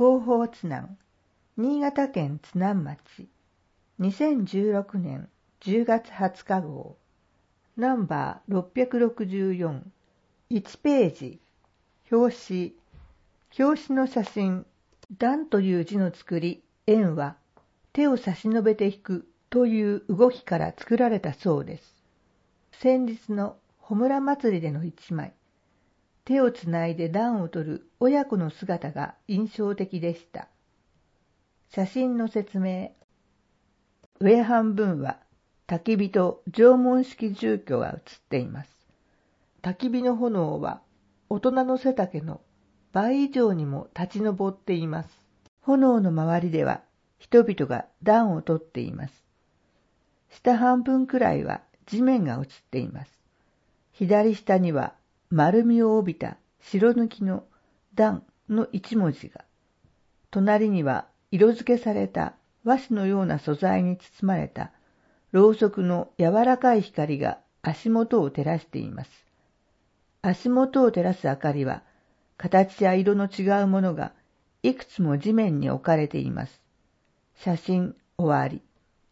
広報津南、新潟県津南町、2016年10月20日号、ナンバー664、1ページ、表紙の写真、段という字の作り、円は手を差し伸べて引くという動きから作られたそうです。先日の穂村祭りでの一枚、手をつないで段を取る親子の姿が印象的でした。写真の説明。上半分は焚き火と縄文式住居が写っています。焚き火の炎は大人の背丈の倍以上にも立ち上っています。炎の周りでは人々が暖をとっています。下半分くらいは地面が映っています。左下には丸みを帯びた白抜きの暖の一文字が、隣には色付けされた和紙のような素材に包まれたろうそくの柔らかい光が足元を照らしています。足元を照らす明かりは、形や色の違うものがいくつも地面に置かれています。写真終わり。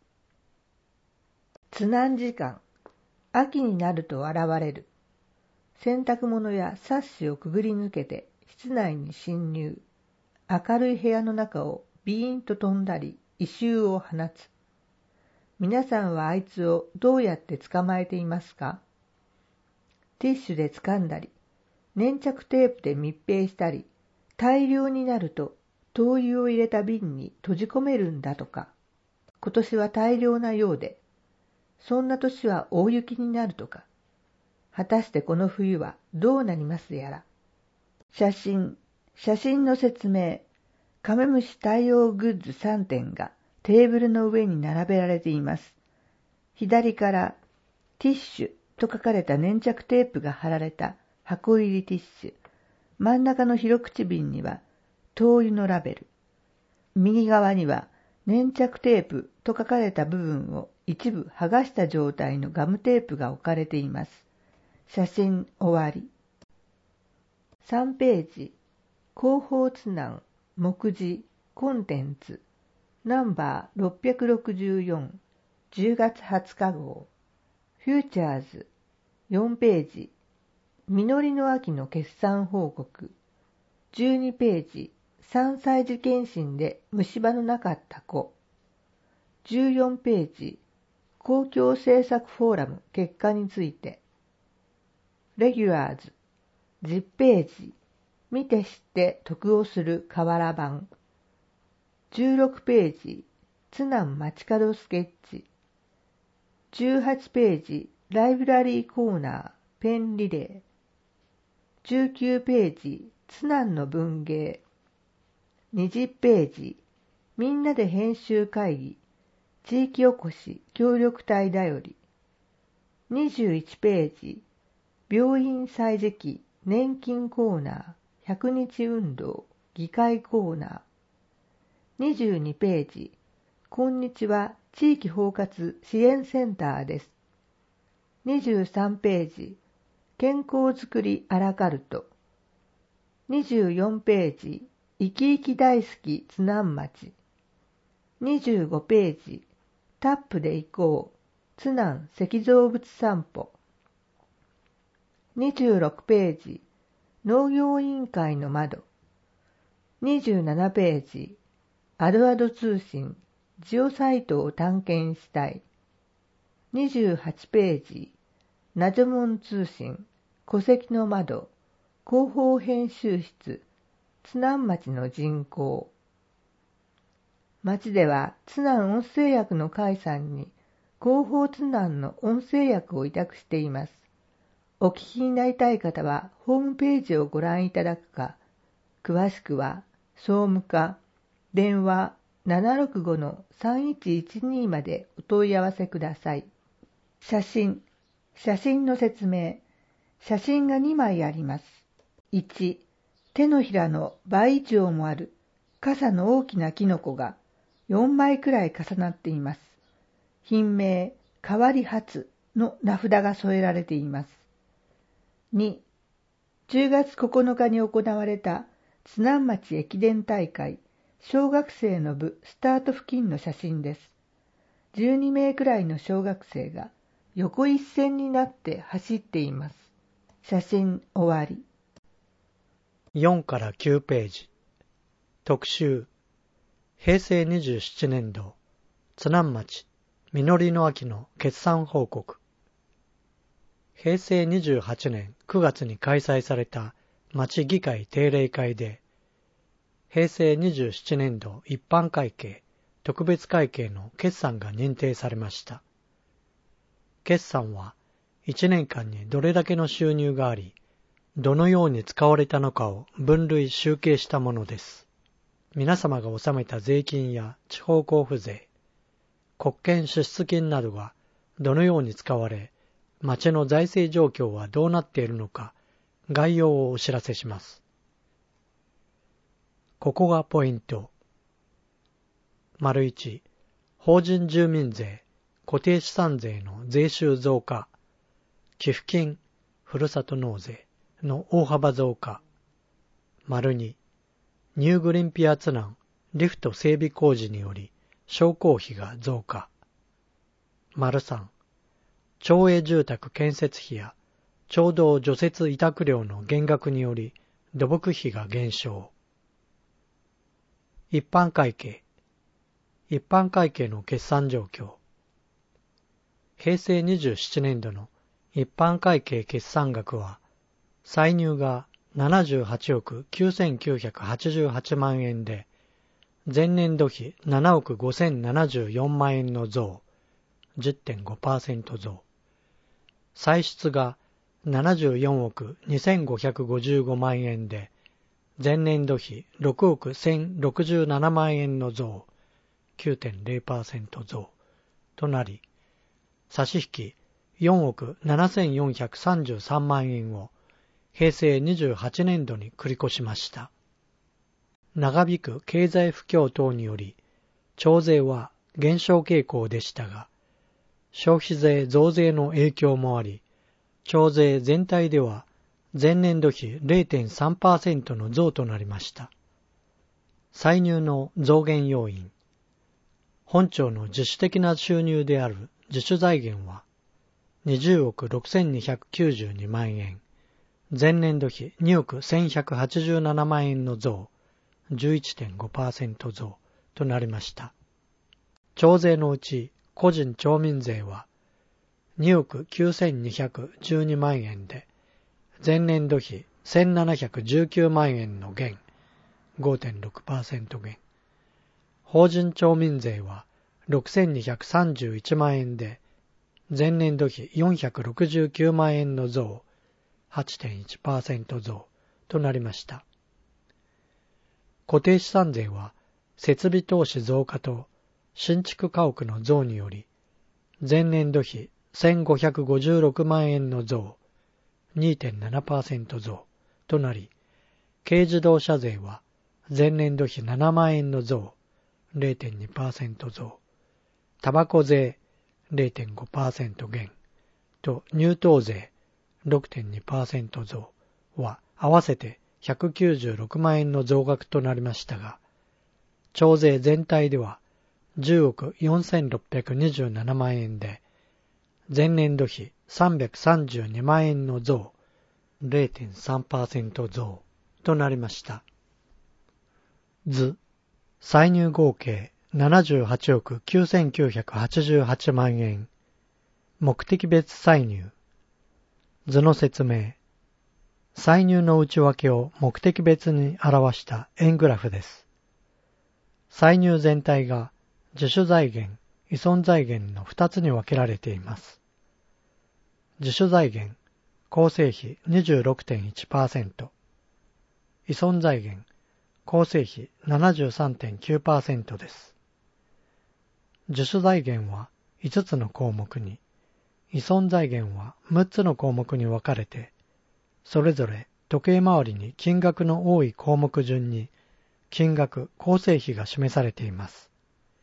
津南時間、秋になると現れる。洗濯物やサッシをくぐり抜けて室内に侵入。明るい部屋の中をビーンと飛んだり異臭を放つ。皆さんはあいつをどうやって捕まえていますか？ティッシュで掴んだり、粘着テープで密閉したり、大量になると灯油を入れた瓶に閉じ込めるんだとか。今年は大量なようで、そんな年は大雪になるとか。果たしてこの冬はどうなりますやら。写真の説明。カメムシ対応グッズ3点がテーブルの上に並べられています。左からティッシュと書かれた粘着テープが貼られた箱入りティッシュ。真ん中の広口瓶には灯油のラベル。右側には粘着テープと書かれた部分を一部剥がした状態のガムテープが置かれています。写真終わり。3ページ、広報津南、目次、コンテンツ、ナンバー664、10月20日号、フューチャーズ、4ページ、実りの秋の決算報告、12ページ、3歳児検診で虫歯のなかった子、14ページ、公共政策フォーラム結果について、レギュラーズ、10ページ、見て知って得をする瓦版、16ページ、津南街角スケッチ、18ページ、ライブラリーコーナー、ペンリレー、19ページ、津南の文芸、20ページ、みんなで編集会議、地域おこし協力隊だより、21ページ、病院歳時記年金コーナー、100日運動、議会コーナー、22ページ、こんにちは地域包括支援センターです。23ページ、健康づくりアラカルト。24ページ、生き生き大好き津南町。25ページ、タップで行こう津南石造物散歩。26ページ、農業委員会の窓。27ページ、アドアド通信、ジオサイトを探検したい。28ページ、ナジョモン通信、戸籍の窓、広報編集室、津南町の人口。町では津南音声訳の会さんに広報津南の音声訳を委託しています。お聞きになりたい方はホームページをご覧いただくか、詳しくは総務課電話 765-3112 までお問い合わせください。写真の説明。写真が2枚あります。1、手のひらの倍以上もある傘の大きなキノコが4枚くらい重なっています。品名、変わり初の名札が添えられています。2、10月9日に行われた津南町駅伝大会小学生の部スタート付近の写真です。12名くらいの小学生が横一線になって走っています。写真終わり。 4から9ページ。特集。平成27年度津南町実りの秋の決算報告。平成28年9月に開催された町議会定例会で、平成27年度一般会計、特別会計の決算が認定されました。決算は1年間にどれだけの収入があり、どのように使われたのかを分類集計したものです。皆様が納めた税金や地方交付税、国権支出金などがどのように使われ、町の財政状況はどうなっているのか、概要をお知らせします。ここがポイント。1、法人住民税、固定資産税の税収増加、寄付金、ふるさと納税の大幅増加。2、ニューグリンピア津南リフト整備工事により商工費が増加。3、町営住宅建設費や町道除雪委託料の減額により土木費が減少。一般会計。一般会計の決算状況。平成27年度の一般会計決算額は、歳入が78億9988万円で、前年度比7億5074万円の増、10.5% 増。歳出が74億2555万円で、前年度比6億1067万円の増、9.0% 増となり、差し引き4億7433万円を平成28年度に繰り越しました。長引く経済不況等により、町税は減少傾向でしたが、消費税増税の影響もあり、町税全体では前年度比 0.3% の増となりました。歳入の増減要因。本庁の自主的な収入である自主財源は20億6292万円、前年度比2億1187万円の増、11.5% 増となりました。町税のうち個人町民税は2億9212万円で、前年度比1719万円の減、5.6% 減。法人町民税は6231万円で、前年度比469万円の増、8.1% 増となりました。固定資産税は設備投資増加と新築家屋の増により、前年度比1556万円の増、2.7% 増となり、軽自動車税は前年度比7万円の増、0.2% 増、タバコ税 0.5% 減と入湯税 6.2% 増は合わせて196万円の増額となりましたが、町税全体では10億4627万円で、前年度比332万円の増、0.3% 増となりました。図、歳入合計78億9988万円。目的別歳入。図の説明。歳入の内訳を目的別に表した円グラフです。歳入全体が自主財源、依存財源の2つに分けられています。自主財源、構成比 26.1%、依存財源、構成比 73.9% です。自主財源は5つの項目に、依存財源は6つの項目に分かれて、それぞれ時計回りに金額の多い項目順に金額構成比が示されています。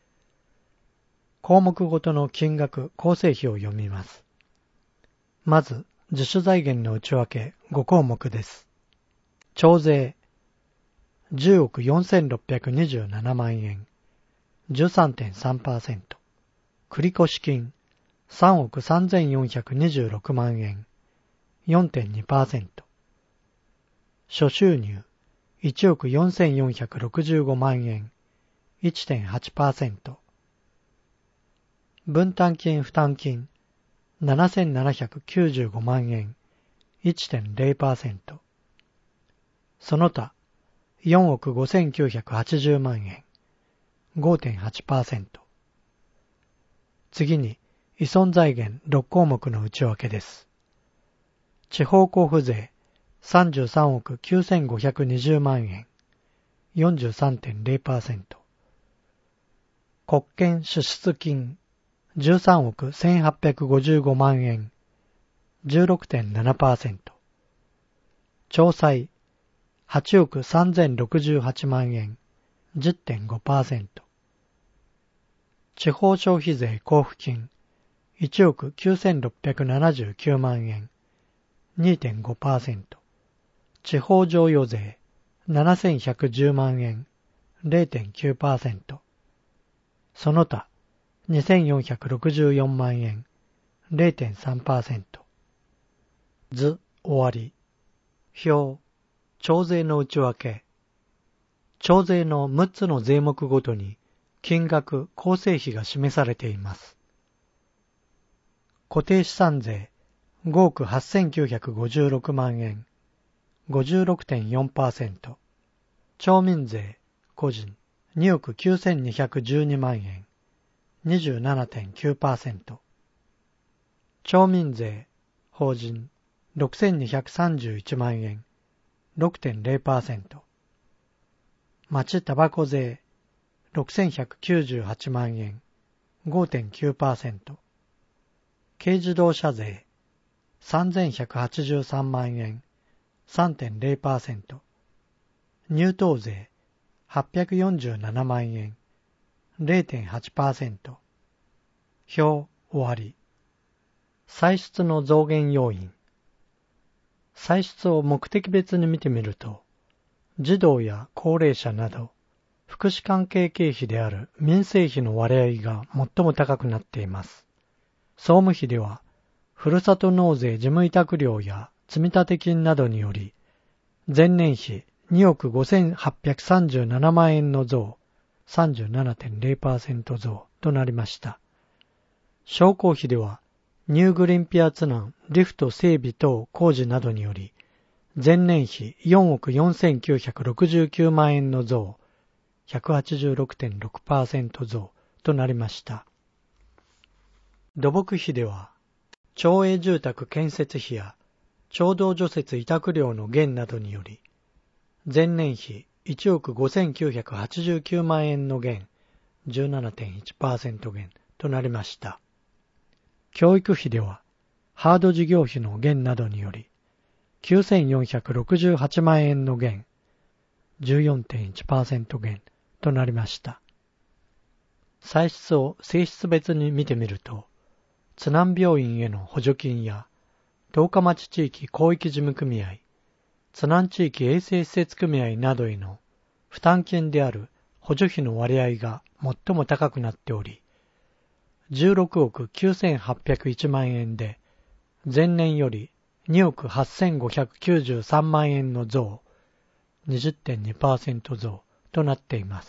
項目ごとの金額構成比を読みます。まず、自主財源の内訳5項目です。町税。 10億4627万円、13.3%。繰越金、3億3426万円、4.2%。諸収入、1億4465万円、1.8%。分担金負担金、7795万円、1.0%。その他、4億5980万円、5.8%。次に、依存財源6項目の内訳です。地方交付税、33億9520万円、43.0%。国権支出金、13億1855万円、16.7%。徴歳、8億3068万円、10.5%。地方消費税交付金、1億9679万円、2.5%。地方譲与税、7110万円、0.9%。その他、2464万円、0.3%。図終わり。表、徴税の内訳。徴税の6つの税目ごとに金額、構成比が示されています。固定資産税、5億8956万円、56.4%。町民税、個人、2億9212万円、27.9%。町民税、法人、6231万円、6.0%。町タバコ税、6198万円、5.9%。軽自動車税、3183万円、3.0%。入島税、847万円、0.8%。表終わり。歳出の増減要因。歳出を目的別に見てみると、児童や高齢者など、福祉関係経費である民生費の割合が最も高くなっています。総務費では、ふるさと納税事務委託料や積立金などにより、前年比2億5837万円の増、37.0% 増となりました。商工費では、ニューグリーンピアツ南リフト整備等工事などにより、前年比4億4969万円の増、186.6% 増となりました。土木費では、町営住宅建設費や町道除雪委託料の減などにより、前年比1億5989万円の減、17.1% 減となりました。教育費では、ハード事業費の減などにより、9468万円の減、14.1% 減となりました。歳出を性質別に見てみると、津南病院への補助金や、十日町地域広域事務組合、津南地域衛生施設組合などへの負担金である補助費の割合が最も高くなっており、16億9801万円で、前年より2億8593万円の増、20.2% 増となっています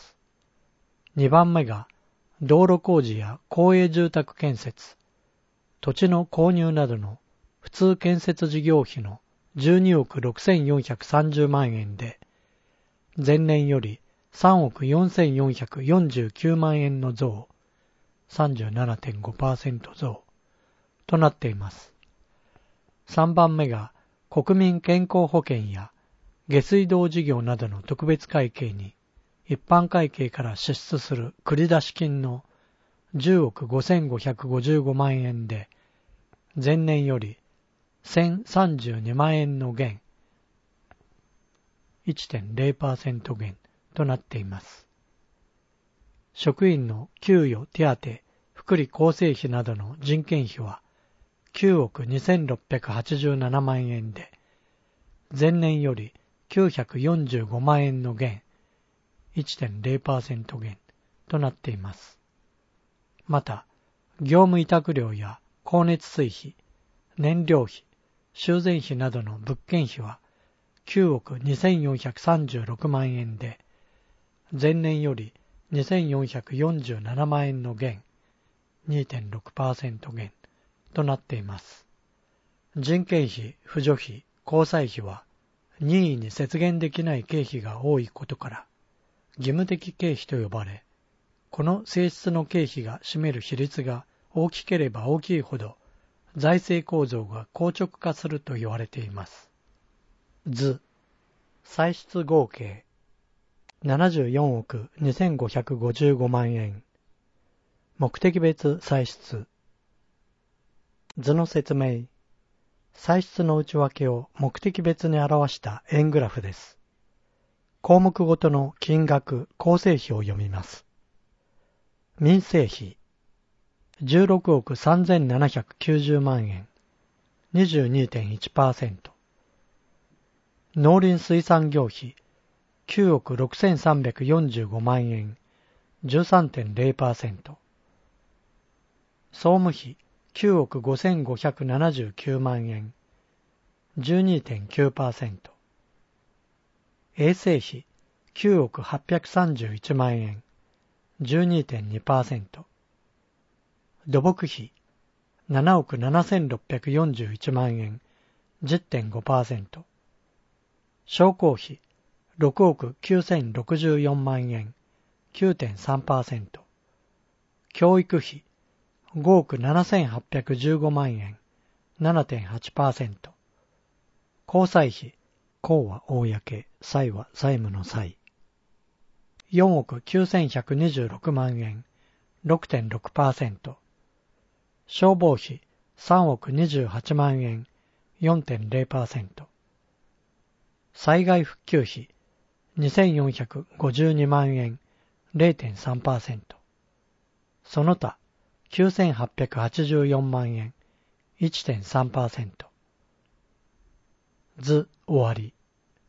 。2番目が、道路工事や公営住宅建設、土地の購入などの普通建設事業費の12億6430万円で、前年より3億4449万円の増、37.5% 増となっています。3番目が国民健康保険や下水道事業などの特別会計に一般会計から支出する繰出金の10億5555万円で、前年より1032万円の減、1.0% 減となっています。職員の給与手当、福利厚生費などの人件費は9億2687万円で、前年より945万円の減 1.0% 減となっています。また、業務委託料や光熱水費、燃料費、修繕費などの物件費は9億2436万円で、前年より2447万円の減、2.6% 減となっています。人件費、扶助費、交際費は任意に節減できない経費が多いことから、義務的経費と呼ばれ、この性質の経費が占める比率が大きければ大きいほど、財政構造が硬直化すると言われています。図、歳出合計74億2555万円。目的別歳出。図の説明。歳出の内訳を目的別に表した円グラフです。項目ごとの金額、構成比を読みます。民生費。16億3790万円。22.1%。農林水産業費。9億6345万円。13.0%。総務費。9億5579万円。12.9%。衛生費。9億831万円。12.2%。土木費。7億7641万円。10.5%。商工費。6億9064万円。9.3%。教育費。5億7815万円。7.8%。交際費。公は公、債は債務の債。4億9126万円。6.6%。消防費。3億28万円。4.0%。災害復旧費。2452万円。0.3%。その他。9884万円。1.3%。図終わり。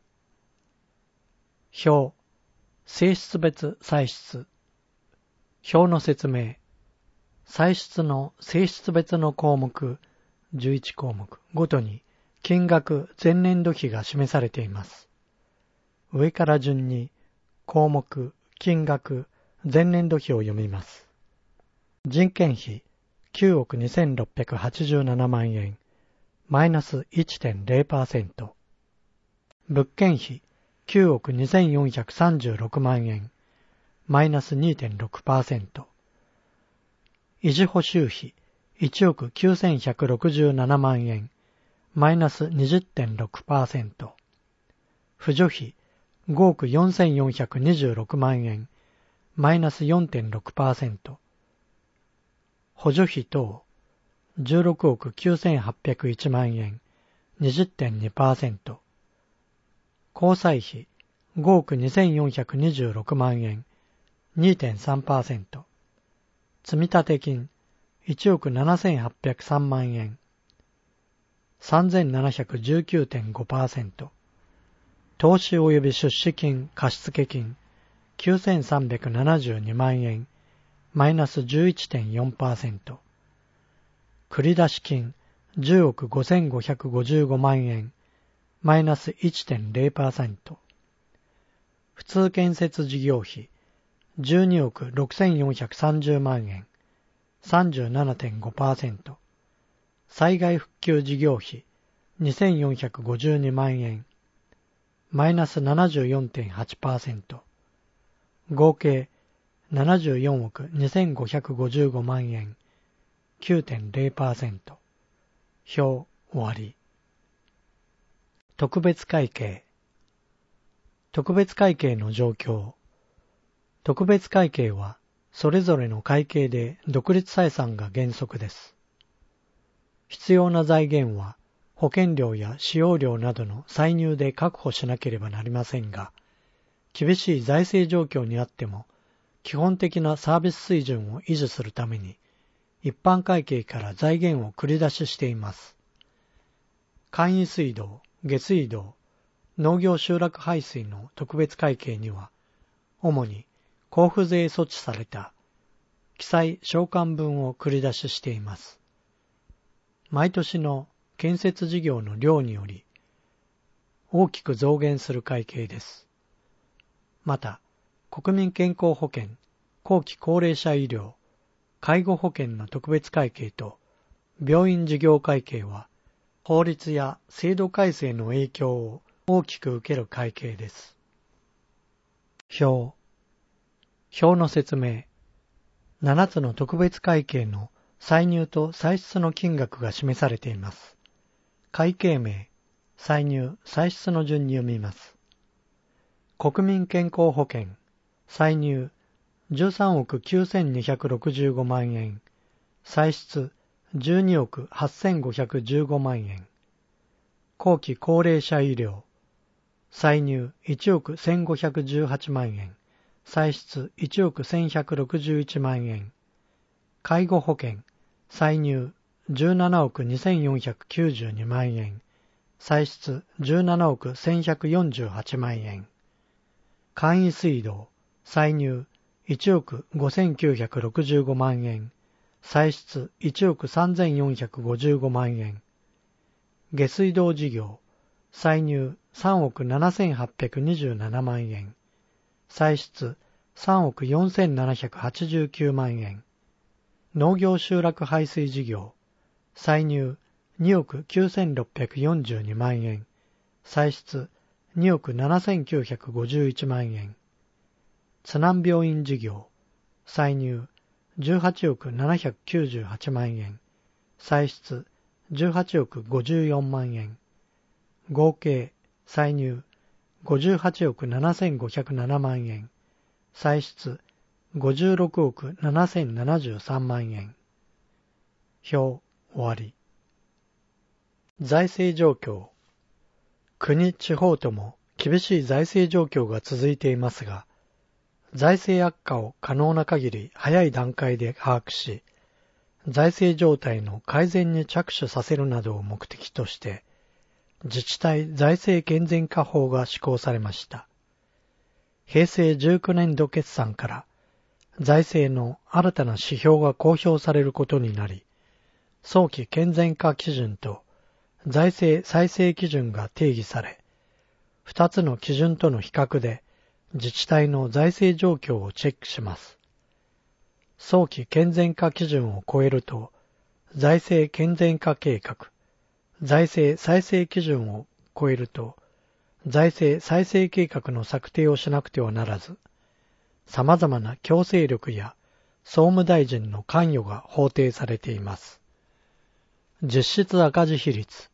表。性質別歳出。表の説明。歳出の性質別の項目11項目ごとに金額前年度比が示されています。上から順に項目金額前年度比を読みます。人件費9億2687万円マイナス 1.0%。物件費9億2436万円マイナス 2.6%。維持補修費1億9167万円マイナス 20.6%。扶助費5億4426万円マイナス 4.6%。補助費等16億9801万円 20.2%。交際費5億2426万円 2.3%。積立金1億7803万円 3719.5%。投資及び出資金貸付金9372万円マイナス 11.4%。繰出金10億5555万円マイナス 1.0%。普通建設事業費12億6430万円 37.5%。災害復旧事業費2452万円マイナス 74.8%。合計74億2555万円 9.0%。表終わり。特別会計。特別会計の状況。特別会計はそれぞれの会計で独立採算が原則です。必要な財源は保険料や使用料などの歳入で確保しなければなりませんが、厳しい財政状況にあっても基本的なサービス水準を維持するために一般会計から財源を繰り出ししています。簡易水道、下水道、農業集落排水の特別会計には主に交付税措置された記載償還分を繰り出ししています。毎年の建設事業の量により大きく増減する会計です。また、国民健康保険、後期高齢者医療、介護保険の特別会計と病院事業会計は法律や制度改正の影響を大きく受ける会計です。表の説明。7つの特別会計の歳入と歳出の金額が示されています。会計名、歳入、歳出の順に読みます。国民健康保険、歳入13億9265万円、歳出12億8515万円。後期高齢者医療、歳入1億1518万円、歳出1億1161万円。介護保険、歳入17億2492万円、歳出17億1148万円。簡易水道、歳入1億5965万円、歳出1億3455万円。下水道事業、歳入3億7827万円、歳出3億4789万円。農業集落排水事業、歳入2億9642万円、歳出2億7951万円。津南病院事業、歳入18億798万円、歳出18億54万円。合計歳入58億7507万円、歳出56億7073万円。表終わり。財政状況。国・地方とも厳しい財政状況が続いていますが、財政悪化を可能な限り早い段階で把握し、財政状態の改善に着手させるなどを目的として、自治体財政健全化法が施行されました。平成19年度決算から財政の新たな指標が公表されることになり、早期健全化基準と財政再生基準が定義され、2つの基準との比較で自治体の財政状況をチェックします。早期健全化基準を超えると、財政健全化計画、財政再生基準を超えると、財政再生計画の策定をしなくてはならず、様々な強制力や総務大臣の関与が法定されています。実質赤字比率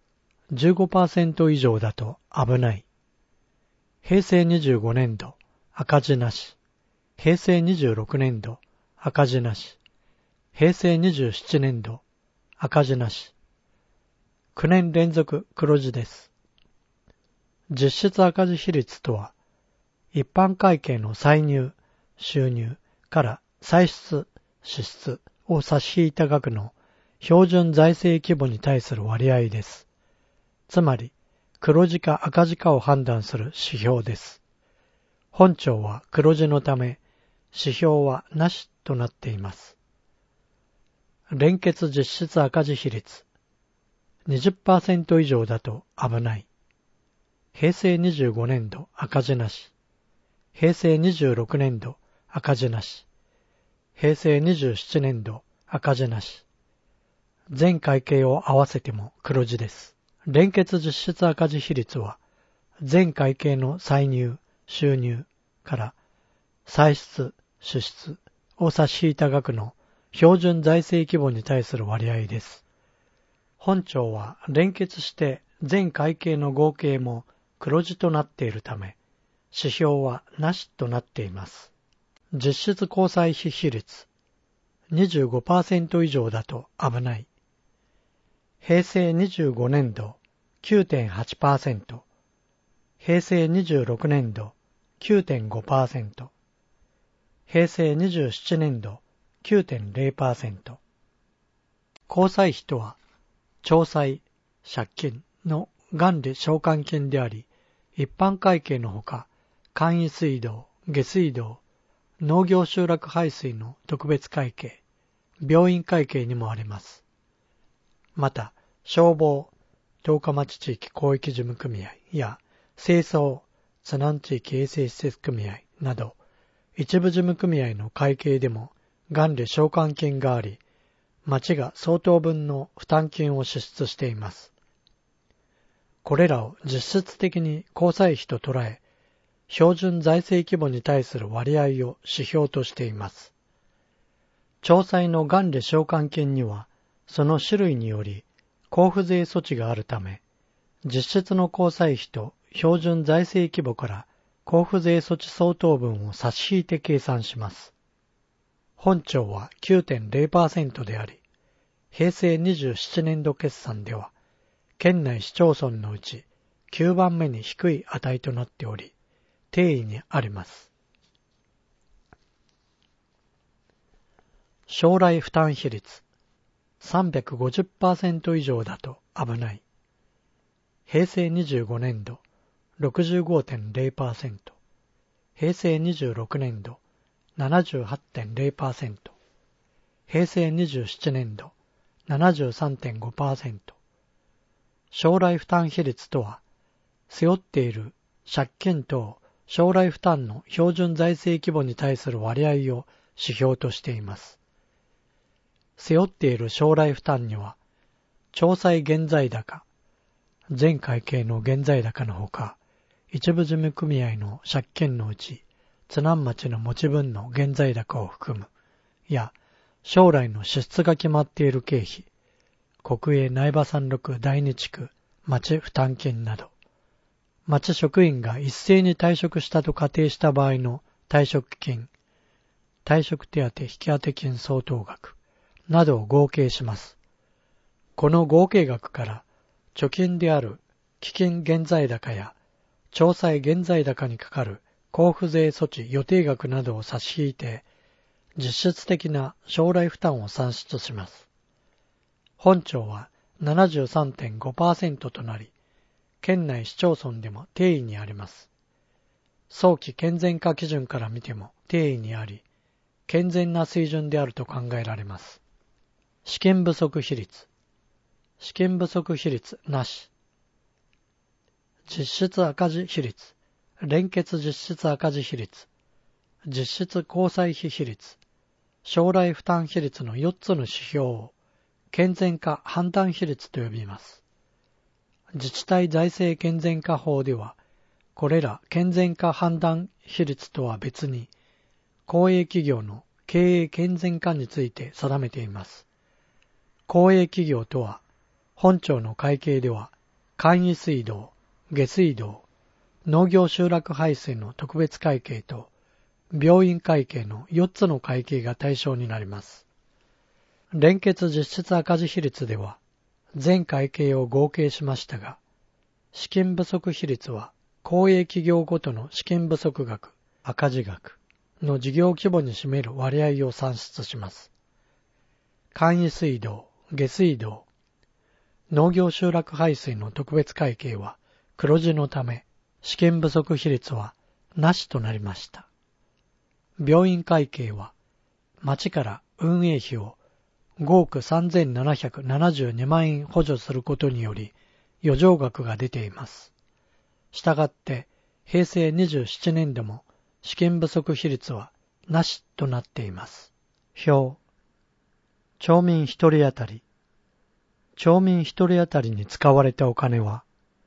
15% 以上だと危ない。平成25年度赤字なし。平成26年度赤字なし。平成27年度赤字なし。9年連続黒字です。実質赤字比率とは、一般会計の歳入、収入から歳出、支出を差し引いた額の標準財政規模に対する割合です。つまり、黒字か赤字かを判断する指標です。本庁は黒字のため、指標はなしとなっています。連結実質赤字比率 20% 以上だと危ない。平成25年度赤字なし。平成26年度赤字なし。平成27年度赤字なし。全会計を合わせても黒字です。連結実質赤字比率は、全会計の歳入、収入から歳出、支出を差し引いた額の標準財政規模に対する割合です。本庁は連結して全会計の合計も黒字となっているため、指標はなしとなっています。実質交際費比率 25% 以上だと危ない。平成25年度 9.8%、平成26年度 9.5%、平成27年度 9.0%。交際費とは、徴歳、借金の元利償還金であり、一般会計のほか、簡易水道、 下水道、農業集落排水の特別会計、病院会計にもあります。また、消防、十日町地域広域事務組合や清掃、津南地域衛生施設組合など、一部事務組合の会計でも元利償還金があり、町が相当分の負担金を支出しています。これらを実質的に交際費と捉え、標準財政規模に対する割合を指標としています。町債の元利償還金には、その種類により交付税措置があるため、実質の交際費と標準財政規模から交付税措置相当分を差し引いて計算します。本町は 9.0% であり、平成27年度決算では、県内市町村のうち9番目に低い値となっており、定位にあります。将来負担比率 350% 以上だと危ない。平成25年度 65.0%、平成26年度 78.0%、平成27年度 73.5%。将来負担比率とは、背負っている借金等将来負担の標準財政規模に対する割合を指標としています。背負っている将来負担には、町債現在高、全会計の現在高のほか、一部事務組合の借金のうち、津南町の持ち分の現在高を含む、や、将来の支出が決まっている経費、国営苗場山麓第二地区町負担金など、町職員が一斉に退職したと仮定した場合の退職金、退職手当引当金相当額などを合計します。この合計額から貯金である基金現在高や町債現在高にかかる交付税措置予定額などを差し引いて実質的な将来負担を算出します。本町は 73.5% となり、県内市町村でも定位にあります。早期健全化基準から見ても定位にあり、健全な水準であると考えられます。資金不足比率。資金不足比率なし。実質赤字比率。連結実質赤字比率。実質交際費比率。将来負担比率の4つの指標を健全化判断比率と呼びます。自治体財政健全化法では、これら健全化判断比率とは別に、公営企業の経営健全化について定めています。公営企業とは、本町の会計では、簡易水道、下水道、農業集落排水の特別会計と、病院会計の4つの会計が対象になります。連結実質赤字比率では、全会計を合計しましたが、資金不足比率は公営企業ごとの資金不足額、赤字額の事業規模に占める割合を算出します。簡易水道、下水道、農業集落排水の特別会計は黒字のため、資金不足比率はなしとなりました。病院会計は、町から運営費を5億3772万円補助することにより余剰額が出ています。したがって平成27年度も資金不足比率はなしとなっています。表。町民一人当たり。町民一人当たりに使われたお金は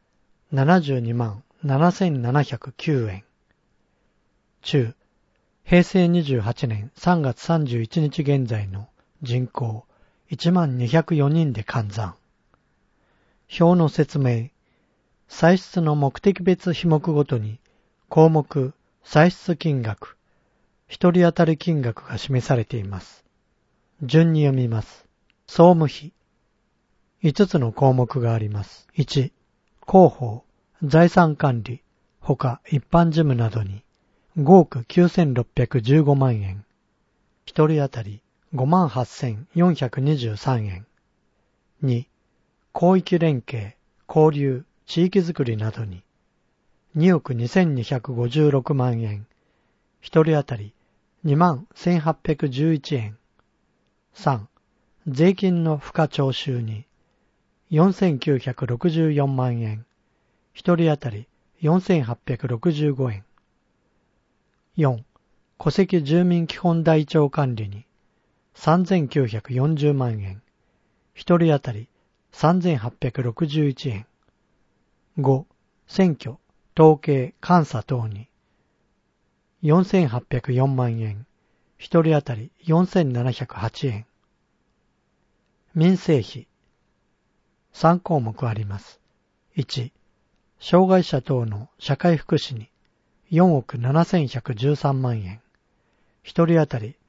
72万7709円。中、平成28年3月31日現在の人口1204人で換算。表の説明。歳出の目的別費目ごとに項目歳出金額、一人当たり金額が示されています。順に読みます。総務費。5つの項目があります。1、広報、財産管理、他一般事務などに5億9615万円。一人当たり58,423円。2、広域連携、交流、地域づくりなどに2億2256万円。 一人当たり21,811円。3、税金の付加徴収に4,964万円。一人当たり4,865円。4、戸籍住民基本台帳管理に3,940万円。一人当たり3,861円。5、選挙、統計、監査等に4,804万円。一人当たり4,708円。民生費3項目あります。1、障害者等の社会福祉に4億7,113万円。一人当たり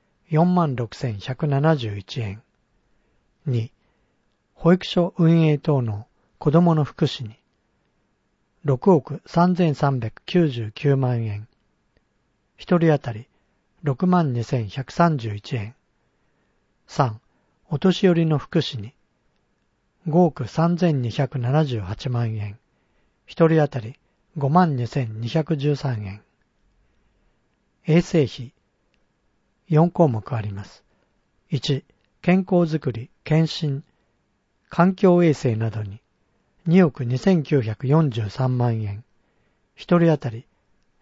46,171円。2、保育所運営等の子どもの福祉に6億3,399万円。一人当たり62,131円。3、お年寄りの福祉に5億3,278万円。一人当たり52,213円。衛生費4項目あります。1、健康づくり、検診、環境衛生などに2億2,943万円。一人当たり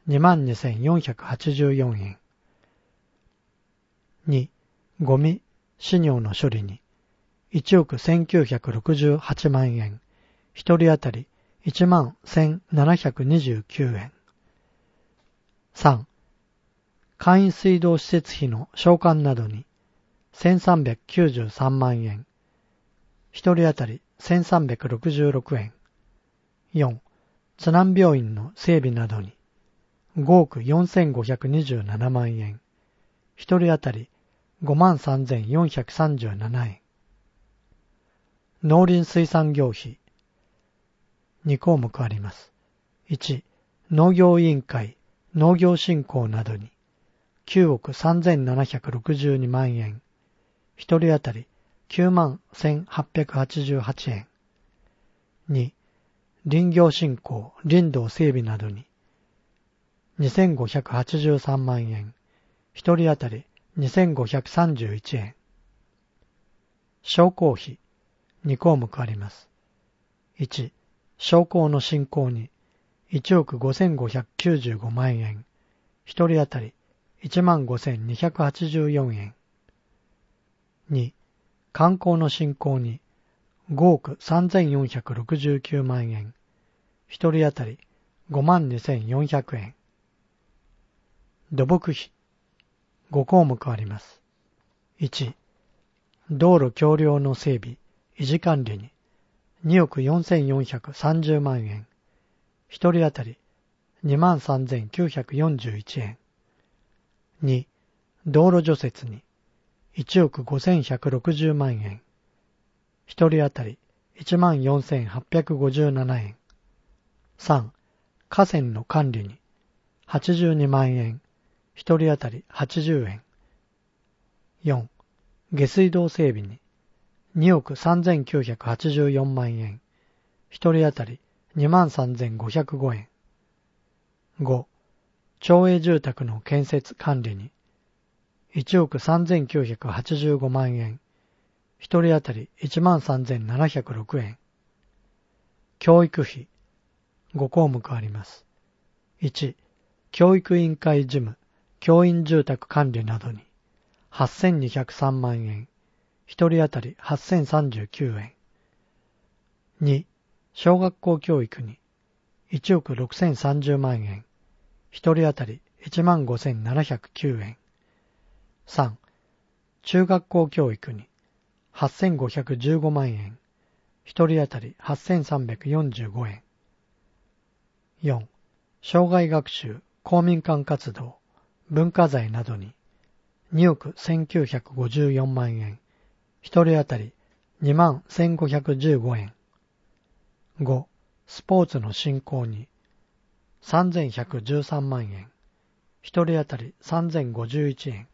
22,484円。2、ゴミ、飼料の処理に1億1,968万円。一人当たり11,729円。3、簡易水道施設費の償還などに1,393万円。一人当たり1,366円。4、津南病院の整備などに5億4,527万円。一人当たり53,437円。農林水産業費2項目あります。1、農業委員会、農業振興などに9億3,762万円。一人当たり91,888円。2、林業振興、林道整備などに2,583万円。一人当たり2,531円。商工費2項目あります。1、商工の振興に1億5,595万円。一人当たり15,284円。2、観光の振興に5億3,469万円。一人当たり52,400円。土木費5項目あります。1、道路橋梁の整備、維持管理に2億4,430万円。一人当たり23,941円。2、道路除雪に1億5,160万円。一人当たり14,857円。3、河川の管理に82万円。一人当たり80円。4、下水道整備に2億3,984万円。一人当たり23,505円。5、町営住宅の建設管理に1億3,985万円。一人当たり13,706円。教育費5項目あります。1、教育委員会事務、教員住宅管理などに8,203万円。一人当たり8,039円。2、小学校教育に1億6,030万円。一人当たり15,709円。3、中学校教育に8,515万円。一人当たり8,345円。4、障害学習、公民館活動、文化財などに2億1,954万円。一人当たり21,515円。5、スポーツの振興に3,113万円。一人当たり3,051円。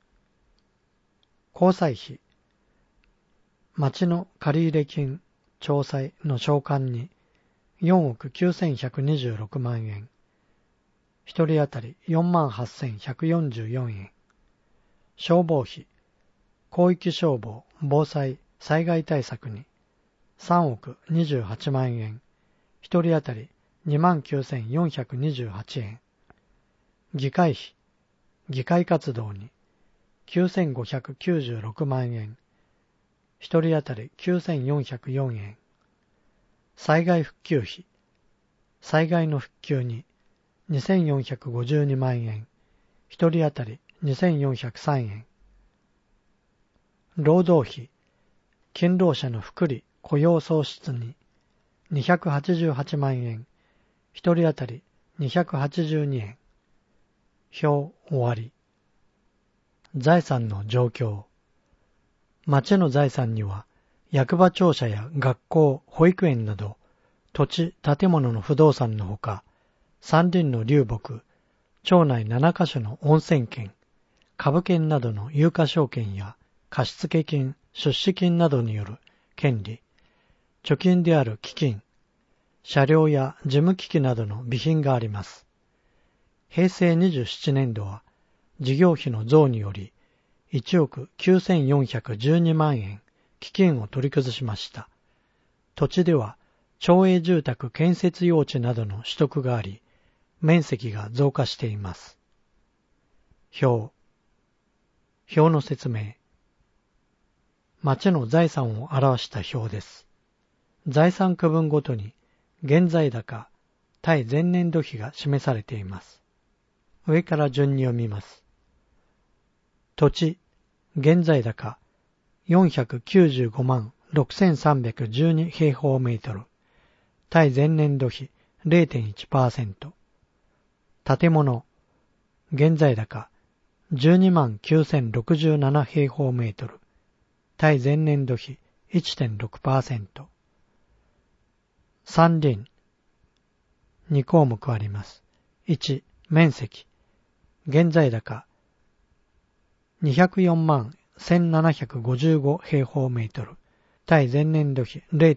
交際費、町の借入金、町債の償還に4億9,126万円。 1人当たり 48,144 円。消防費、広域消防、防災、災害対策に3億28万円。1人当たり 29,428 円。議会費、議会活動に9,596万円。1人当たり9,404円。災害復旧費、災害の復旧に2,452万円。1人当たり2,403円。労働費、勤労者の福利・雇用創出に288万円。1人当たり282円。表終わり。財産の状況。町の財産には、役場庁舎や学校、保育園など、土地、建物の不動産のほか、山林の流木、町内7カ所の温泉権、株券などの有価証券や貸付金、出資金などによる権利、貯金である基金、車両や事務機器などの備品があります。平成27年度は事業費の増により1億9,412万円基金を取り崩しました。土地では町営住宅建設用地などの取得があり、面積が増加しています。表の説明。町の財産を表した表です。財産区分ごとに現在高、対前年度比が示されています。上から順に読みます。土地、現在高、495万6,312平方メートル、対前年度比 0.1%。建物、現在高、12万9,067平方メートル、対前年度比 1.6%。山林、2項目あります。1、面積、現在高、204万1,755平方メートル、対前年度比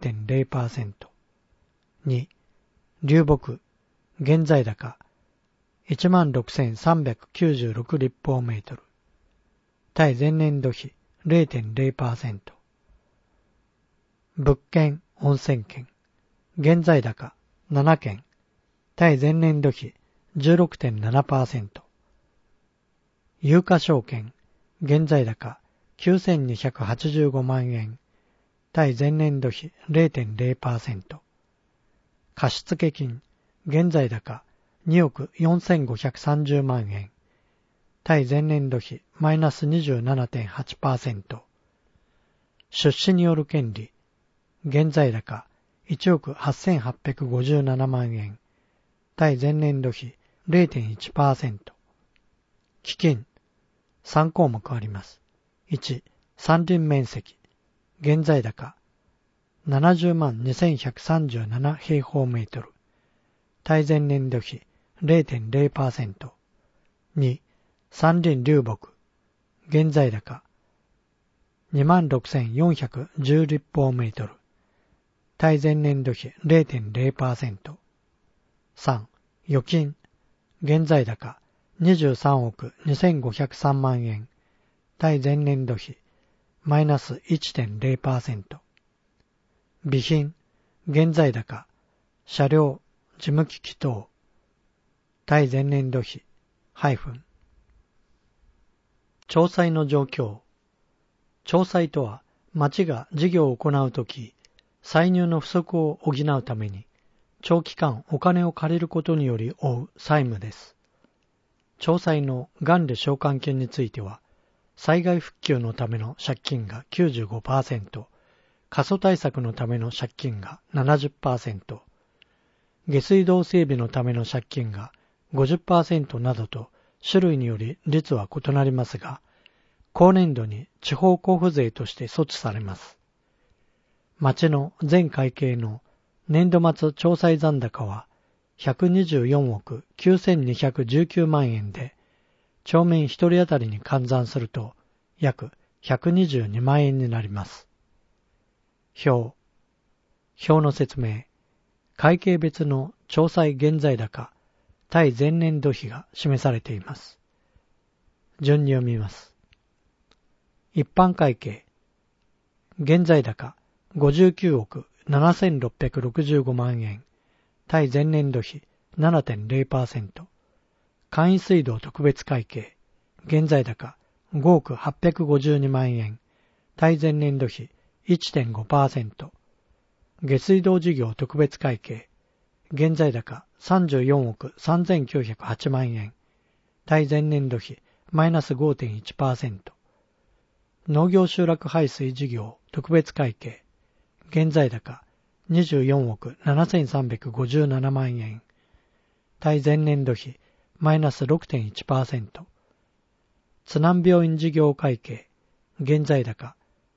0.0%。2、流木、現在高、16,396立方メートル、対前年度比 0.0%。物件、温泉権、現在高、7件、対前年度比 16.7%。有価証券、現在高、9,285万円、対前年度比 0.0%。貸付金、現在高、2億4,530万円、対前年度比マイナス 27.8%。出資による権利、現在高、1億8,857万円、対前年度比 0.1%。基金、3項目あります。1、山林面積、現在高、70万2,137平方メートル、対前年度比 0.0%。2、山林流木、現在高、26,410立方メートル、対前年度比 0.0%。3、預金、現在高、23億2,503万円、対前年度比マイナス 1.0%。備品、現在高、車両、事務機器等、対前年度比、-。町債の状況。町債とは、町が事業を行うとき、歳入の不足を補うために、長期間お金を借りることにより負う債務です。町債の元利償還金については、災害復旧のための借金が 95%、過疎対策のための借金が 70%、下水道整備のための借金が 50% などと種類により率は異なりますが、後年度に地方交付税として措置されます。町の全会計の年度末町債残高は124億9,219万円で、町民一人当たりに換算すると約122万円になります。表の説明。会計別の町債現在高、 対前年度比が示されています。順に読みます。一般会計、現在高59億7665万円、対前年度比 7.0%。簡易水道特別会計、現在高5億852万円、対前年度比 1.5%。下水道事業特別会計、現在高34億3908万円、対前年度比マイナス 5.1%。農業集落排水事業特別会計、現在高24億7357万円、対前年度比マイナス 6.1%。津南病院事業会計、現在高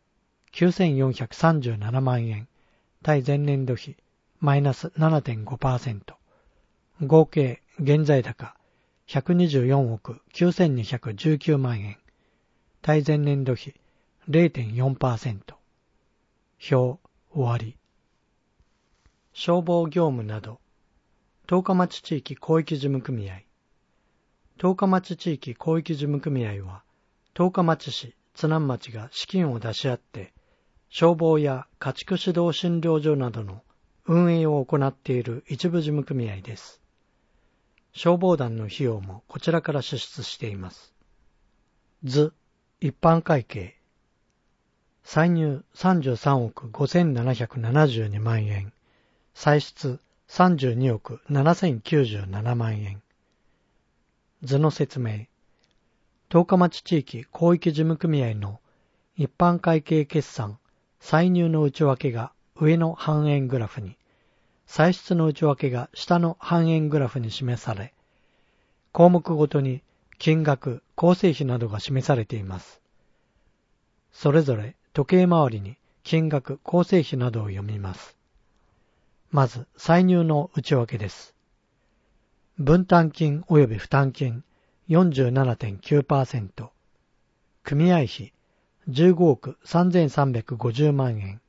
9437万円、対前年度比マイナス 7.5%。合計現在高124億9219万円、対前年度比 0.4%。表終わり。消防業務など、十日町地域広域事務組合。十日町地域広域事務組合は、十日町市、津南町が資金を出し合って、消防や家畜指導診療所などの運営を行っている一部事務組合です。消防団の費用もこちらから支出しています。図、一般会計。歳入33億5772万円。歳出32億7097万円。図の説明。十日町地域広域事務組合の一般会計決算、歳入の内訳が上の半円グラフに、歳出の内訳が下の半円グラフに示され、項目ごとに金額、構成費などが示されています。それぞれ時計回りに金額、構成費などを読みます。まず、歳入の内訳です。分担金及び負担金 47.9%、組合費15億3350万円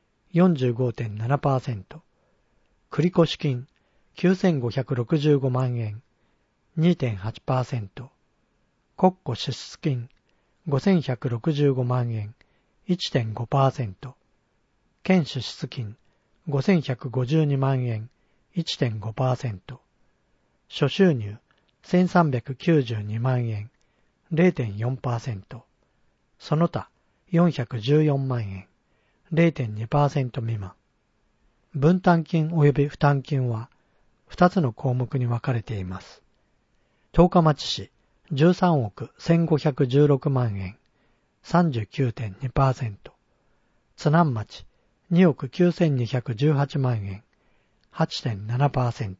45.7%、繰越金9565万円 2.8%、国庫支出金5165万円 1.5%、県支出金5152万円 1.5%、諸収入1392万円 0.4%、その他414万円 0.2% 未満。分担金及び負担金は2つの項目に分かれています。十日町市13億1516万円 39.2%、津南町2億9218万円 8.7%。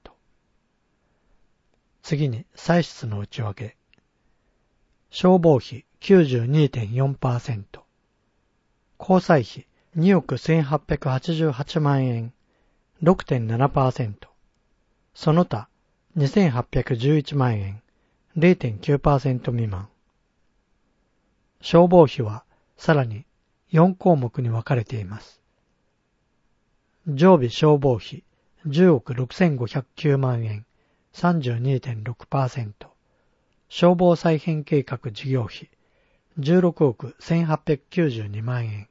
次に歳出の内訳。消防費 92.4%、交際費2億1888万円 6.7%、その他2811万円 0.9% 未満。消防費はさらに4項目に分かれています。常備消防費10億6509万円 32.6%、消防再編計画事業費16億1892万円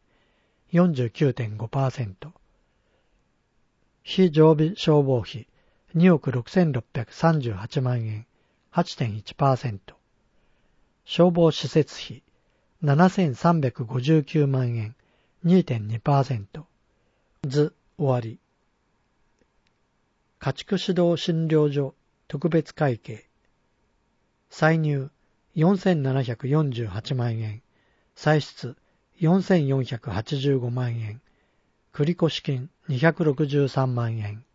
49.5%、非常備消防費2億6638万円 8.1%、消防施設費7359万円 2.2%。図終わり。家畜指導診療所特別会計。歳入4748万円、歳出4485万円、繰越金263万円。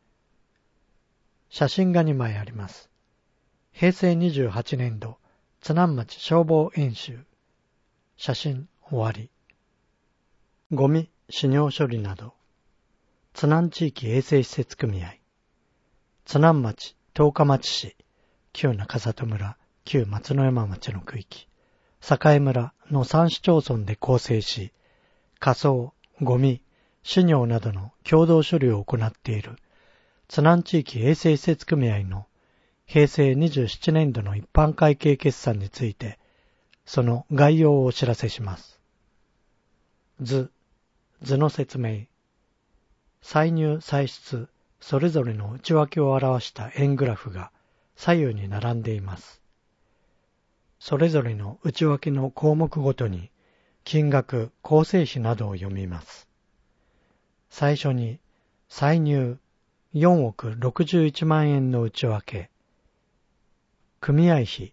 写真が2枚あります。平成28年度津南町消防演習。写真終わり。ゴミ、死尿処理など。津南地域衛生施設組合。津南町、十日町市、旧中里村、旧松之山町の区域、栄村の3市町村で構成し、火葬、ゴミ、死尿などの共同処理を行っている津南地域衛生施設組合の平成27年度の一般会計決算について、その概要をお知らせします。図の説明。歳入歳出それぞれの内訳を表した円グラフが左右に並んでいます。それぞれの内訳の項目ごとに金額、構成比などを読みます。最初に歳入4億61万円の内訳、組合費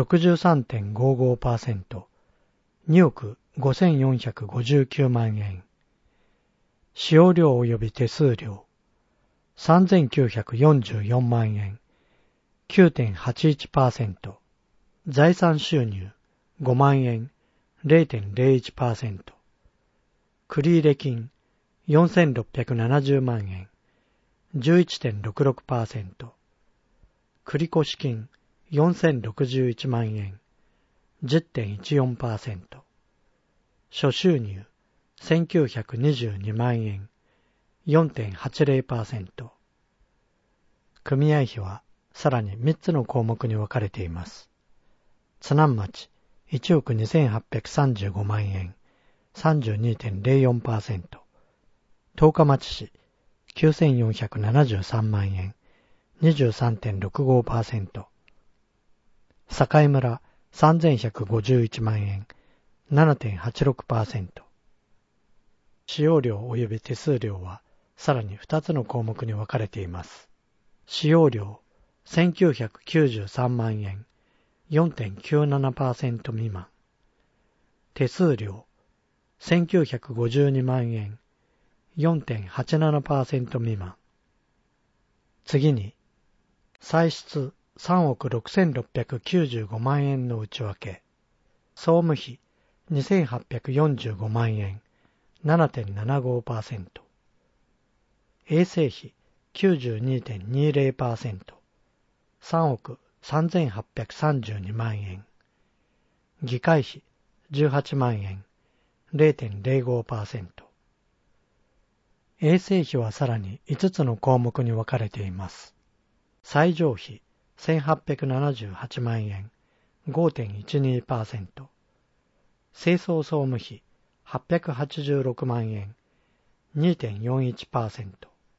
63.55%、2億5459万円、使用料及び手数料3944万円、9.81%、財産収入5万円、0.01%、繰入金4670万円、11.66%、繰越金4061万円、10.14%、諸収入1922万円、4.80%。組合費はさらに3つの項目に分かれています。津南町1億2835万円、32.04%。十日町市9473万円、23.65%。栄村3151万円、7.86%。使用料及び手数料はさらに2つの項目に分かれています。使用料1993万円、4.97% 未満。手数料1952万円、4.87% 未満。次に、歳出3億6695万円の内訳、総務費2845万円、7.75%、衛生費 92.20%、3億3832万円、議会費18万円、0.05%。衛生費はさらに5つの項目に分かれています。歳場費1878万円、5.12%。清掃総務費886万円、2.41%。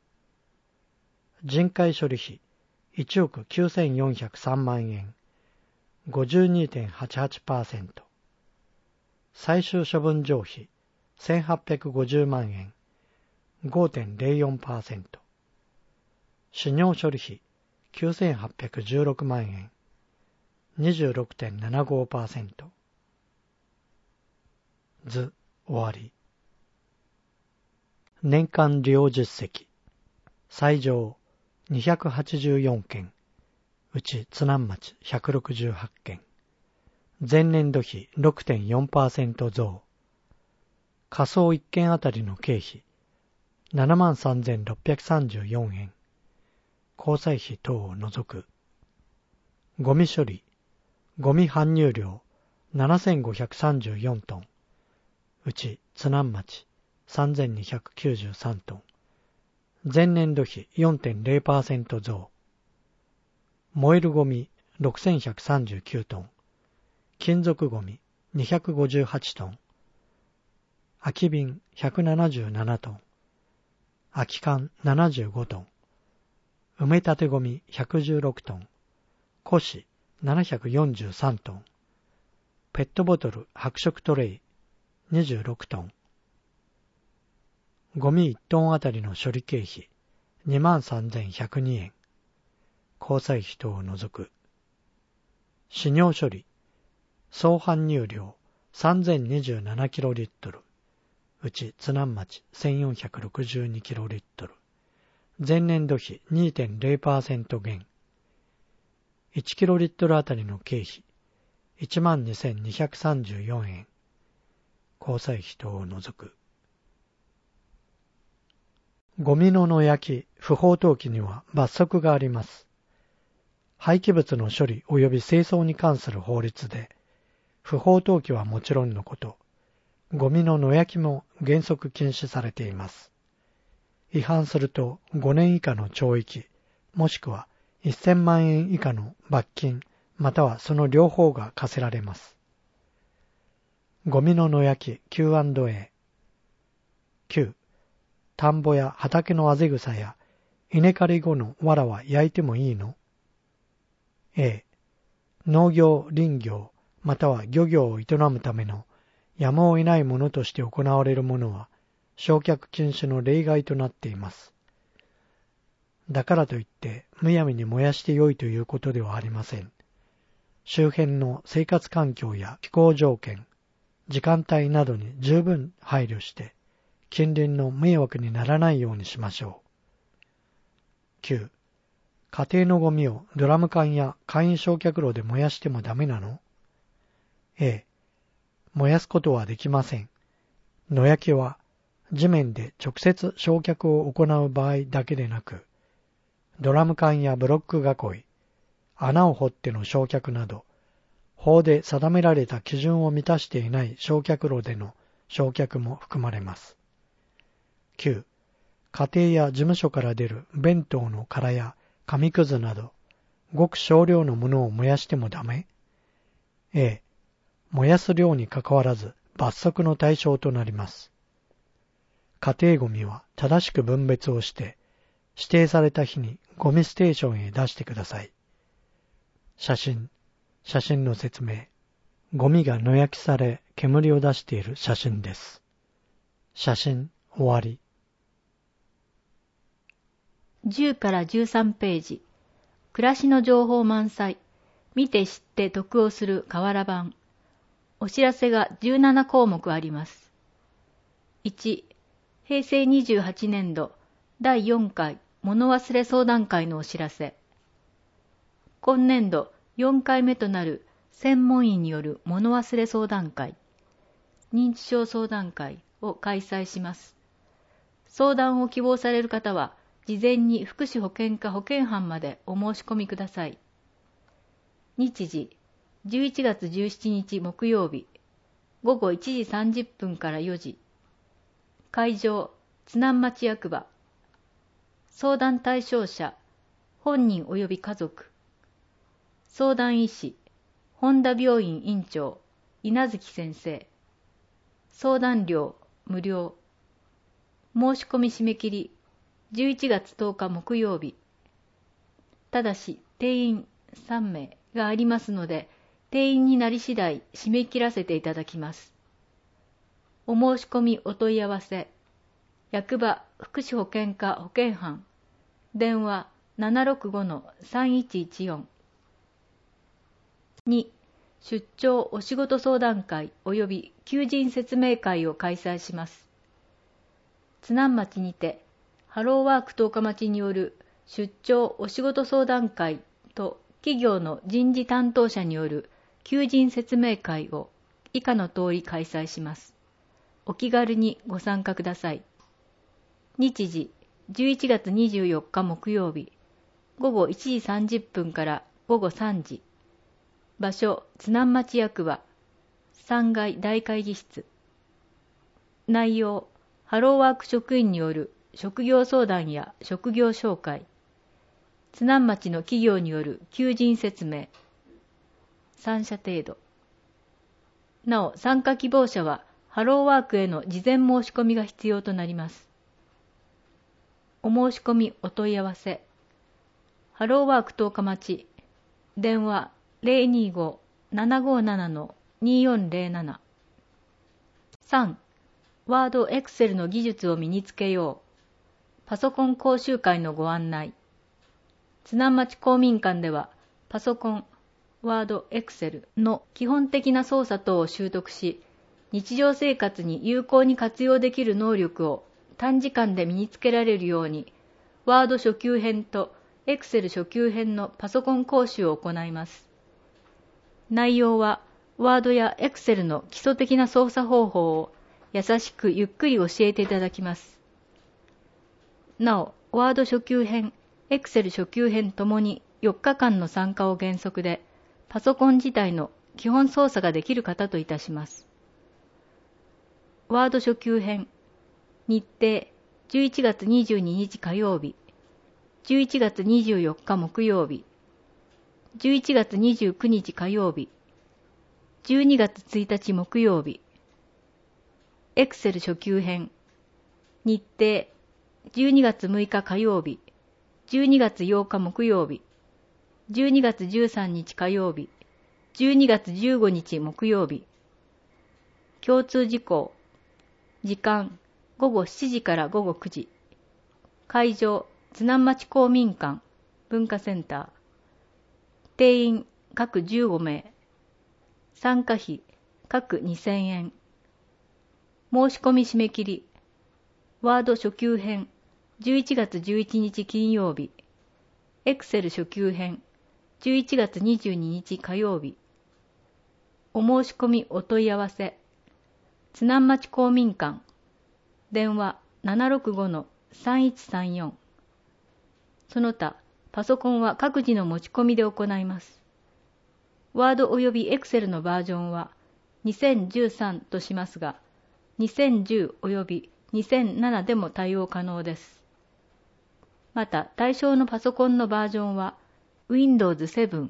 人海処理費1億9403万円、52.88%。最終処分場費1850万円、5.04%。種尿処理費9816万円、26.75%。図終わり。年間利用実績。最上284件、うち津南町168件。前年度比 6.4% 増。仮想1件あたりの経費73,634円。交際費等を除く。ゴミ処理、ゴミ搬入量7534トン。うち津南町3293トン。前年度比 4.0% 増。燃えるゴミ6139トン。金属ゴミ258トン。空き瓶177トン。空き缶75トン。埋め立てゴミ116トン。古紙743トン。ペットボトル白色トレイ26トン。ゴミ1トンあたりの処理経費23,102円。交際費等を除く。種尿処理、総搬入量3027キロリットル。うち津南町1462キロリットル。前年度比 2.0% 減。1キロリットルあたりの経費12,234円。交際費等を除く。ゴミの野焼き、不法投棄には罰則があります。廃棄物の処理及び清掃に関する法律で、不法投棄はもちろんのこと、ゴミの野焼きも原則禁止されています。違反すると5年以下の懲役、もしくは 1000万円以下の罰金またはその両方が課せられます。ゴミの野焼き Q&A。 9. 田んぼや畑のあぜ草や稲刈り後の藁は焼いてもいいの？ A. 農業、林業または漁業を営むためのやむを得ないものとして行われるものは焼却禁止の例外となっています。だからといってむやみに燃やしてよいということではありません。周辺の生活環境や気候条件、時間帯などに十分配慮して近隣の迷惑にならないようにしましょう。9. 家庭のゴミをドラム缶や簡易焼却炉で燃やしてもダメなの？ A. 燃やすことはできません。野焼きは地面で直接焼却を行う場合だけでなく、ドラム缶やブロック囲い、穴を掘っての焼却など、法で定められた基準を満たしていない焼却炉での焼却も含まれます。9. 家庭や事務所から出る弁当の殻や紙くずなど、ごく少量のものを燃やしてもダメ？ A. 燃やす量にかかわらず罰則の対象となります。家庭ゴミは正しく分別をして、指定された日にゴミステーションへ出してください。写真の説明。ゴミが野焼きされ煙を出している写真です。写真終わり。 10から13ページ。暮らしの情報満載。見て知って得をする瓦版。お知らせが17項目あります。1、平成28年度第4回物忘れ相談会のお知らせ。今年度4回目となる専門医による物忘れ相談会、認知症相談会を開催します。相談を希望される方は、事前に福祉保健課保健班までお申し込みください。日時、11月17日木曜日、午後1時30分から4時。会場、津南町役場。相談対象者、本人及び家族。相談医師、本田病院院長、稲月先生。相談料、無料。申し込み締め切り、11月10日木曜日。ただし、定員3名がありますので、定員になり次第締め切らせていただきます。お申し込みお問い合わせ、役場福祉保健課保健班、電話 765-3114。2、出張お仕事相談会及び求人説明会を開催します。津南町にて、ハローワーク十日町による出張お仕事相談会と企業の人事担当者による求人説明会を以下の通り開催します。お気軽にご参加ください。日時、11月24日木曜日、午後1時30分から午後3時。場所、津南町役場、3階大会議室。内容、ハローワーク職員による職業相談や職業紹介。津南町の企業による求人説明。3社程度。なお、参加希望者は、ハローワークへの事前申し込みが必要となります。お申し込みお問い合わせ。ハローワーク十日町。電話 025-757-2407。3. ワードエクセルの技術を身につけよう。パソコン講習会のご案内。津南町公民館では、パソコン、ワードエクセルの基本的な操作等を習得し、日常生活に有効に活用できる能力を短時間で身につけられるように、ワード初級編とエクセル初級編のパソコン講習を行います。内容は、ワードやエクセルの基礎的な操作方法を優しくゆっくり教えていただきます。なお、ワード初級編、エクセル初級編ともに4日間の参加を原則で、パソコン自体の基本操作ができる方といたします。ワード初級編、日程11月22日火曜日、 11月24日木曜日、11月29日火曜日、12月1日木曜日。エクセル初級編。日程、12月6日火曜日、12月8日木曜日、12月13日火曜日、12月15日木曜日。共通事項。時間、午後7時から午後9時。会場、津南町公民館、文化センター。定員、各15名。参加費、各2000円。申し込み締め切り。ワード初級編、11月11日金曜日。エクセル初級編、11月22日火曜日。お申し込みお問い合わせ。津南町公民館。電話 765-3134。その他、パソコンは各自の持ち込みで行います。ワード及びエクセルのバージョンは2013としますが、2010及び2007でも対応可能です。また、対象のパソコンのバージョンは Windows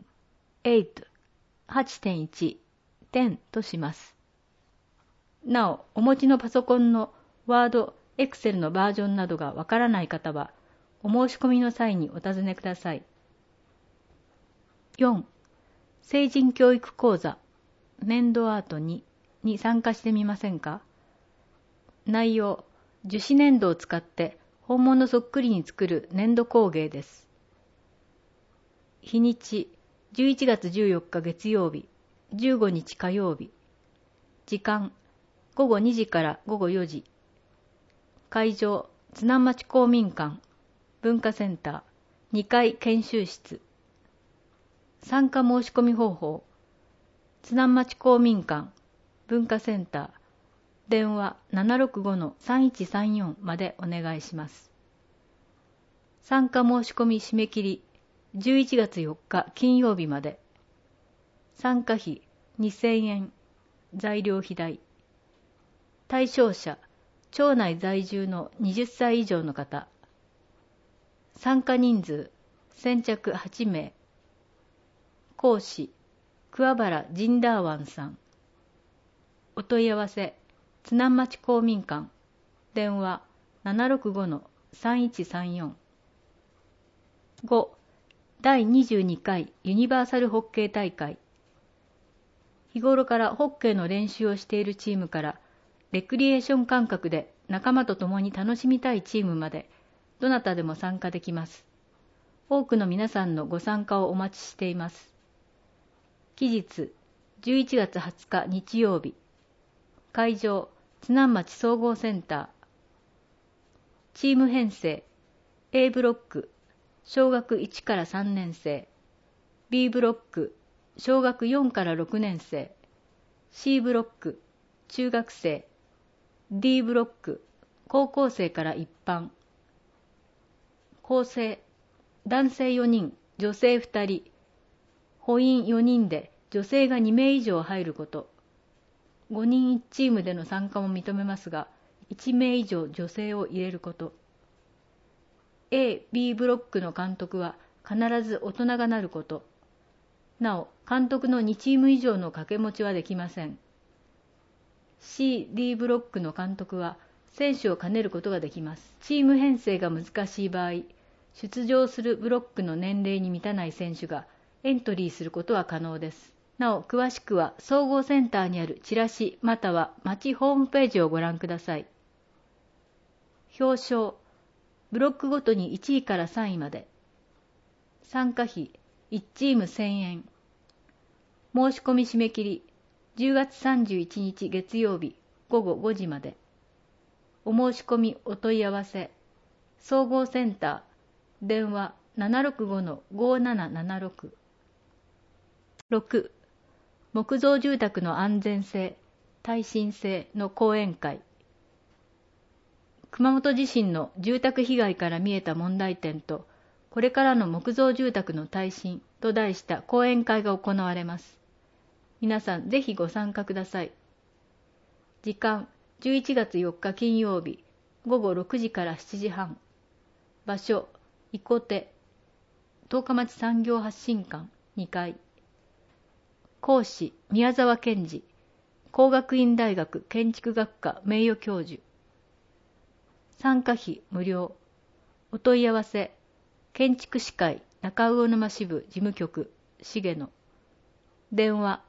7、8、8.1、10とします。なお、お持ちのパソコンのワード、エクセルのバージョンなどがわからない方は、お申し込みの際にお尋ねください。4. 成人教育講座、粘土アート2に参加してみませんか？内容、樹脂粘土を使って本物そっくりに作る粘土工芸です。日にち、11月14日月曜日、15日火曜日。時間、午後2時から午後4時。会場、津南町公民館、文化センター、2階研修室。参加申し込み方法、津南町公民館、文化センター、電話 765-3134 までお願いします。参加申し込み締め切り、11月4日金曜日まで。参加費2000円、材料費代。対象者、町内在住の20歳以上の方。参加人数、先着8名。講師、桑原ジンダーワンさん。お問い合わせ、津南町公民館。電話 765-3134。5. 第22回ユニバーサルホッケー大会。日頃からホッケーの練習をしているチームから、レクリエーション感覚で仲間と共に楽しみたいチームまで、どなたでも参加できます。多くの皆さんのご参加をお待ちしています。期日、11月20日日曜日。会場、津南町総合センター。チーム編成、A ブロック、小学1から3年生。B ブロック、小学4から6年生。C ブロック、中学生。D ブロック、高校生から一般。構成、男性4人、女性2人。補員4人で女性が2名以上入ること。5人1チームでの参加も認めますが、1名以上女性を入れること。A、B ブロックの監督は必ず大人がなること。なお、監督の2チーム以上の掛け持ちはできません。C、D ブロックの監督は選手を兼ねることができます。チーム編成が難しい場合、出場するブロックの年齢に満たない選手がエントリーすることは可能です。なお、詳しくは総合センターにあるチラシまたは町ホームページをご覧ください。表彰、ブロックごとに1位から3位まで。参加費、1チーム1000円。申し込み締め切り、10月31日月曜日午後5時まで。お申し込みお問い合わせ、総合センター、電話 765-5776。6. 木造住宅の安全性、耐震性の講演会。熊本地震の住宅被害から見えた問題点と、これからの木造住宅の耐震と題した講演会が行われます。皆さんぜひご参加ください。時間、11月4日金曜日、午後6時から7時半。場所、 いこて、十日町産業発信館2階。講師、宮沢賢治、工学院大学建築学科名誉教授。参加費無料。お問い合わせ、建築士会中魚沼支部事務局重野。電話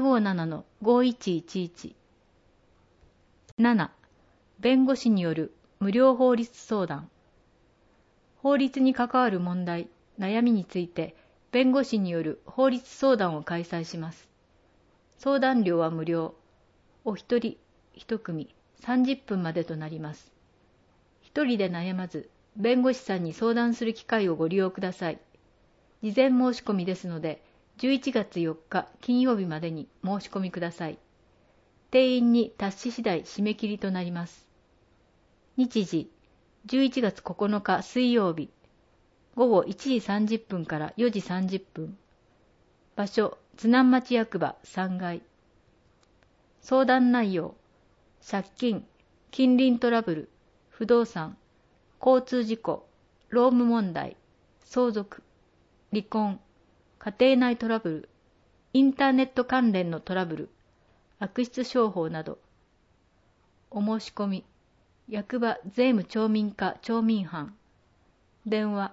757-5111。7. 弁護士による無料法律相談。法律に関わる問題、悩みについて弁護士による法律相談を開催します。相談料は無料。お一人一組30分までとなります。一人で悩まず、弁護士さんに相談する機会をご利用ください。事前申し込みですので、11月4日金曜日までに申し込みください。定員に達し次第締め切りとなります。日時、11月9日水曜日、午後1時30分から4時30分。場所、津南町役場3階。相談内容、借金、近隣トラブル、不動産、交通事故、労務問題、相続、離婚、家庭内トラブル、インターネット関連のトラブル、悪質商法など。お申し込み、役場税務町民課町民班。電話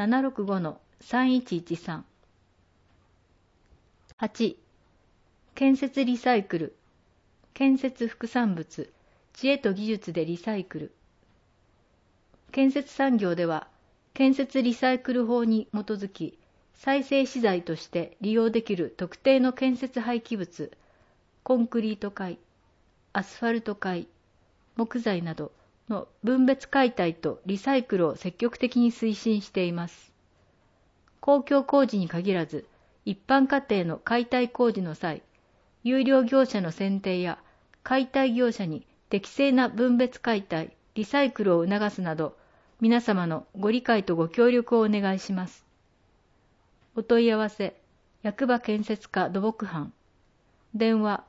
765-3113。8. 建設リサイクル。建設副産物、知恵と技術でリサイクル。建設産業では、建設リサイクル法に基づき、再生資材として利用できる特定の建設廃棄物、コンクリート塊、アスファルト塊、木材などの分別解体とリサイクルを積極的に推進しています。公共工事に限らず、一般家庭の解体工事の際、有料業者の選定や解体業者に適正な分別解体、リサイクルを促すなど、皆様のご理解とご協力をお願いします。お問い合わせ、役場建設課土木班。電話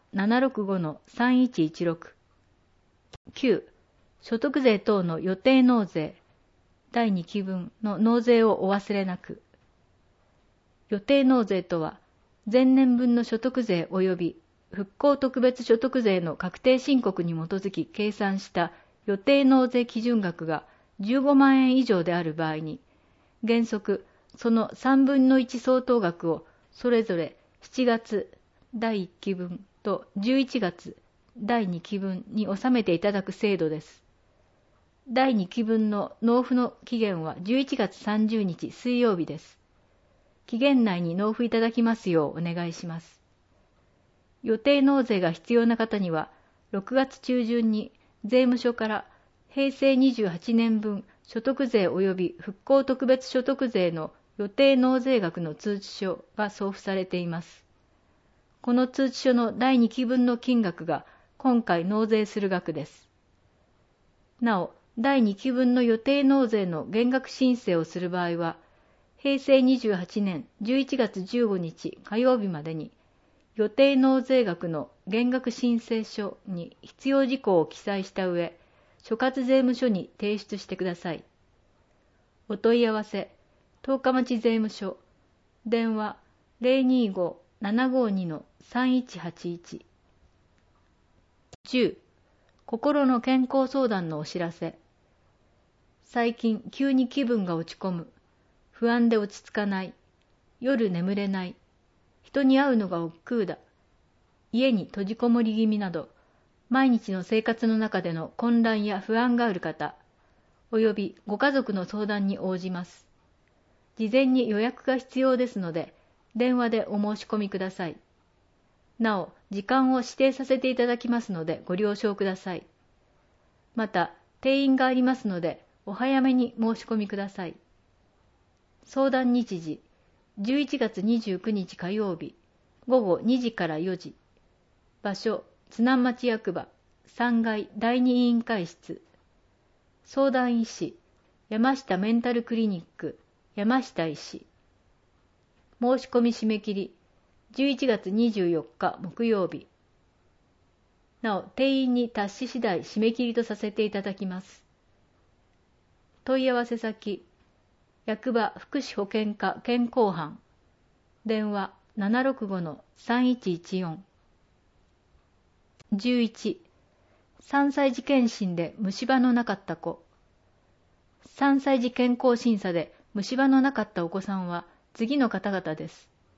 765-3116。9. 所得税等の予定納税、第2期分の納税をお忘れなく。予定納税とは、前年分の所得税及び復興特別所得税の確定申告に基づき計算した予定納税基準額が15万円以上である場合に、原則その3分の1相当額をそれぞれ7月第1期分と11月第2期分に納めていただく制度です。第2期分の納付の期限は11月30日水曜日です。期限内に納付いただきますようお願いします。予定納税が必要な方には、6月中旬に税務署から平成28年分所得税及び復興特別所得税の予定納税額の通知書が送付されています。この通知書の第2期分の金額が今回納税する額です。なお、第2期分の予定納税の減額申請をする場合は、平成28年11月15日火曜日までに、予定納税額の減額申請書に必要事項を記載した上、所轄税務署に提出してください。お問い合わせ、十日町税務署、電話025-752-3181。10. 心の健康相談のお知らせ。最近急に気分が落ち込む、不安で落ち着かない、夜眠れない、人に会うのが億劫だ、家に閉じこもり気味など、毎日の生活の中での混乱や不安がある方、およびご家族の相談に応じます。事前に予約が必要ですので、電話でお申し込みください。なお、時間を指定させていただきますのでご了承ください。また、定員がありますので、お早めに申し込みください。相談日時、11月29日火曜日、午後2時から4時。場所、津南町役場、3階第2委員会室。相談医師、山下メンタルクリニック、山下医師。申し込み締め切り、11月24日木曜日。なお、定員に達し次第締め切りとさせていただきます。問い合わせ先、 役場福祉保健課健康班。電話765-3114。11、3歳児検診で虫歯のなかった子。3歳児健康審査で虫歯のなかったお子さんは次の方々です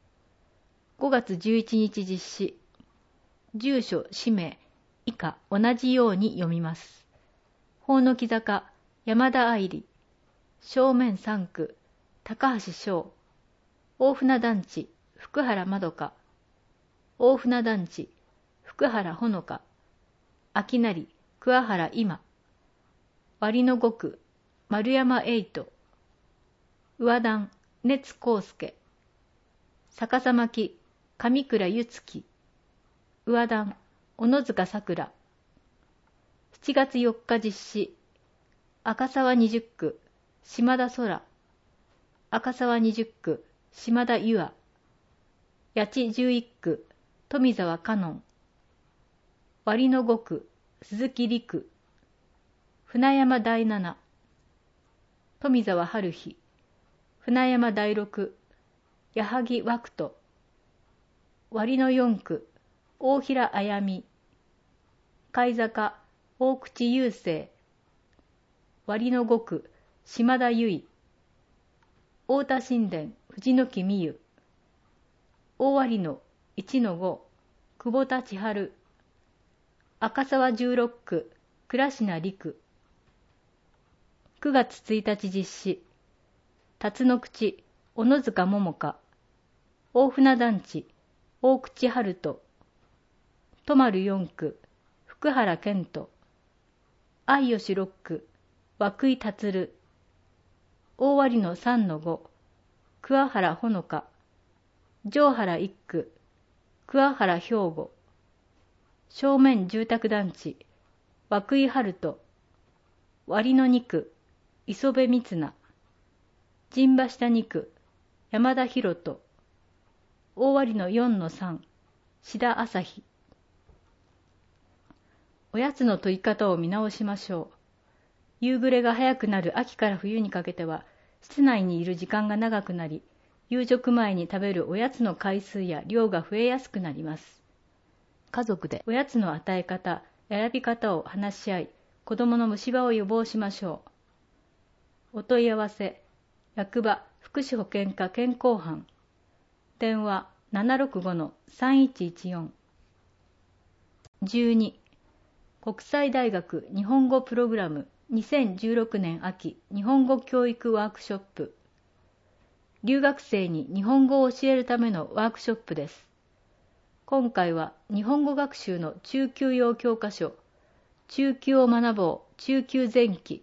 。5月11日実施。住所、氏名、以下同じように読みます。ほおのき坂、山田愛理。正面3区、高橋翔。大船団地、福原まどか。大船団地、福原ほのか。秋成、桑原今。割の5区、丸山エイト。上段、熱康介。逆さ巻、上倉ゆつき。上段、小野塚さくら。7月4日実施。赤沢20区、島田空。赤沢20区、島田優愛。八千11区、富沢香音。割の5区、鈴木陸。船山第7、富沢春日。船山第6、矢作枠人。割の4区、大平あやみ。貝坂、大口雄生。割の5区、島田由衣。太田新田、藤木美優。大割の1-5、久保田千春。赤沢16区、倉科陸。9月1日実施。辰野口、小野塚桃香。大船団地、大口春人。都丸4区、福原健人。愛吉6区、涌井達。大割の3-5、桑原ほのか。上原1区、桑原兵庫。正面住宅団地、涌井春人。割の2区、磯部光菜。陣馬下2区、山田博人。大割の4-3、志田朝日。おやつの取り方を見直しましょう。夕暮れが早くなる秋から冬にかけては、室内にいる時間が長くなり、夕食前に食べるおやつの回数や量が増えやすくなります。家族でおやつの与え方、選び方を話し合い、子どもの虫歯を予防しましょう。お問い合わせ、役場福祉保健課健康班。電話765-3114。12、国際大学日本語プログラム2016年秋日本語教育ワークショップ。留学生に日本語を教えるためのワークショップです。今回は日本語学習の中級用教科書、中級を学ぼう中級前期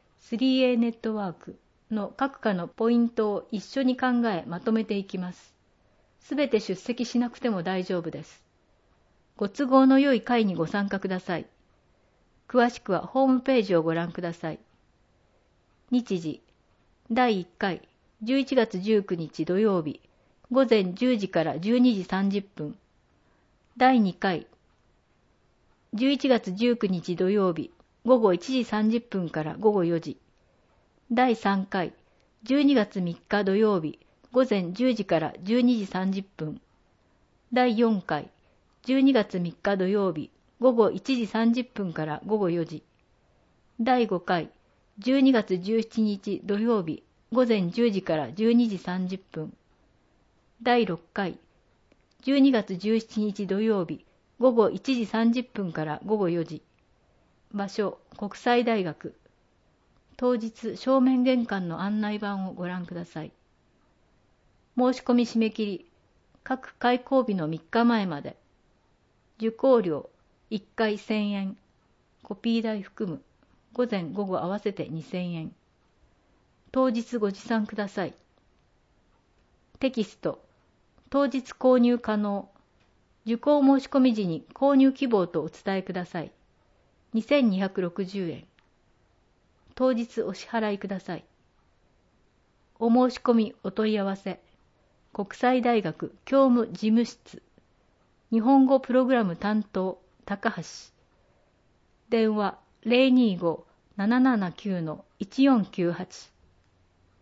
3A ネットワークの各科のポイントを一緒に考えまとめていきます。すべて出席しなくても大丈夫です。ご都合の良い会にご参加ください。詳しくはホームページをご覧ください。日時、第1回、11月19日土曜日、午前10時から12時30分。第2回、11月19日土曜日、午後1時30分から午後4時。第3回、12月3日土曜日、午前10時から12時30分。第4回、12月3日土曜日、午後1時30分から午後4時。第5回、12月17日土曜日、午前10時から12時30分。第6回、12月17日土曜日、午後1時30分から午後4時。場所、国際大学。当日、正面玄関の案内板をご覧ください。申し込み締め切り、各開講日の3日前まで。受講料、1回1000円。コピー代含む。午前午後合わせて2000円。当日ご持参ください。テキスト、当日購入可能。受講申し込み時に購入希望とお伝えください。2260円。当日お支払いください。お申し込みお問い合わせ。国際大学教務事務室。日本語プログラム担当、高橋。電話 025-779-1498。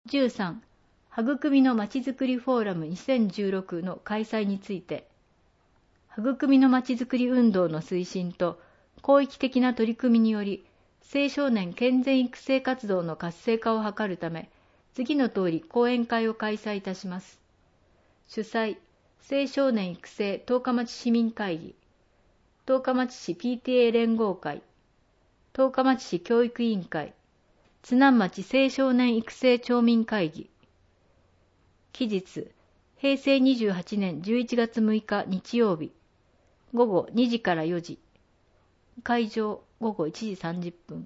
13、育みのまちづくりフォーラム2016の開催について、育みのまちづくり運動の推進と広域的な取り組みにより、青少年健全育成活動の活性化を図るため、次の通り講演会を開催いたします。主催、青少年育成十日町市民会議、十日町市 PTA 連合会、十日町市教育委員会、津南町青少年育成町民会議。期日、平成28年11月6日日曜日、午後2時から4時。会場、午後1時30分。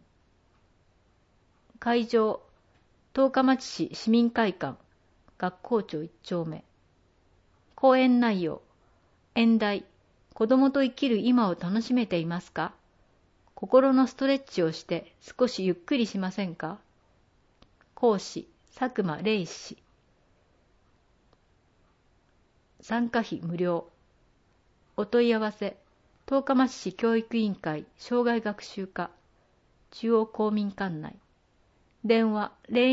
会場、十日町市市民会館、学校長1丁目。講演内容、演題、子供と生きる今を楽しめていますか？心のストレッチをして少しゆっくりしませんか？講師、佐久間玲氏。参加費無料。お問い合わせ、十日町市教育委員会障害学習課、中央公民館内。電話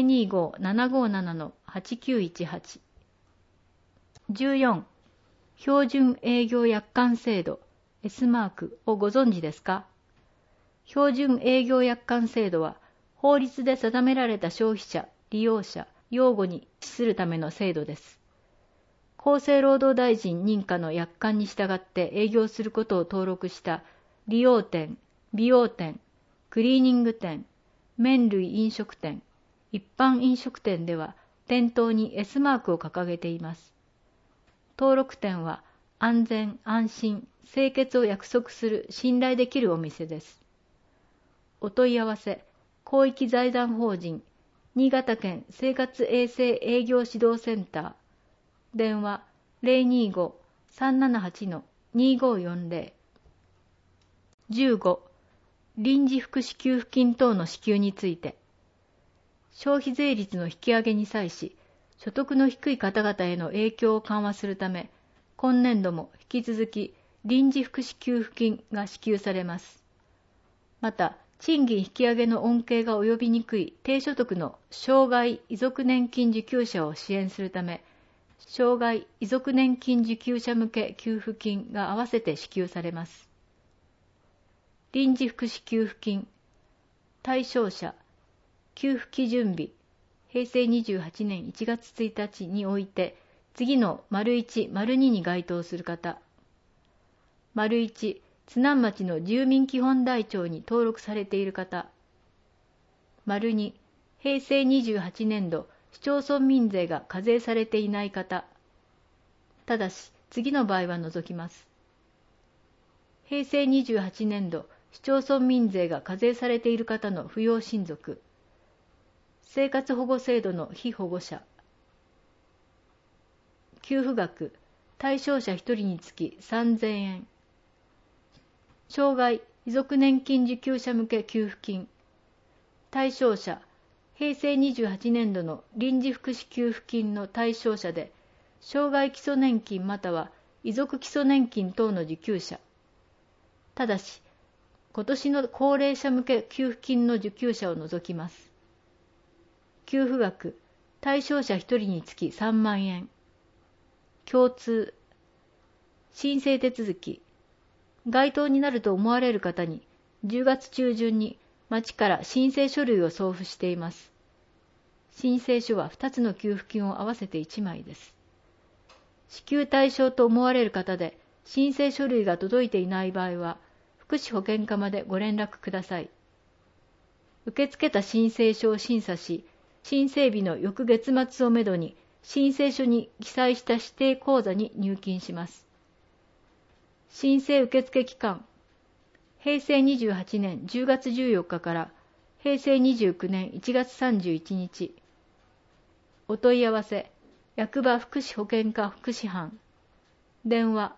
025-757-8918。14、標準営業約款制度 S マークをご存知ですか？標準営業約款制度は、法律で定められた消費者、利用者、用語に資するための制度です。厚生労働大臣認可の約款に従って営業することを登録した理容店、美容店、クリーニング店、麺類飲食店、一般飲食店では店頭に S マークを掲げています。登録店は安全・安心、清潔を約束する信頼できるお店です。お問い合わせ、広域財団法人新潟県生活衛生営業指導センター、電話 025-378-2540。15、臨時福祉給付金等の支給について、消費税率の引き上げに際し、所得の低い方々への影響を緩和するため、今年度も引き続き臨時福祉給付金が支給されます。また、賃金引き上げの恩恵が及びにくい低所得の障害遺族年金受給者を支援するため、障害遺族年金受給者向け給付金が合わせて支給されます。臨時福祉給付金、対象者、給付基準日、平成28年1月1日において、次の ①、②に該当する方。①、津南町の住民基本台帳に登録されている方。②、平成28年度、市町村民税が課税されていない方。ただし、次の場合は除きます。平成28年度、市町村民税が課税されている方の扶養親族。生活保護制度の被保護者。給付額、対象者1人につき3000円。障害遺族年金受給者向け給付金。対象者、平成28年度の臨時福祉給付金の対象者で、障害基礎年金または遺族基礎年金等の受給者。ただし、今年の高齢者向け給付金の受給者を除きます。給付額、対象者1人につき3万円。共通。申請手続き。該当になると思われる方に、10月中旬に町から申請書類を送付しています。申請書は2つの給付金を合わせて1枚です。支給対象と思われる方で、申請書類が届いていない場合は、福祉保健課までご連絡ください。受け付けた申請書を審査し、申請日の翌月末をめどに、申請書に記載した指定口座に入金します。申請受付期間、平成28年10月14日から平成29年1月31日。お問い合わせ、役場福祉保健課福祉班。電話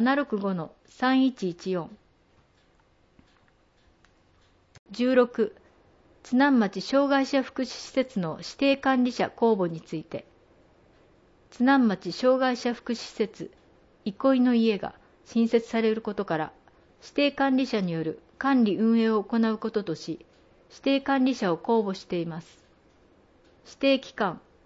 765-3114。16、津南町障害者福祉施設の指定管理者公募について。津南町障害者福祉施設、憩いの家が新設されることから、指定管理者による管理運営を行うこととし、指定管理者を公募しています。指定期間、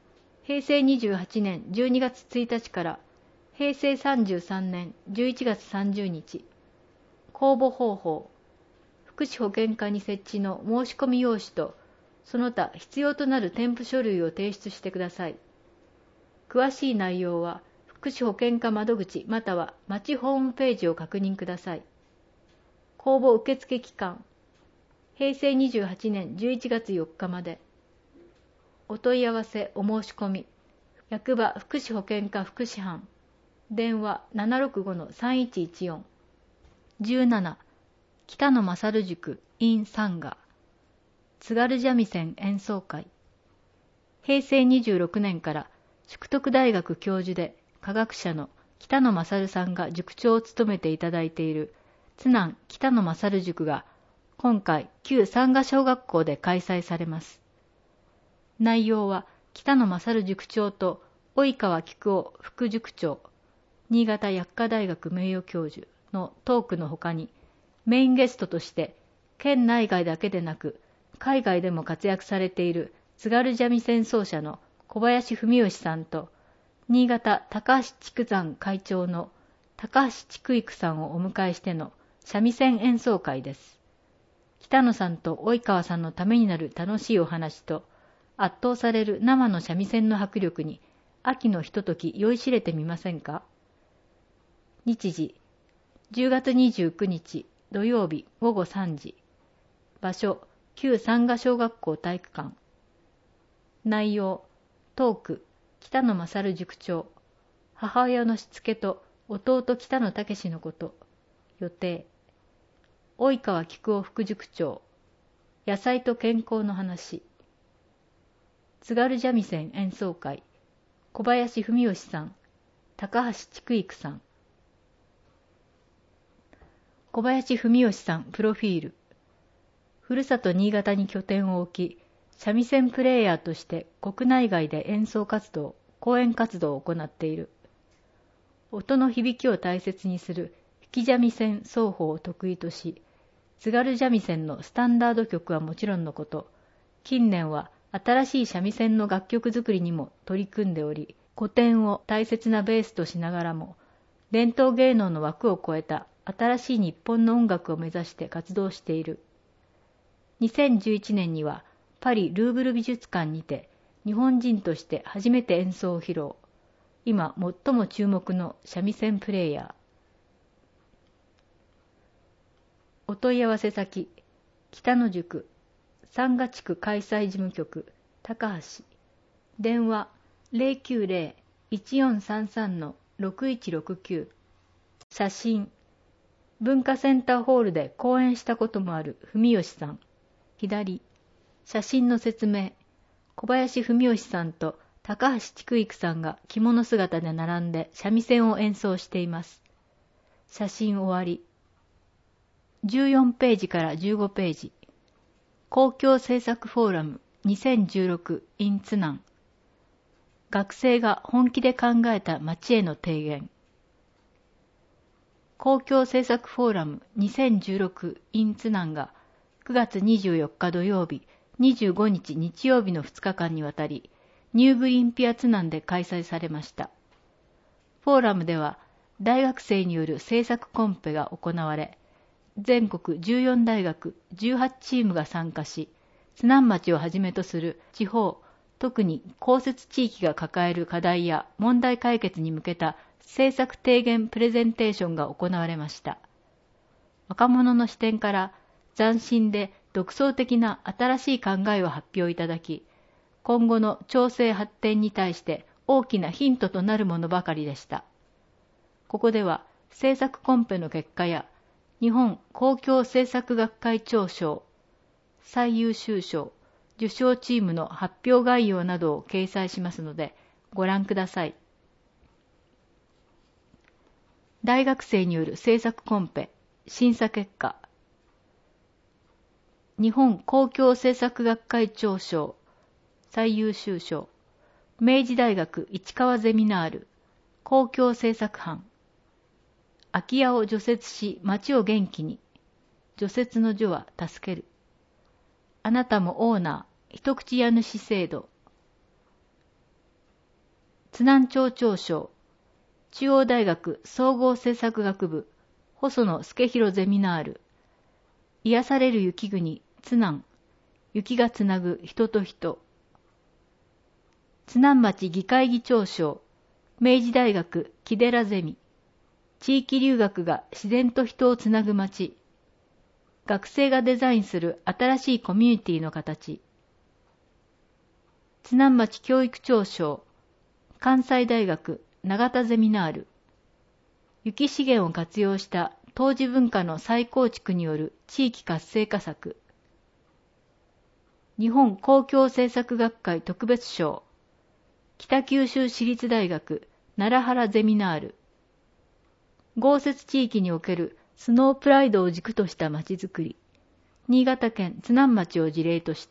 平成28年12月1日から平成33年11月30日、公募方法、福祉保健課に設置の申し込み用紙と、その他必要となる添付書類を提出してください。詳しい内容は、福祉保健課窓口または町ホームページを確認ください。公募受付期間、平成28年11月4日まで。お問い合わせお申し込み、役場福祉保健課福祉班、電話 765-3114。17、北野勝塾 in サンガ、津軽三味線演奏会。平成26年から淑徳大学教授で科学者の北野勝さんが塾長を務めていただいている津南北野勝塾が今回旧三賀小学校で開催されます。内容は北野勝塾長と及川菊夫副塾長、新潟薬科大学名誉教授のトークのほかに、メインゲストとして県内外だけでなく海外でも活躍されている津軽三味線奏者の小林文義さんと、新潟高橋竹山会長の高橋竹育さんをお迎えしての三味線演奏会です。北野さんと及川さんのためになる楽しいお話と、圧倒される生の三味線の迫力に秋のひととき酔いしれてみませんか。日時、10月29日土曜日午後3時。場所、旧三賀小学校体育館。内容、トーク、北野勝塾長、母親のしつけと弟北野武のこと。予定、及川菊夫副塾長、野菜と健康の話。津軽三味線演奏会、小林文義さん、高橋竹育さん。小林文義さんプロフィール。ふるさと新潟に拠点を置き、三味線プレイヤーとして国内外で演奏活動、講演活動を行っている。音の響きを大切にする弾き三味線奏法を得意とし、津軽三味線のスタンダード曲はもちろんのこと、近年は新しい三味線の楽曲作りにも取り組んでおり、古典を大切なベースとしながらも、伝統芸能の枠を超えた新しい日本の音楽を目指して活動している。2011年にはパリ・ルーブル美術館にて日本人として初めて演奏を披露。今最も注目の三味線プレイヤー。お問い合わせ先、北野塾、三賀地区開催事務局、高橋。電話、090-1433-6169。写真、文化センターホールで講演したこともある文義さん。左。写真の説明、小林文義さんと高橋竹育さんが着物姿で並んで三味線を演奏しています。写真終わり。14ページから15ページ。公共政策フォーラム2016 in 津南。学生が本気で考えた町への提言。公共政策フォーラム2016 in 津南が9月24日土曜日、25日日曜日の2日間にわたり、ニューグリーンピア津南で開催されました。フォーラムでは、大学生による制作コンペが行われ、全国14大学18チームが参加し、津南町をはじめとする地方、特に豪雪地域が抱える課題や問題解決に向けた政策提言プレゼンテーションが行われました。若者の視点から斬新で独創的な新しい考えを発表いただき、今後の調整発展に対して大きなヒントとなるものばかりでした。ここでは政策コンペの結果や日本公共政策学会長賞、最優秀賞、受賞チームの発表概要などを掲載しますのでご覧ください。大学生による政策コンペ、審査結果。日本公共政策学会長賞、最優秀賞、明治大学市川ゼミナール、公共政策班。空き家を除雪し町を元気に。除雪の除は助ける。あなたもオーナー、一口家主制度。 津南町長賞、中央大学総合政策学部、細野助弘ゼミナール、癒される雪国、津南、雪がつなぐ人と人、津南町議会議長賞、明治大学木寺ゼミ、地域留学が自然と人をつなぐ町、学生がデザインする新しいコミュニティの形、津南町教育長賞、関西大学永田ゼミナール、雪資源を活用した当時文化の再構築による地域活性化策、日本公共政策学会特別賞、北九州市立大学奈良原ゼミナール、豪雪地域におけるスノープライドを軸としたまちづくり、新潟県津南町を事例として、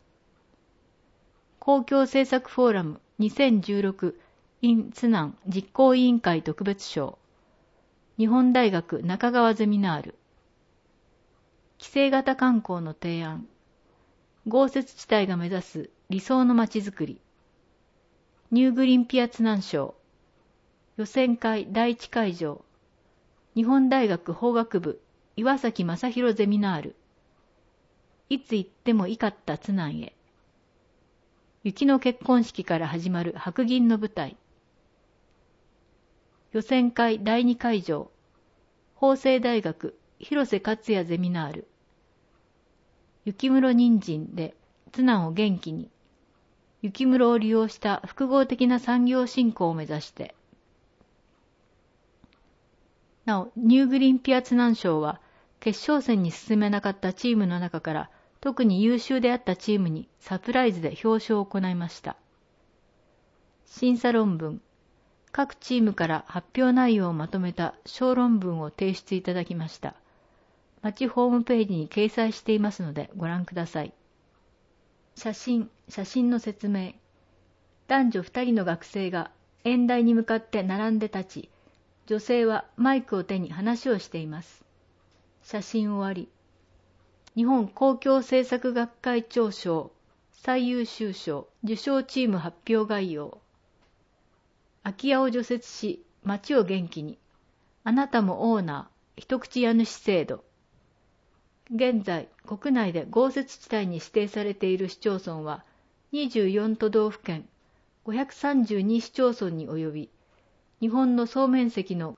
公共政策フォーラム2016 in 津南実行委員会特別賞、日本大学中川ゼミナール、規制型観光の提案、豪雪地帯が目指す理想のまちづくり、ニューグリーンピア津南賞、予選会第1会場、日本大学法学部岩崎正弘ゼミナール、いつ行ってもいかった津南へ、雪の結婚式から始まる白銀の舞台、予選会第2会場、法政大学広瀬克也ゼミナール、雪室人参で津南を元気に、雪室を利用した複合的な産業振興を目指して。なお、ニューグリーンピア津南賞は、決勝戦に進めなかったチームの中から、特に優秀であったチームにサプライズで表彰を行いました。審査論文、各チームから発表内容をまとめた小論文を提出いただきました。町ホームページに掲載していますのでご覧ください。写真の説明。男女2人の学生が演台に向かって並んで立ち、女性はマイクを手に話をしています。写真終わり。日本公共政策学会長賞最優秀賞受賞チーム発表概要。空き家を除雪し、町を元気に。あなたもオーナー、一口家主制度。現在、国内で豪雪地帯に指定されている市町村は24都道府県、532市町村に及び、日本の総面積の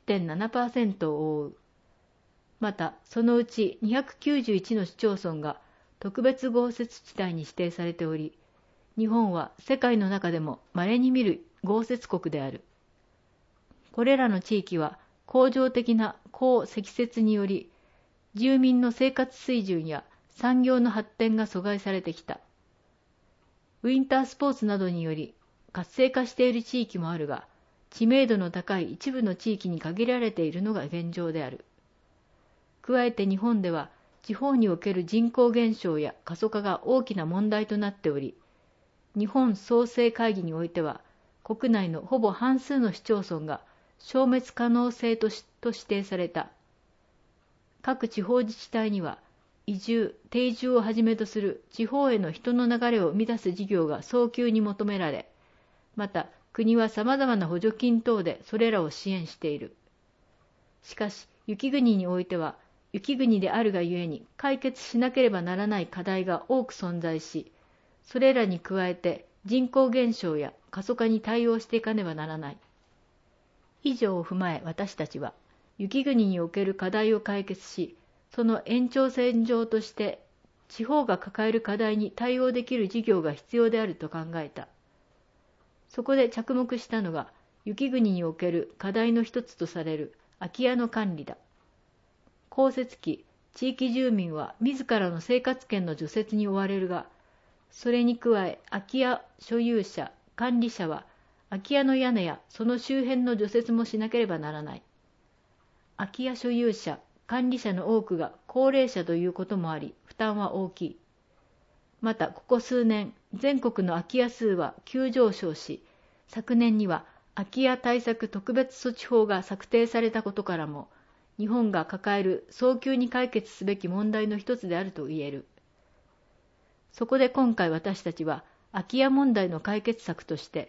50.7% を覆う。また、そのうち291の市町村が特別豪雪地帯に指定されており、日本は世界の中でも稀に見る豪雪国である。これらの地域は、恒常的な降積雪により、住民の生活水準や産業の発展が阻害されてきた。ウィンタースポーツなどにより活性化している地域もあるが、知名度の高い一部の地域に限られているのが現状である。加えて日本では地方における人口減少や過疎化が大きな問題となっており、日本創生会議においては国内のほぼ半数の市町村が消滅可能性と指定された。各地方自治体には移住・定住をはじめとする地方への人の流れを生み出す事業が早急に求められ、また国は様々な補助金等でそれらを支援している。しかし、雪国においては、雪国であるがゆえに解決しなければならない課題が多く存在し、それらに加えて人口減少や過疎化に対応していかねばならない。以上を踏まえ私たちは、雪国における課題を解決し、その延長線上として地方が抱える課題に対応できる事業が必要であると考えた。そこで着目したのが、雪国における課題の一つとされる空き家の管理だ。降雪期、地域住民は自らの生活圏の除雪に追われるが、それに加え空き家所有者、管理者は空き家の屋根やその周辺の除雪もしなければならない。空き家所有者、管理者の多くが高齢者ということもあり、負担は大きい。また、ここ数年、全国の空き家数は急上昇し、昨年には空き家対策特別措置法が策定されたことからも、日本が抱える早急に解決すべき問題の一つであると言える。そこで今回私たちは、空き家問題の解決策として、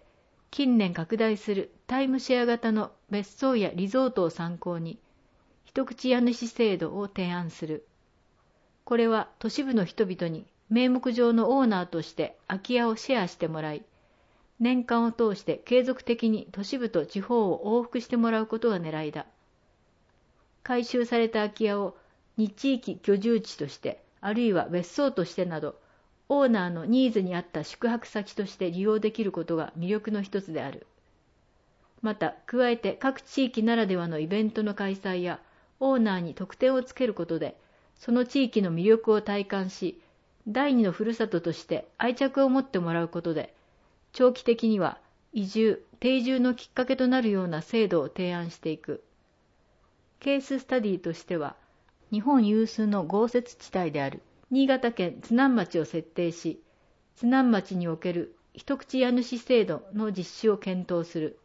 近年拡大するタイムシェア型の別荘やリゾートを参考に、一口家主制度を提案する。これは都市部の人々に名目上のオーナーとして空き家をシェアしてもらい、年間を通して継続的に都市部と地方を往復してもらうことが狙いだ。回収された空き家を2地域居住地として、あるいは別荘としてなど、オーナーのニーズに合った宿泊先として利用できることが魅力の一つである。また、加えて各地域ならではのイベントの開催や、オーナーに特典をつけることで、その地域の魅力を体感し、第二のふるさととして愛着を持ってもらうことで、長期的には移住・定住のきっかけとなるような制度を提案していく。ケーススタディとしては、日本有数の豪雪地帯である新潟県津南町を設定し、津南町における一口家主制度の実施を検討する。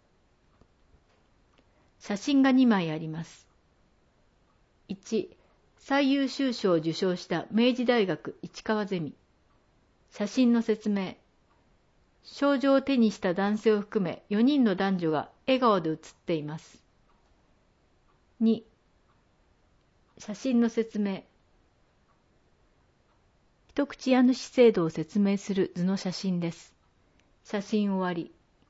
写真が2枚あります。1、最優秀賞を受賞した明治大学市川ゼミ。写真の説明。賞状を手にした男性を含め4人の男女が笑顔で写っています。2、写真の説明。一口家主制度を説明する図の写真です。写真終わり。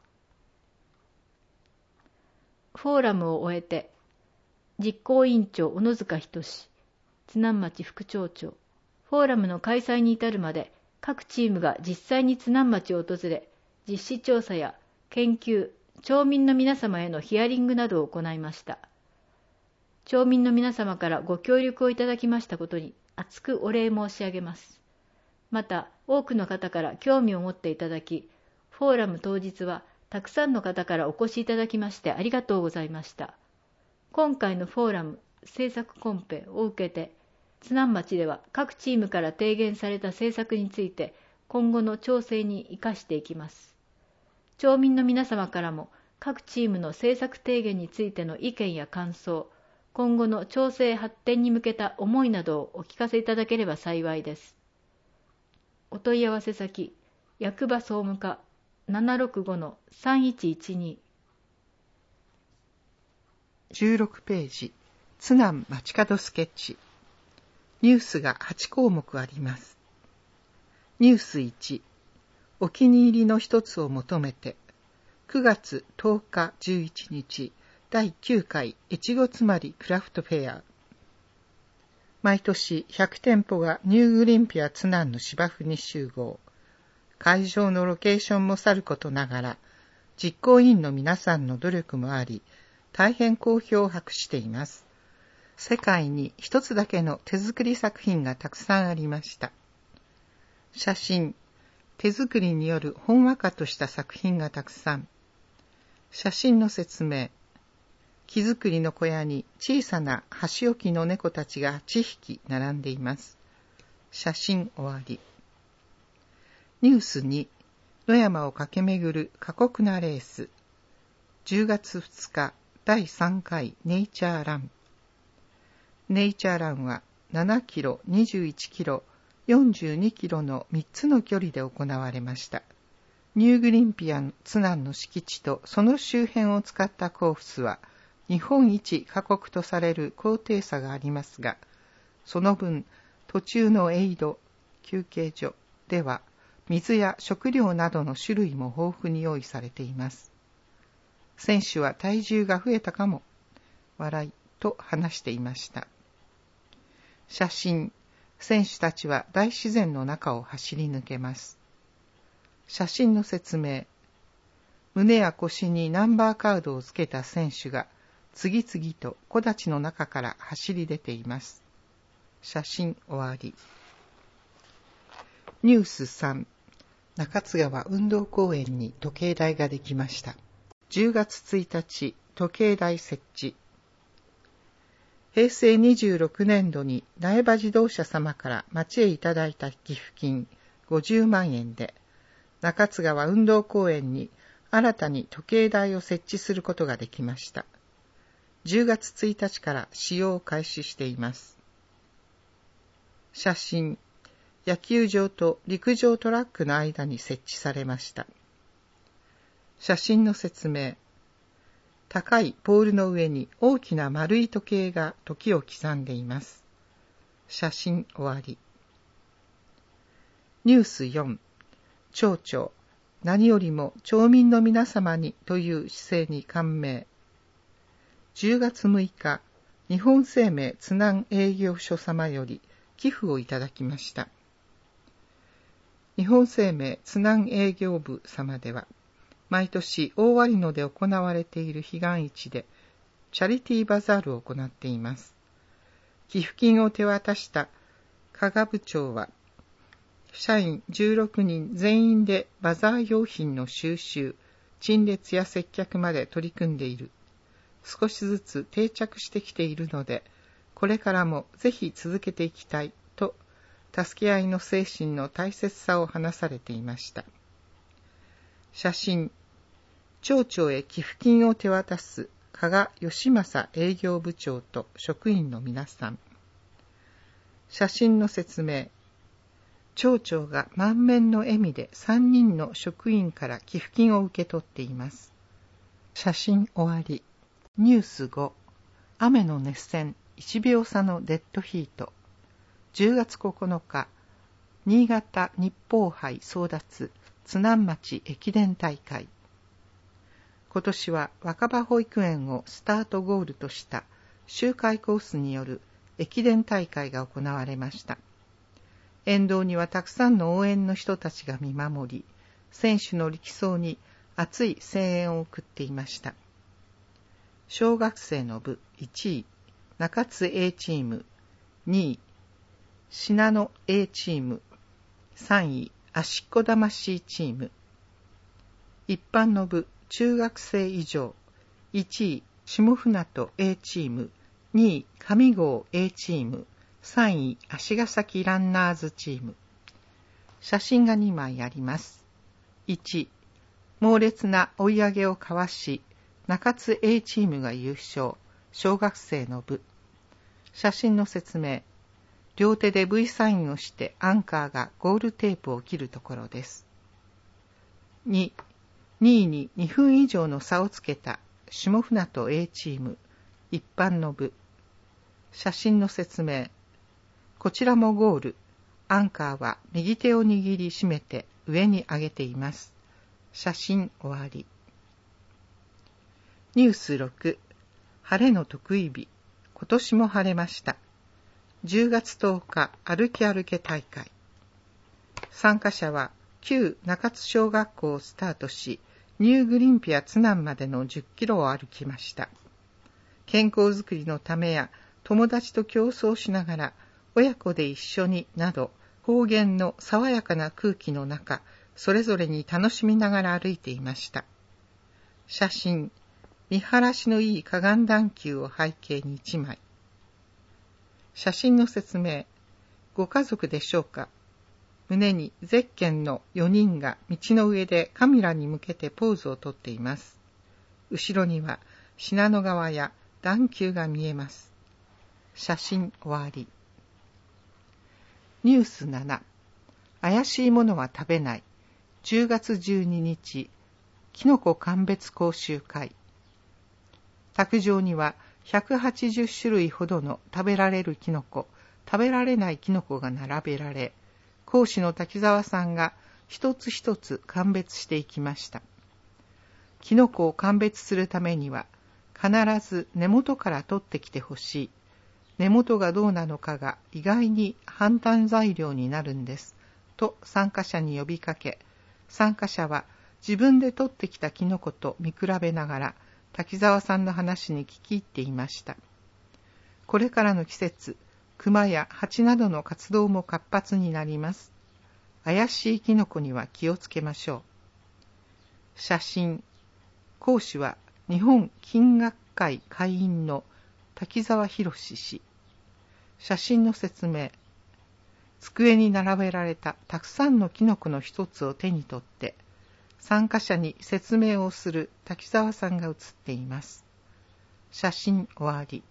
フォーラムを終えて、実行委員長小野塚仁、津南町副町長。フォーラムの開催に至るまで、各チームが実際に津南町を訪れ、実施調査や研究、町民の皆様へのヒアリングなどを行いました。町民の皆様からご協力をいただきましたことに厚くお礼申し上げます。また、多くの方から興味を持っていただき、フォーラム当日はたくさんの方からお越しいただきましてありがとうございました。今回のフォーラム制作コンペを受けて、津南町では各チームから提言された政策について今後の調整に生かしていきます。町民の皆様からも各チームの政策提言についての意見や感想、今後の調整発展に向けた思いなどをお聞かせいただければ幸いです。お問い合わせ先、役場総務課 765-3112。 16ページ、津南街角スケッチ。ニュースが8項目あります。ニュース1、お気に入りの一つを求めて、9月10日11日、第9回越後つまりクラフトフェア。毎年100店舗がニューグリンピア津南の芝生に集合。会場のロケーションもさることながら、実行委員の皆さんの努力もあり、大変好評を博しています。世界に一つだけの手作り作品がたくさんありました。写真、手作りによるほんわかとした作品がたくさん。写真の説明。木造りの小屋に小さな箸置きの猫たちが8匹並んでいます。写真終わり。ニュース2、野山を駆け巡る過酷なレース。10月2日、第3回ネイチャーラン。ネイチャーランは7キロ、21キロ、42キロの3つの距離で行われました。ニューグリンピア津南の敷地とその周辺を使ったコースは、日本一過酷とされる高低差がありますが、その分、途中のエイド、休憩所では、水や食料などの種類も豊富に用意されています。選手は体重が増えたかも、笑いと話していました。写真、選手たちは大自然の中を走り抜けます。写真の説明。胸や腰にナンバーカードをつけた選手が次々と木立の中から走り出ています。写真終わり。ニュース3、中津川運動公園に時計台ができました。10月1日、時計台設置。平成26年度に苗場自動車様から町へいただいた寄付金50万円で、中津川運動公園に新たに時計台を設置することができました。10月1日から使用を開始しています。写真、野球場と陸上トラックの間に設置されました。 写真の説明。高いポールの上に大きな丸い時計が時を刻んでいます。写真終わり。ニュース4、町長、何よりも町民の皆様にという姿勢に感銘。10月6日、日本生命津南営業所様より寄付をいただきました。日本生命津南営業部様では、毎年大割野で行われている彼岸市で、チャリティーバザールを行っています。寄付金を手渡した加賀部長は、社員16人全員でバザー用品の収集、陳列や接客まで取り組んでいる。少しずつ定着してきているので、これからもぜひ続けていきたいと、助け合いの精神の大切さを話されていました。写真、町長へ寄付金を手渡す加賀義正営業部長と職員の皆さん。写真の説明。町長が満面の笑みで3人の職員から寄付金を受け取っています。写真終わり。ニュース5、雨の熱戦、1秒差のデッドヒート。10月9日、新潟日報杯争奪津南町駅伝大会。今年は若葉保育園をスタートゴールとした周回コースによる駅伝大会が行われました。沿道にはたくさんの応援の人たちが見守り、選手の力走に熱い声援を送っていました。小学生の部1位、中津 A チーム、2位、信濃 A チーム、3位、芦っ子魂チーム。一般の部中学生以上、1位、下船渡 A チーム、2位、上郷 A チーム、3位、足ヶ崎ランナーズチーム。写真が2枚あります。1、猛烈な追い上げをかわし、中津 A チームが優勝、小学生の部。写真の説明。両手で V サインをしてアンカーがゴールテープを切るところです。2、2位に2分以上の差をつけた下船渡 A チーム、一般の部。写真の説明。こちらもゴール。アンカーは右手を握りしめて上に上げています。写真終わり。ニュース6、晴れの特異日。今年も晴れました。10月10日、歩き歩け大会。参加者は旧中津小学校をスタートし、ニューグリンピア津南までの10キロを歩きました。健康づくりのためや友達と競争しながら、親子で一緒になど、高原の爽やかな空気の中、それぞれに楽しみながら歩いていました。写真、見晴らしのいい河岸段丘を背景に1枚。写真の説明。ご家族でしょうか。胸にゼッケンの4人が道の上でカメラに向けてポーズをとっています。後ろには信濃川や段丘が見えます。写真終わり。ニュース7、怪しいものは食べない。10月12日、きのこ鑑別講習会。卓上には180種類ほどの食べられるきのこ、食べられないきのこが並べられ、講師の滝沢さんが一つ一つ鑑別していきました。きのこを鑑別するためには、必ず根元から取ってきてほしい。根元がどうなのかが意外に判断材料になるんです。と参加者に呼びかけ、参加者は自分で取ってきたきのこと見比べながら、滝沢さんの話に聞き入っていました。これからの季節、熊や蜂などの活動も活発になります。怪しいキノコには気をつけましょう。写真。講師は日本金学会会員の滝沢博氏。写真の説明。机に並べられたたくさんのキノコの一つを手に取って、参加者に説明をする滝沢さんが写っています。写真終わり。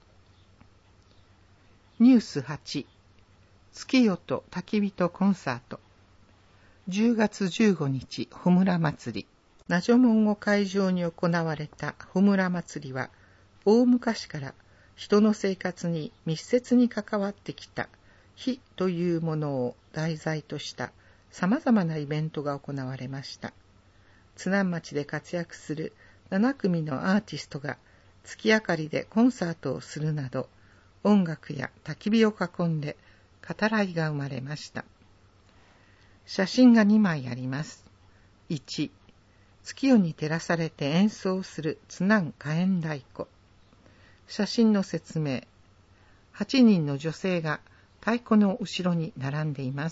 ニュース8、月夜と焚き火とコンサート。10月15日、穂村祭り。 ナジョ門を会場に行われたホムラ祭りは、大昔から人の生活に密接に関わってきた火というものを題材とした様々なイベントが行われました。津南町で活躍する7組のアーティストが月明かりでコンサートをするなど、音楽や焚き火を囲んで語らいが生まれました。写真が2枚あります。1、月夜に照らされて演奏する津南火焔太鼓。写真の説明。8人の女性が太鼓の後ろに並んでいます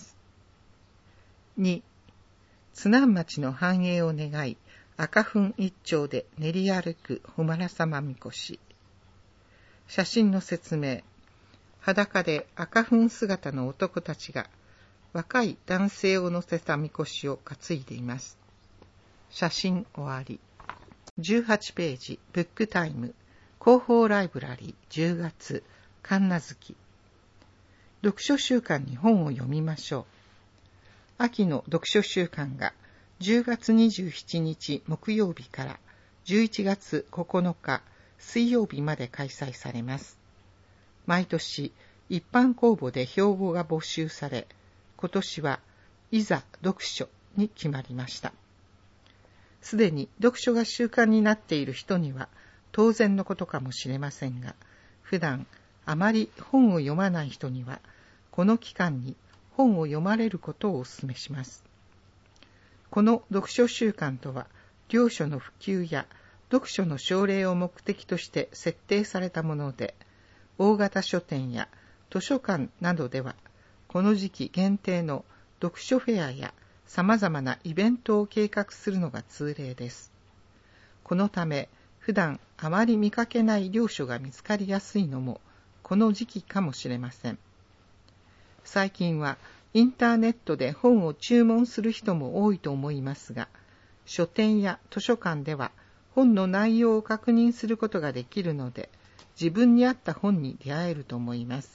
。2、津南町の繁栄を願い、赤粉一丁で練り歩くほまらさまみこし。写真の説明。裸で赤粉姿の男たちが若い男性を乗せたみこしを担いでいます。写真終わり。18ページ、ブックタイム、広報ライブラリー10月、神奈月。読書週間に本を読みましょう。秋の読書週間が10月27日木曜日から11月9日水曜日まで開催されます。毎年一般公募で標語が募集され、今年はいざ読書に決まりました。すでに読書が習慣になっている人には当然のことかもしれませんが、普段あまり本を読まない人には、この期間に本を読まれることをお勧めします。この読書週間とは、領書の普及や読書の奨励を目的として設定されたもので、大型書店や図書館などでは、この時期限定の読書フェアや様々なイベントを計画するのが通例です。このため、普段あまり見かけない領書が見つかりやすいのも、この時期かもしれません。最近はインターネットで本を注文する人も多いと思いますが、書店や図書館では本の内容を確認することができるので、自分に合った本に出会えると思います。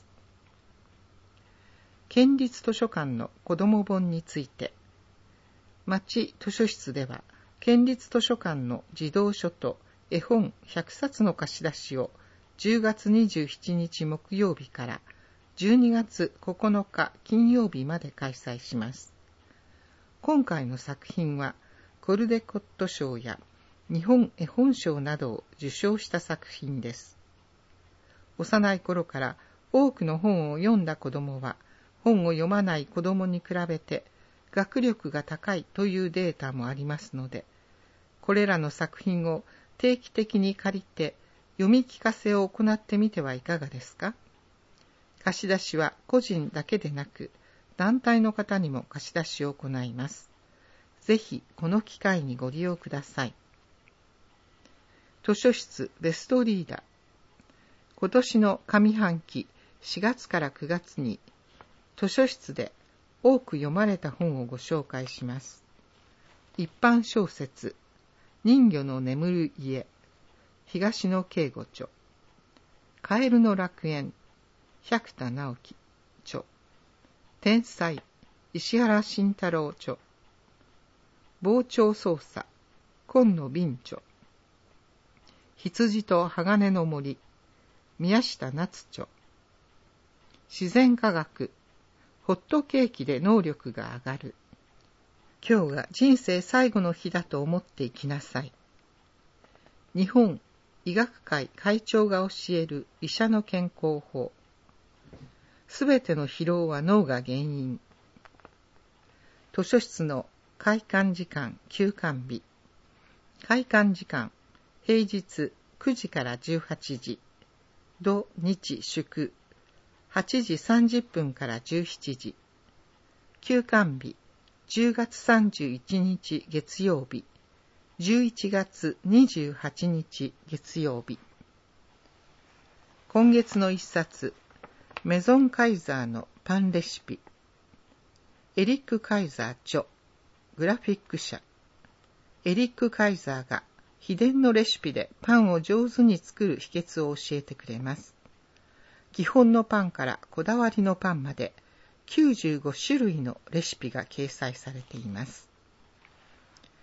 県立図書館の子ども本について、町図書室では県立図書館の児童書と絵本100冊の貸し出しを10月27日木曜日から12月9日金曜日まで開催します。今回の作品はコルデコット賞や日本絵本賞などを受賞した作品です。幼い頃から多くの本を読んだ子どもは、本を読まない子どもに比べて学力が高いというデータもありますので、これらの作品を定期的に借りて読み聞かせを行ってみてはいかがですか？貸し出しは個人だけでなく、団体の方にも貸し出しを行います。ぜひこの機会にご利用ください。図書室ベストリーダー。今年の上半期4月から9月に図書室で多く読まれた本をご紹介します。一般小説、人魚の眠る家、東野圭吾著。カエルの楽園、百田直樹著。天才、石原慎太郎著。傍聴捜査、今野敏著。羊と鋼の森、宮下夏著。自然科学、ホットケーキで能力が上がる。今日が人生最後の日だと思って生きなさい。日本医学会会長が教える医者の健康法。すべての疲労は脳が原因。図書室の開館時間休館日。開館時間平日9時から18時。土日祝8時30分から17時。休館日10月31日月曜日、11月28日月曜日。今月の一冊、メゾンカイザーのパンレシピ。エリック・カイザー著、グラフィック社。エリック・カイザーが秘伝のレシピでパンを上手に作る秘訣を教えてくれます。基本のパンからこだわりのパンまで95種類のレシピが掲載されています。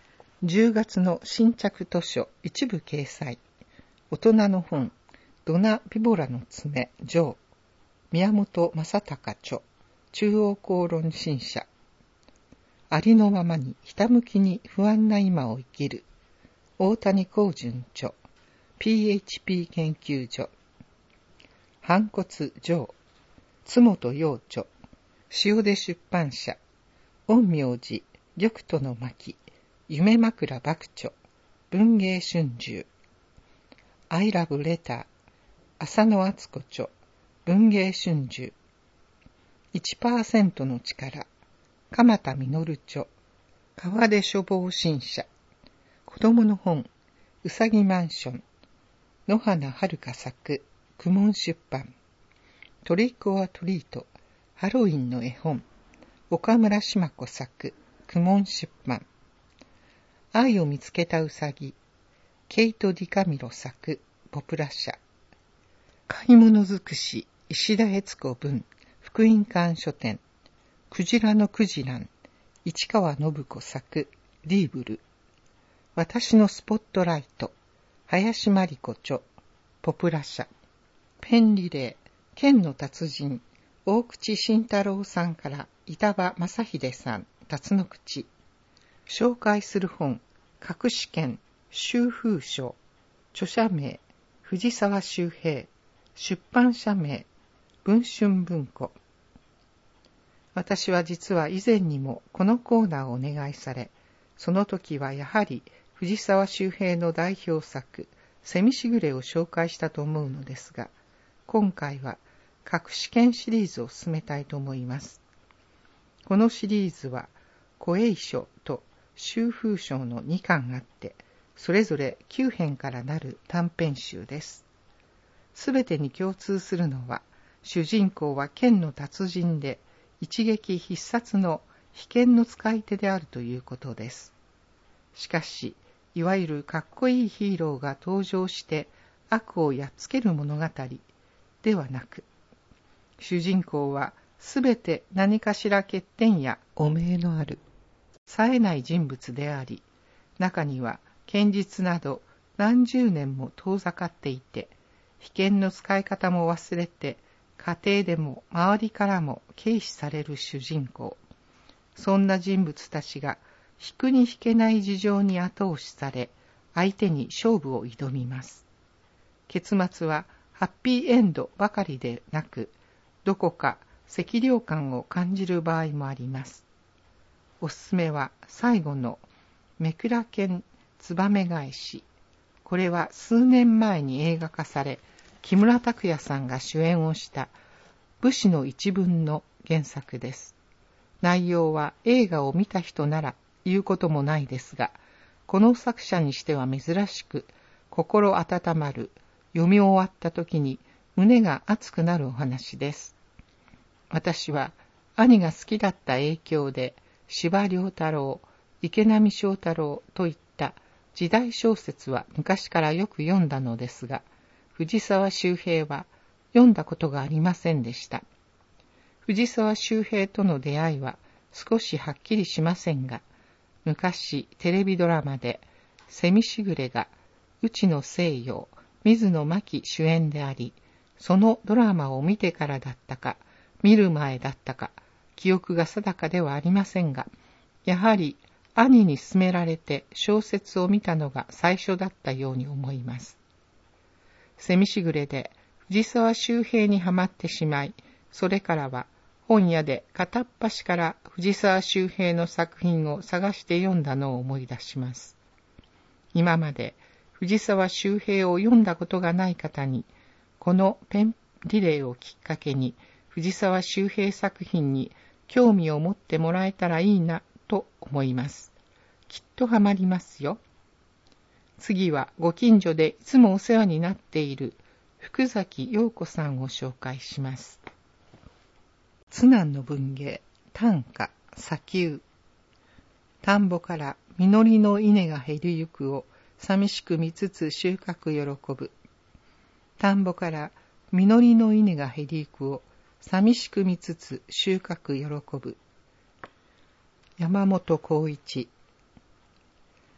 10月の新着図書一部掲載。大人の本、ドナ・ビボラの爪、上。宮本正隆著。中央公論新社。ありのままにひたむきに不安な今を生きる。大谷光純著。PHP 研究所。反骨上。津本陽著。塩出出版社。陰陽師、玉兎の巻。夢枕幕著。文芸春秋。I love letter。浅野敦子著。文芸春秋。1% の力。鎌田実著。川出書房新社。子供の本。うさぎマンション。野花遥作。公文出版。トリックオアトリート。ハロウィンの絵本。岡村島子作。公文出版。愛を見つけたうさぎ。ケイト・ディカミロ作。ポプラ社。買い物尽くし。石田悦子文。福音館書店。クジラのクジラン。市川信子作。リーブル。私のスポットライト。林真理子著。ポプラ社。ペンリレー。剣の達人。大口慎太郎さんから板場正秀さん。辰野口。紹介する本。隠し剣。秋風書。著者名。藤沢周平。出版社名。文春文庫。私は実は以前にもこのコーナーをお願いされ、その時はやはり藤沢周平の代表作、蝉しぐれを紹介したと思うのですが、今回は隠し剣シリーズを進めたいと思います。このシリーズは、古英書と秋風書の2巻あって、それぞれ9編からなる短編集です。すべてに共通するのは、主人公は剣の達人で、一撃必殺の秘剣の使い手であるということです。しかし、いわゆるかっこいいヒーローが登場して悪をやっつける物語ではなく、主人公はすべて何かしら欠点や汚名のある冴えない人物であり、中には剣術など何十年も遠ざかっていて、秘剣の使い方も忘れて、家庭でも周りからも軽視される主人公。そんな人物たちが引くに引けない事情に後押しされ、相手に勝負を挑みます。結末はハッピーエンドばかりでなく、どこか寂寥感を感じる場合もあります。おすすめは最後のめくら剣つばめ返し。これは数年前に映画化され、木村拓哉さんが主演をした武士の一文の原作です。内容は映画を見た人なら言うこともないですが、この作者にしては珍しく心温まる、読み終わった時に胸が熱くなるお話です。私は兄が好きだった影響で司馬遼太郎、池波正太郎といった時代小説は昔からよく読んだのですが、藤沢周平は読んだことがありませんでした。藤沢周平との出会いは少しはっきりしませんが、昔テレビドラマで蝉しぐれが内野聖陽、水野真紀主演であり、そのドラマを見てからだったか、見る前だったか、記憶が定かではありませんが、やはり兄に勧められて小説を見たのが最初だったように思います。蝉しぐれで藤沢周平にはまってしまい、それからは本屋で片っ端から藤沢周平の作品を探して読んだのを思い出します。今まで藤沢周平を読んだことがない方に、このペンリレーをきっかけに藤沢周平作品に興味を持ってもらえたらいいなと思います。きっとハマりますよ。次はご近所でいつもお世話になっている福崎陽子さんを紹介します。津南の文芸、短歌、砂丘。田んぼから実りの稲が減りゆくを寂しく見つつ収穫喜ぶ。田んぼから実りの稲が減りゆくを寂しく見つつ収穫喜ぶ。山本浩一。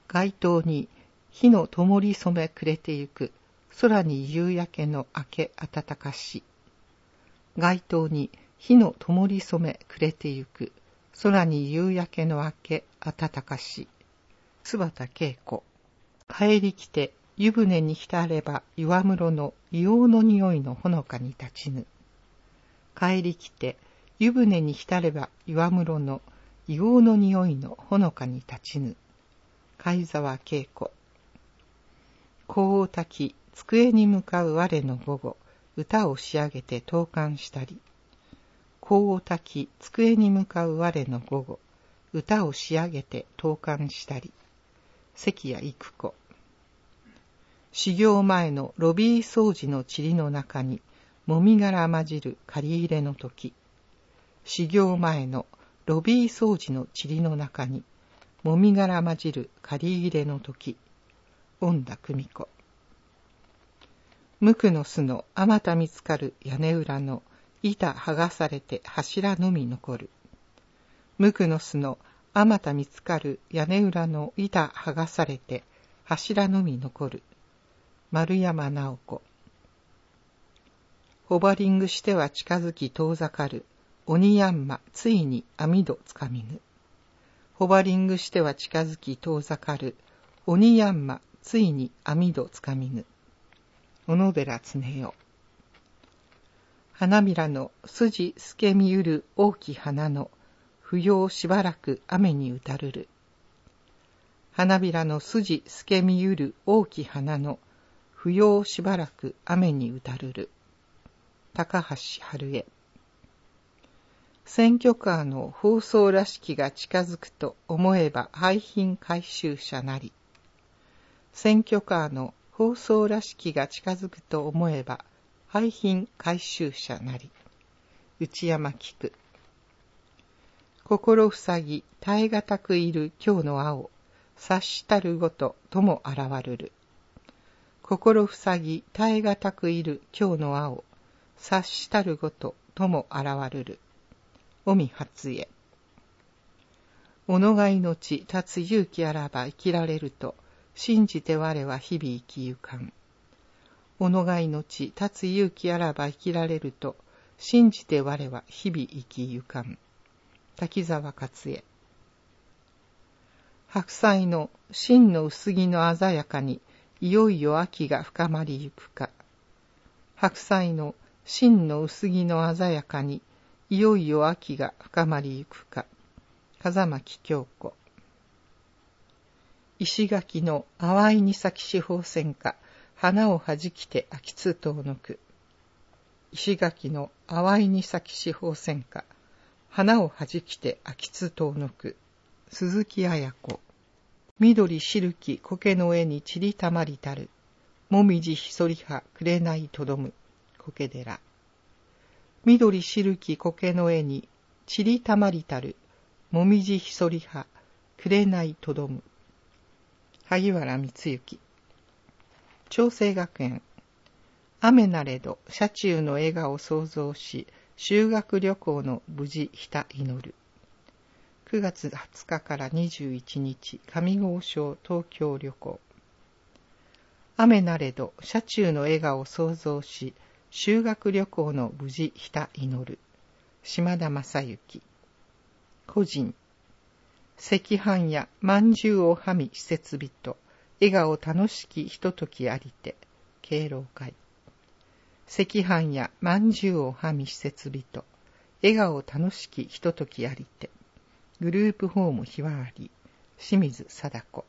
街灯に火の灯り染めくれてゆく、空に夕焼けの明け暖かし。街灯に火の灯り染めくれてゆく、空に夕焼けの明け暖かし。須畑恵子。帰り来て湯船に浸れば岩室の硫黄の匂いのほのかに立ちぬ。帰り来て湯船に浸れば岩室の硫黄の匂いのほのかに立ちぬ。貝沢恵子。香を焚き、机に向かう我の午後、歌を仕上げて投函したり。香を焚き、机に向かう我の午後、歌を仕上げて投函したり。関谷育子。修行前のロビー掃除の塵の中に、もみ殻混じる借り入れの時。修行前のロビー掃除の塵の中に、もみ殻混じる借り入れの時。恩田久美子。無垢の巣のあまた見つかる屋根裏の板剥がされて柱のみ残る。無垢の巣のあまた見つかる屋根裏の板剥がされて柱のみ残る。丸山直子。ホバリングしては近づき遠ざかる。鬼ヤンマついに網戸つかみぬ。ホバリングしては近づき遠ざかる。鬼ヤンマついに網戸つかみぬ。小野寺常世。花びらの筋透け見ゆる大き花の不要しばらく雨に打たるる。花びらの筋透け見ゆる大き花の不要しばらく雨に打たるる。高橋春江。選挙カーの放送らしきが近づくと思えば廃品回収車なり。選挙カーの放送らしきが近づくと思えば廃品回収車なり。内山菊。心塞ぎ耐え難くいる今日の青、察したるごととも現るる。心塞ぎ耐え難くいる今日の青、察したるごととも現るる。尾身初江。己が命立つ勇気あらば生きられると、信じて我は日々生きゆかん。己が命立つ勇気あらば生きられると、信じて我は日々生きゆかん。滝沢勝恵。白菜の芯の薄着の鮮やかに、いよいよ秋が深まりゆくか。白菜の芯の薄着の鮮やかに、いよいよ秋が深まりゆくか。風巻京子。石垣の淡い岬四方線か、花をはじきて秋津遠のく。石垣の淡い岬四方線か、花をはじきて秋津遠のく。鈴木綾子。緑しるき苔の絵に散りたまりたる。もみじひそりはくれないとどむ。苔寺。緑しるき苔の絵に散りたまりたる。もみじひそりはくれないとどむ。萩原光之。長生学園。雨なれど車中の笑顔を想像し、修学旅行の無事ひた祈る。9月20日から21日、上郷省東京旅行。雨なれど車中の笑顔を想像し、修学旅行の無事ひた祈る。島田正幸。個人。赤飯や饅頭をはみ施設人、笑顔楽しきひとときありて、敬老会。赤飯や饅頭をはみ施設人、笑顔楽しきひとときありて、グループホームひわわり、清水貞子。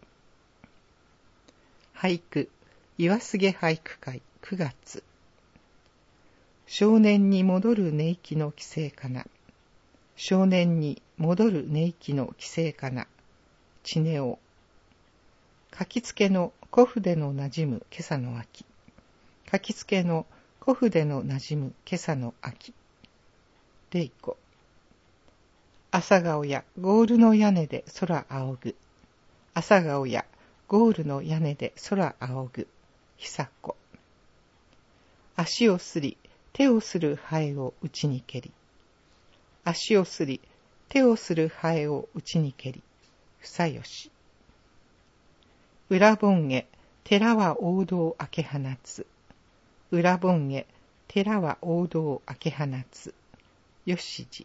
俳句、岩菅俳句会9月。少年に戻る寝息の帰省かな。少年に戻る寝息の帰省かな。ちねお。書きつけの小筆のなじむ今朝の秋。書きつけの小筆のなじむ今朝の秋。れいこ。朝顔やゴールの屋根で空仰ぐ。朝顔やゴールの屋根で空仰ぐ。ひさこ。足をすり、手をするハエを内に蹴り。足をすり、手をするハエを内に蹴り。ふさよし。 裏本家、寺は王道明け放つ。裏本家、寺は王道明け放つ。吉次。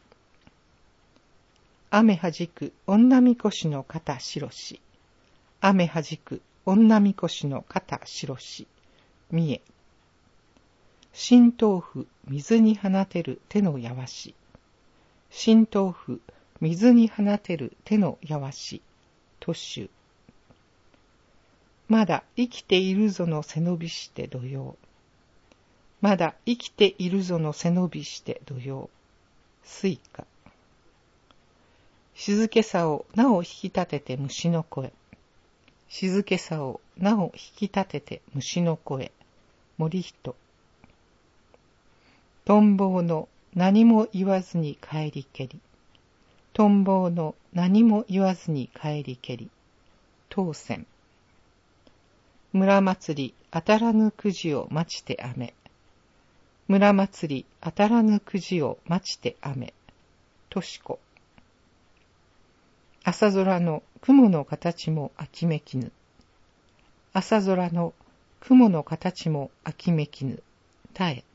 雨はじく女みこしの肩白し。雨はじく女みこしの肩白し。三重。新豆腐水に放てる手のやわし。新豆腐水に放てる手のやわし。都州。まだ生きているぞの背伸びして土曜。まだ生きているぞの背伸びして土曜。スイカ。静けさをなお引き立てて虫の声。静けさをなお引き立てて虫の声。森人。とんぼうの何も言わずに帰りけり。とんぼうの何も言わずに帰りけり。当選。村祭り当たらぬくじを待ちて雨。村祭り当たらぬくじを待ちて雨。としこ。朝空の雲の形も秋めきぬ。朝空の雲の形も秋めきぬ。たえ。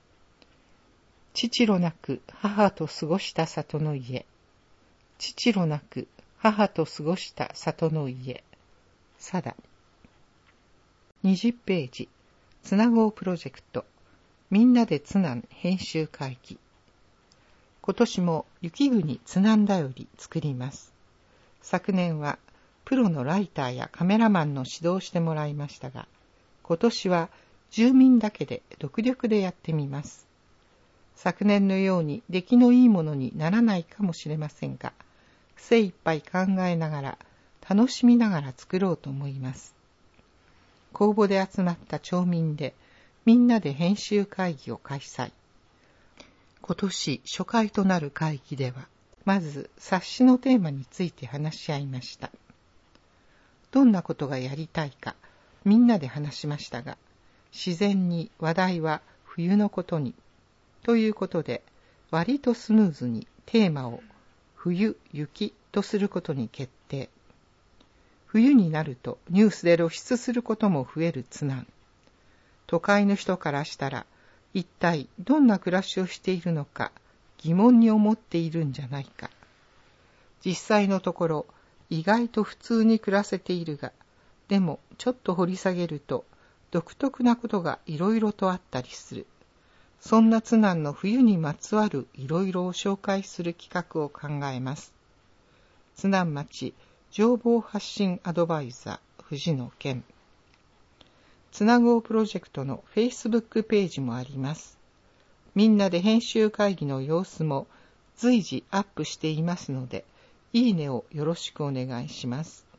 父ろなく母と過ごした里の家。父ろなく母と過ごした里の家。さだ。20ページ。つなごうプロジェクト。みんなでつなん編集会議。今年も雪国つなんだより作ります。昨年はプロのライターやカメラマンの指導してもらいましたが、今年は住民だけで独力でやってみます。昨年のように出来のいいものにならないかもしれませんが、精一杯考えながら楽しみながら作ろうと思います。公募で集まった町民でみんなで編集会議を開催。今年初回となる会議では、まず冊子のテーマについて話し合いました。どんなことがやりたいかみんなで話しましたが、自然に話題は冬のことにということで、割とスムーズにテーマを冬、雪とすることに決定。冬になるとニュースで露出することも増える津南。都会の人からしたら、一体どんな暮らしをしているのか疑問に思っているんじゃないか。実際のところ意外と普通に暮らせているが、でもちょっと掘り下げると独特なことがいろいろとあったりする。そんな津南の冬にまつわるいろいろを紹介する企画を考えます。津南町情報発信アドバイザー藤野健。つなごうプロジェクトの Facebook ページもあります。みんなで編集会議の様子も随時アップしていますので、いいねをよろしくお願いします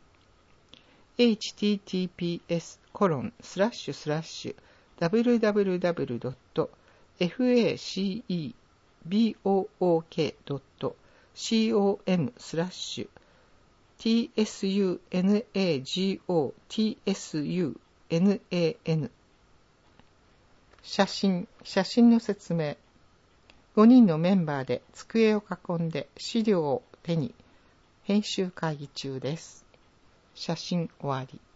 。https://www.facebook.tsunago.tsun 写真の説明。5人のメンバーで机を囲んで資料を手に編集会議中です。写真終わり。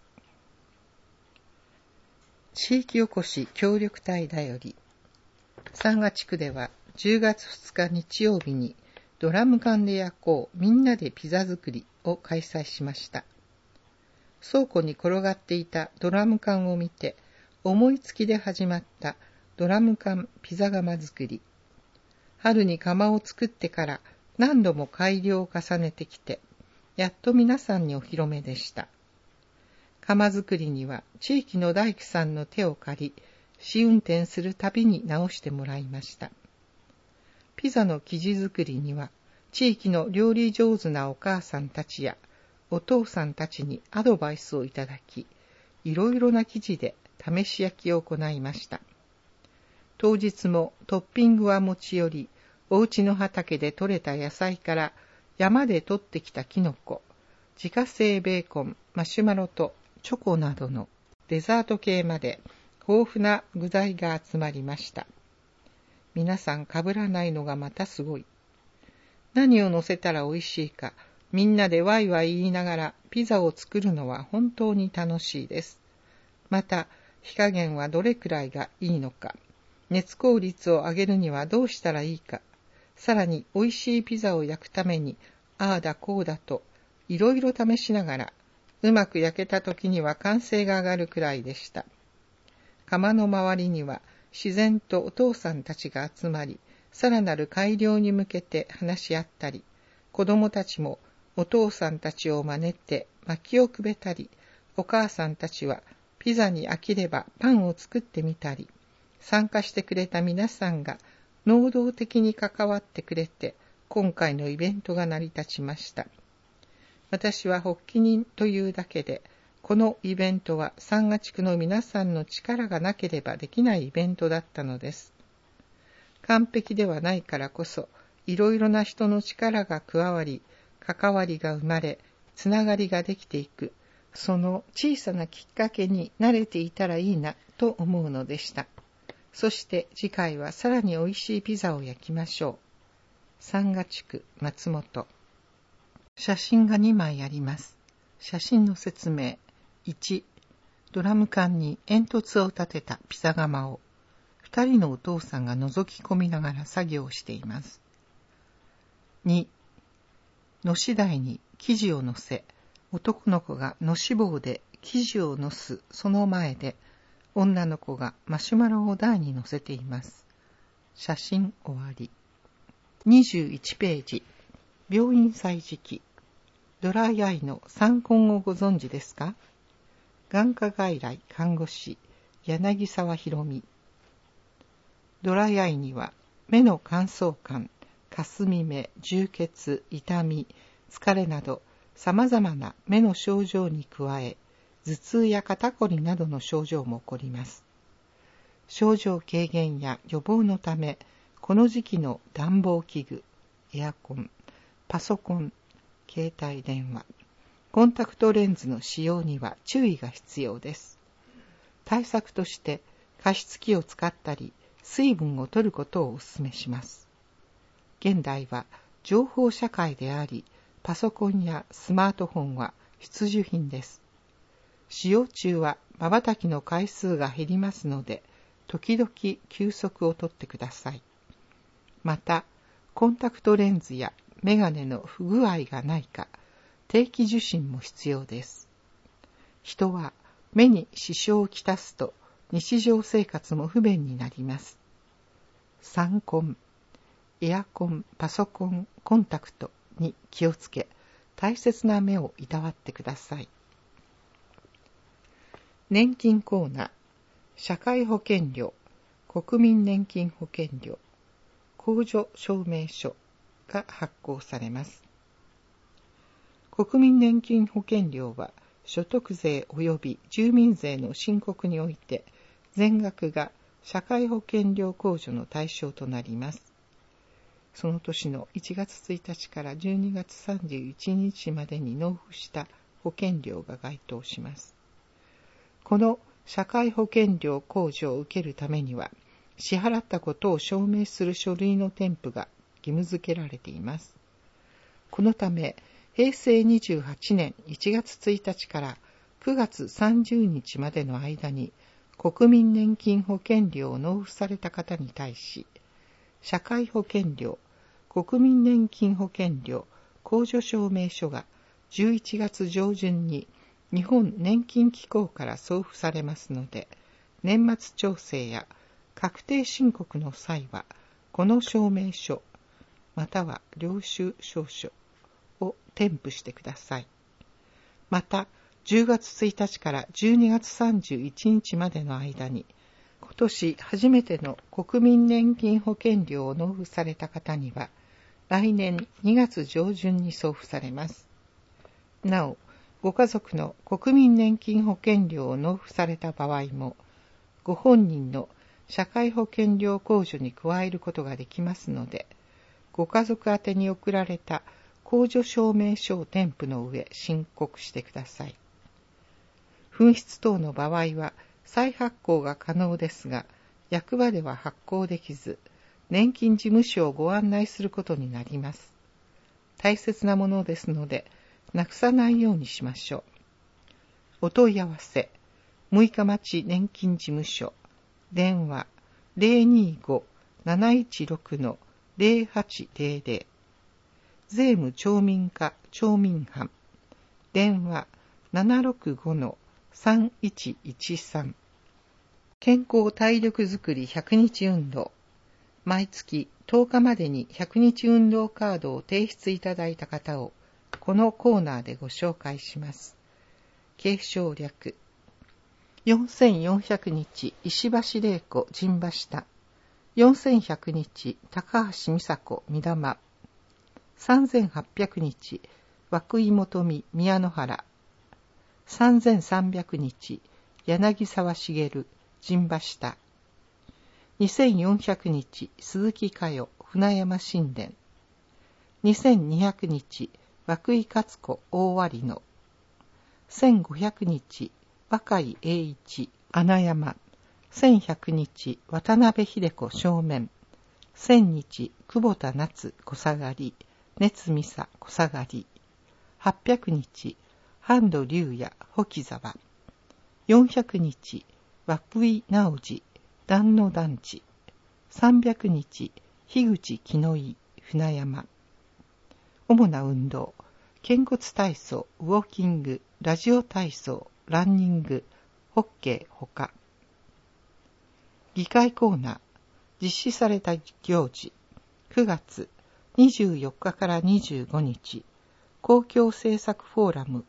地域おこし協力隊だより。三賀地区では10月2日日曜日にドラム缶で焼こうみんなでピザ作りを開催しました。倉庫に転がっていたドラム缶を見て、思いつきで始まったドラム缶ピザ窯作り。春に窯を作ってから何度も改良を重ねてきて、やっと皆さんにお披露目でした。窯作りには地域の大工さんの手を借り、試運転するたびに直してもらいました。ピザの生地作りには地域の料理上手なお母さんたちやお父さんたちにアドバイスをいただき、いろいろな生地で試し焼きを行いました。当日もトッピングは持ち寄り、お家の畑で採れた野菜から山で採ってきたキノコ、自家製ベーコン、マシュマロとチョコなどのデザート系まで豊富な具材が集まりました。皆さん被らないのがまたすごい。何を乗せたら美味しいかみんなでワイワイ言いながらピザを作るのは本当に楽しいです。また、火加減はどれくらいがいいのか、熱効率を上げるにはどうしたらいいか、さらに美味しいピザを焼くために、ああだこうだと、いろいろ試しながら、うまく焼けた時には歓声が上がるくらいでした。窯の周りには自然とお父さんたちが集まり、さらなる改良に向けて話し合ったり、子供たちもお父さんたちを真似て薪をくべたり、お母さんたちはピザに飽きればパンを作ってみたり、参加してくれた皆さんが能動的に関わってくれて、今回のイベントが成り立ちました。私は発起人というだけで、このイベントは三河地区の皆さんの力がなければできないイベントだったのです。完璧ではないからこそ、いろいろな人の力が加わり、関わりが生まれ、つながりができていく、その小さなきっかけに慣れていたらいいなと思うのでした。そして次回はさらに美味しいピザを焼きましょう。三河地区松本。写真が2枚あります。写真の説明。1、ドラム缶に煙突を立てたピザ窯を2人のお父さんが覗き込みながら作業しています。2、のし台に生地を乗せ、男の子がのし棒で生地を乗すその前で、女の子がマシュマロを台に乗せています。写真終わり。21ページ。病院歳時記。ドライアイの参考をご存知ですか？眼科外来看護師柳沢博美。ドライアイには目の乾燥感、かすみ目、充血、痛み、疲れなど様々な目の症状に加え、頭痛や肩こりなどの症状も起こります。症状軽減や予防のため、この時期の暖房器具、エアコン、パソコン、携帯電話、コンタクトレンズの使用には注意が必要です。対策として加湿器を使ったり、水分を取ることをお勧めします。現代は情報社会であり、パソコンやスマートフォンは必需品です。使用中は瞬きの回数が減りますので、時々休息をとってください。また、コンタクトレンズやメガネの不具合がないか、定期受診も必要です。人は目に支障をきたすと日常生活も不便になります。参コン、エアコン、パソコン、コンタクトに気をつけ、大切な目をいたわってください。年金コーナー、社会保険料、国民年金保険料、控除証明書が発行されます。国民年金保険料は所得税及び住民税の申告において全額が社会保険料控除の対象となります。その年の1月1日から12月31日までに納付した保険料が該当します。この社会保険料控除を受けるためには、支払ったことを証明する書類の添付が義務付けられています。このため、平成28年1月1日から9月30日までの間に国民年金保険料を納付された方に対し、社会保険料、国民年金保険料、控除証明書が11月上旬に日本年金機構から送付されますので、年末調整や確定申告の際は、この証明書、または領収証書を添付してください。また、10月1日から12月31日までの間に、今年初めての国民年金保険料を納付された方には、来年2月上旬に送付されます。なお、ご家族の国民年金保険料を納付された場合も、ご本人の社会保険料控除に加えることができますので、ご家族宛に送られた控除証明書を添付の上申告してください。紛失等の場合は再発行が可能ですが、役場では発行できず、年金事務所をご案内することになります。 大切なものですので、なくさないようにしましょう。お問い合わせ、六日町年金事務所、電話 025-716-0800、税務町民課町民班、電話 765-3113。健康体力づくり100日運動。毎月10日までに100日運動カードを提出いただいた方をこのコーナーでご紹介します。継承略。4400日石橋玲子陣馬下。4100日高橋美佐子三玉。3800日涌井元美宮野原。3300日柳沢茂陣馬下。2400日鈴木佳代船山神殿。2200日涌井勝子大割野。1500日若井栄一穴山。1100日渡辺秀子正面。1000日久保田夏小下がり熱美佐小下がり。800日半渡龍也保木沢。400日涌井直次壇野団地。300日樋口木の井船山。主な運動、肩骨体操、ウォーキング、ラジオ体操、ランニング、ホッケーほか。議会コーナー、実施された行事、9月24日から25日、公共政策フォーラム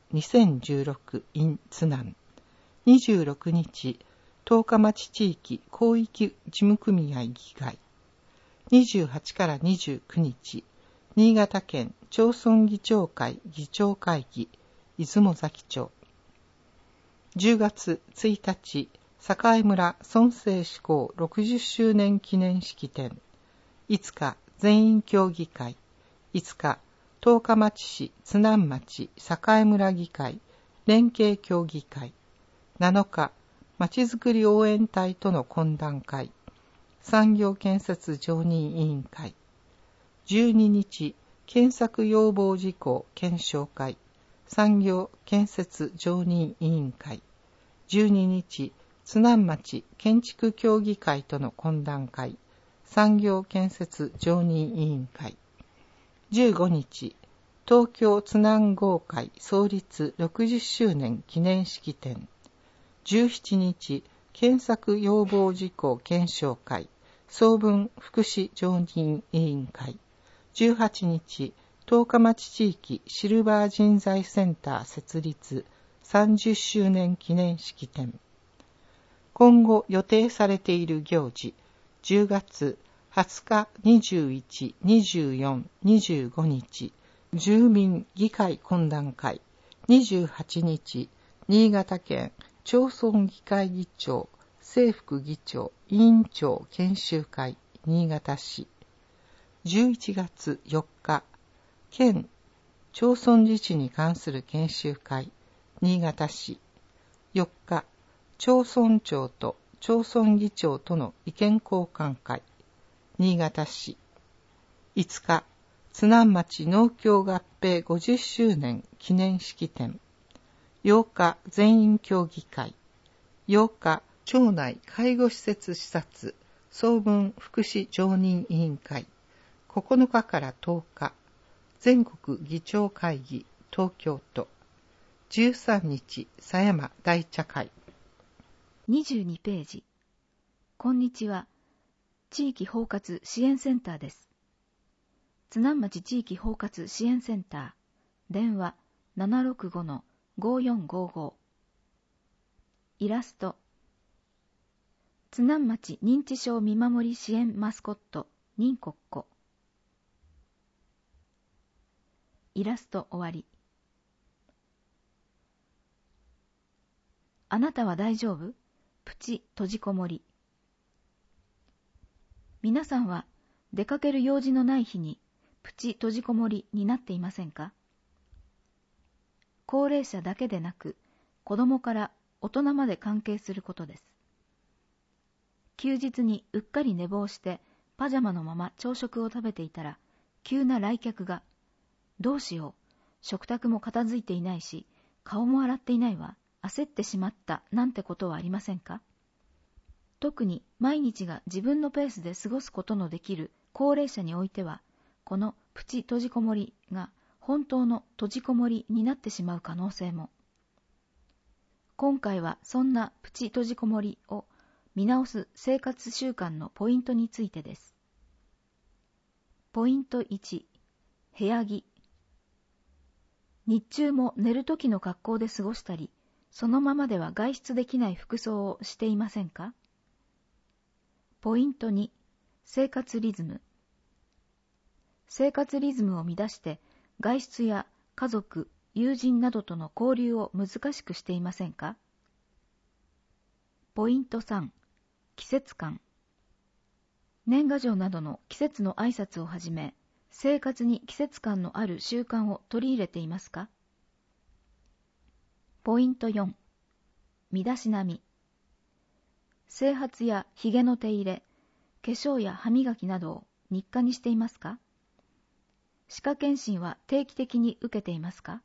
2016 in 津南。26日、十日町地域広域事務組合議会。28から29日、新潟県町村議長会議長会議、出雲崎町。10月1日、栄村村政施行60周年記念式典。5日、全員協議会。5日、十日町市津南町栄村議会連携協議会。7日、まちづくり応援隊との懇談会。産業建設常任委員会。12日、検索要望事項検証会。産業建設常任委員会。12日、津南町建築協議会との懇談会。産業建設常任委員会。15日、東京津南豪会創立60周年記念式典。17日、検索要望事項検証会、総分福祉常任委員会。18日、十日町地域シルバー人材センター設立30周年記念式典。今後予定されている行事、10月20日、21、24、25日、住民議会懇談会。28日、新潟県町村議会議長、正副議長、委員長研修会、新潟市。11月4日、県町村自治に関する研修会、新潟市。4日、町村長と町村議長との意見交換会、新潟市。5日、津南町農協合併50周年記念式典。8日、全員協議会。8日、町内介護施設視察総分福祉常任委員会。9日から10日、全国議長会議東京都。13日、狭山大茶会。 22ページ。こんにちは。地域包括支援センターです。津南町地域包括支援センター。電話 765-5455。イラスト。津南町認知症見守り支援マスコット、ニンコッコ。イラスト終わり。あなたは大丈夫？プチ閉じこもり。皆さんは出かける用事のない日にプチ閉じこもりになっていませんか？高齢者だけでなく、子供から大人まで関係することです。休日にうっかり寝坊してパジャマのまま朝食を食べていたら、急な来客がどうしよう。食卓も片付いていないし、顔も洗っていないわ。焦ってしまったなんてことはありませんか？特に毎日が自分のペースで過ごすことのできる高齢者においては、このプチ閉じこもりが本当の閉じこもりになってしまう可能性も。今回はそんなプチ閉じこもりを見直す生活習慣のポイントについてです。ポイント1、部屋着。日中も寝る時の格好で過ごしたり、そのままでは外出できない服装をしていませんか？ポイント2、生活リズム。生活リズムを乱して外出や家族、友人などとの交流を難しくしていませんか？ポイント3、季節感。年賀状などの季節の挨拶をはじめ、生活に季節感のある習慣を取り入れていますか？ポイント4、身だしなみ。整髪や髭の手入れ、化粧や歯磨きなどを日課にしていますか？歯科検診は定期的に受けていますか？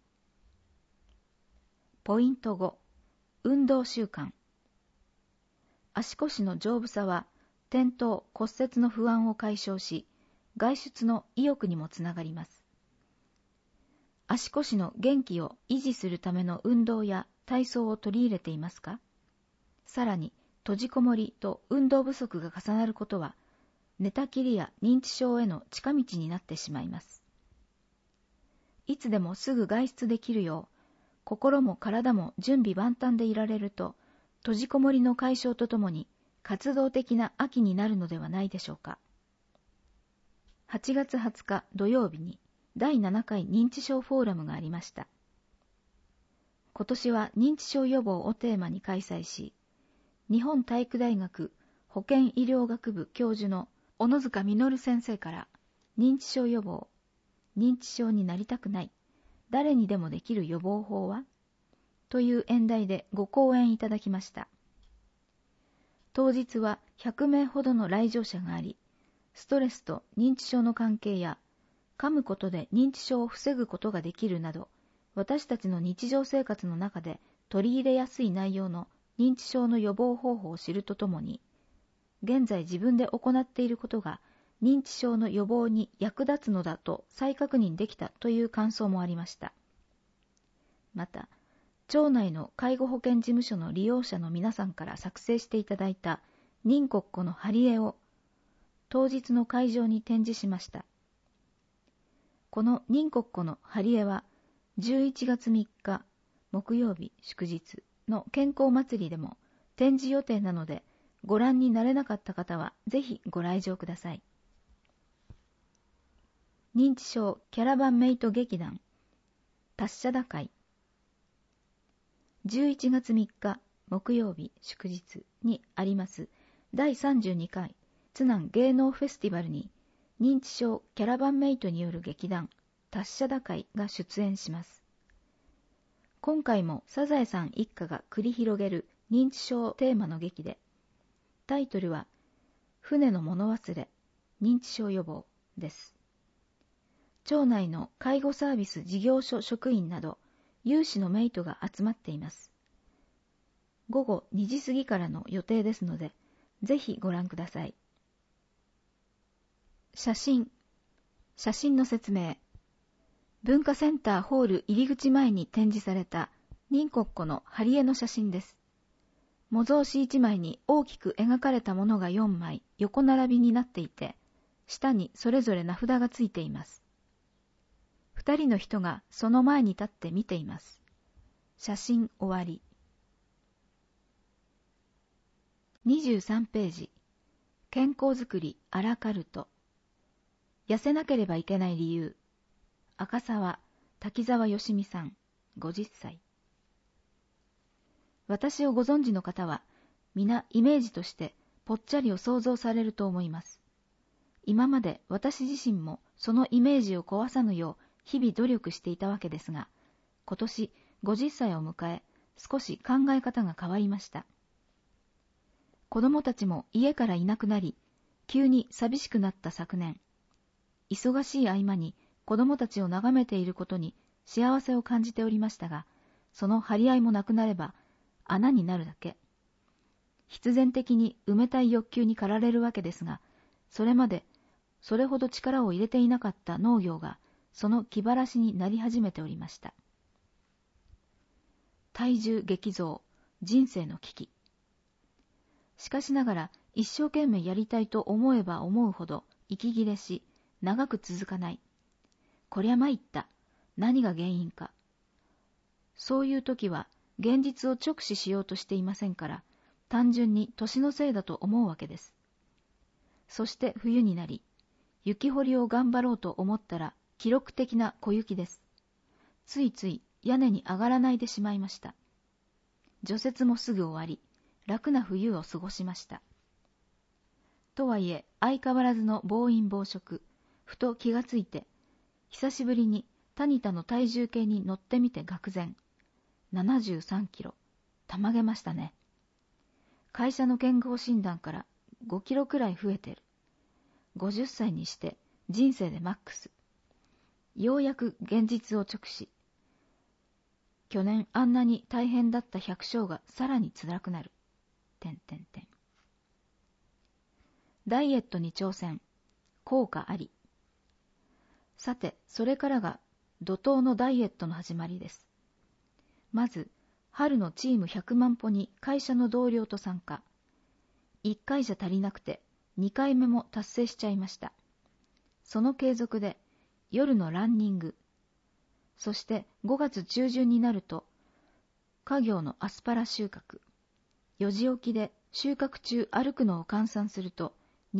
ポイント5、運動習慣。足腰の丈夫さは、転倒・骨折の不安を解消し、外出の意欲にもつながります。足腰の元気を維持するための運動や体操を取り入れていますか？さらに、閉じこもりと運動不足が重なることは、寝たきりや認知症への近道になってしまいます。いつでもすぐ外出できるよう、心も体も準備万端でいられると、閉じこもりの解消とともに活動的な秋になるのではないでしょうか。8月20日土曜日に第7回認知症フォーラムがありました。今年は認知症予防をテーマに開催し、日本体育大学保健医療学部教授の小野塚実先生から認知症予防、認知症になりたくない、誰にでもできる予防法はという演題でご講演いただきました。当日は100名ほどの来場者があり、ストレスと認知症の関係や、噛むことで認知症を防ぐことができるなど、私たちの日常生活の中で取り入れやすい内容の認知症の予防方法を知るとともに、現在自分で行っていることが認知症の予防に役立つのだと再確認できたという感想もありました。また、町内の介護保険事務所の利用者の皆さんから作成していただいた人国庫の貼り絵を当日の会場に展示しました。この人国庫の貼り絵は11月3日木曜日祝日の健康祭りでも展示予定なので、ご覧になれなかった方はぜひご来場ください。認知症キャラバンメイト劇団達者打会。11月3日木曜日祝日にあります第32回津南芸能フェスティバルに認知症キャラバンメイトによる劇団達者打会が出演します。今回もサザエさん一家が繰り広げる認知症テーマの劇で、タイトルは船の物忘れ認知症予防です。町内の介護サービス事業所職員など有志のメイトが集まっています。午後2時過ぎからの予定ですので、ぜひご覧ください。写真の説明。文化センターホール入り口前に展示された人国庫の貼り絵の写真です。模造紙1枚に大きく描かれたものが4枚横並びになっていて、下にそれぞれ名札がついています。2人の人がその前に立って見ています。写真終わり。23ページ。健康づくりアラカルト。痩せなければいけない理由。赤沢、滝沢よしみさん、50歳。私をご存知の方は、皆イメージとしてぽっちゃりを想像されると思います。今まで私自身もそのイメージを壊さぬよう日々努力していたわけですが、今年50歳を迎え、少し考え方が変わりました。子供たちも家からいなくなり、急に寂しくなった昨年、忙しい合間に子供たちを眺めていることに幸せを感じておりましたが、その張り合いもなくなれば穴になるだけ。必然的に埋めたい欲求に駆られるわけですが、それまでそれほど力を入れていなかった農業がその気晴らしになり始めておりました。体重激増、人生の危機。しかしながら一生懸命やりたいと思えば思うほど息切れし、長く続かない。こりゃ参った。何が原因か。そういう時は現実を直視しようとしていませんから、単純に年のせいだと思うわけです。そして冬になり、雪掘りを頑張ろうと思ったら記録的な小雪です。ついつい屋根に上がらないでしまいました。除雪もすぐ終わり、楽な冬を過ごしました。とはいえ、相変わらずの暴飲暴食、ふと気がついて、久しぶりにタニタの体重計に乗ってみて愕然。73キロ。たまげましたね。会社の健康診断から5キロくらい増えてる。50歳にして人生でマックス。ようやく現実を直視。去年あんなに大変だった百姓がさらに辛くなる。ダイエットに挑戦。効果あり。さて、それからが怒涛のダイエットの始まりです。まず、春のチーム100万歩に会社の同僚と参加。1回じゃ足りなくて、2回目も達成しちゃいました。その継続で、夜のランニング。そして5月中旬になると、家業のアスパラ収穫。4時起きで収穫中歩くのを換算すると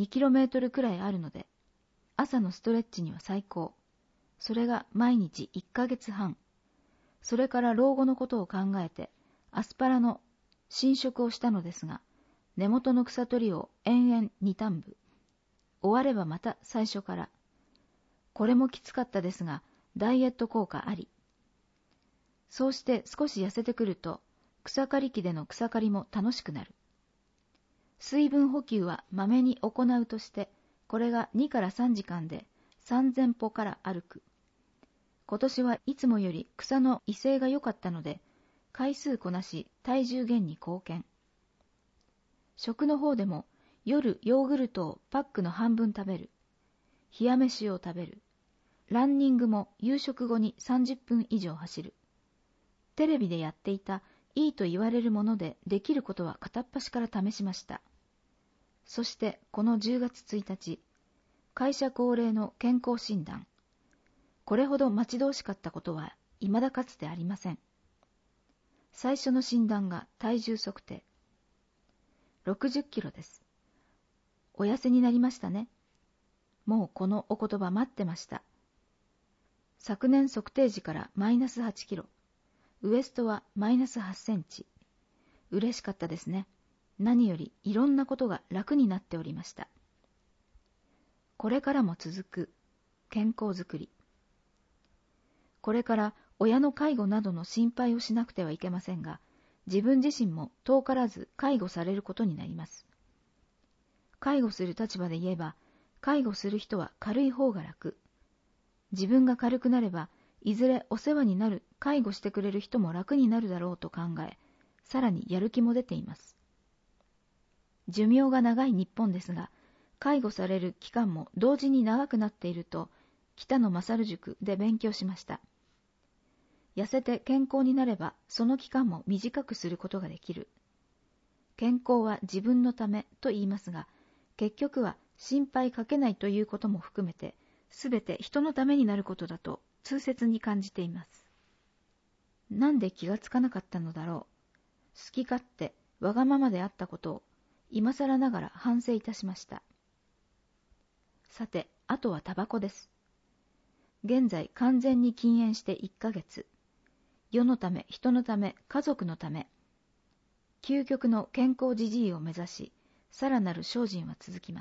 2km くらいあるので、朝のストレッチには最高。それが毎日1ヶ月半。それから老後のことを考えて、アスパラの新植をしたのですが、根元の草取りを延々2単部。終わればまた最初から。これもきつかったですが、ダイエット効果あり。そうして少し痩せてくると、草刈り機での草刈りも楽しくなる。水分補給はまめに行うとして、これが2から3時間で3000歩から歩く。今年はいつもより草の威勢が良かったので、回数こなし体重減に貢献。食の方でも夜ヨーグルトをパックの半分食べる。冷や飯を食べる。ランニングも夕食後に30分以上走る。テレビでやっていたいいと言われるものでできることは片っ端から試しました。そしてこの10月1日、会社恒例の健康診断。これほど待ち遠しかったことは未だかつてありません。最初の診断が体重測定。60キロです。お痩せになりましたね。もうこのお言葉待ってました。昨年測定時からマイナス8キロ。ウエストはマイナス8センチ。嬉しかったですね。何よりいろんなことが楽になっておりました。これからも続く健康づくり。これから親の介護などの心配をしなくてはいけませんが、自分自身も遠からず介護されることになります。介護する立場で言えば、介護する人は軽い方が楽。自分が軽くなれば、いずれお世話になる介護してくれる人も楽になるだろうと考え、さらにやる気も出ています。寿命が長い日本ですが、介護される期間も同時に長くなっていると、北野勝塾で勉強しました。痩せて健康になれば、その期間も短くすることができる。健康は自分のためと言いますが、結局は心配かけないということも含めて、すべて人のためになることだと痛切に感じています。なんで気がつかなかったのだろう。好き勝手、わがままであったことを、今更ながら反省いたしました。さて、あとはタバコです。現在完全に禁煙して1ヶ月。世のため、人のため、家族のため、究極の健康じじいを目指し、さらなる精進は続きます。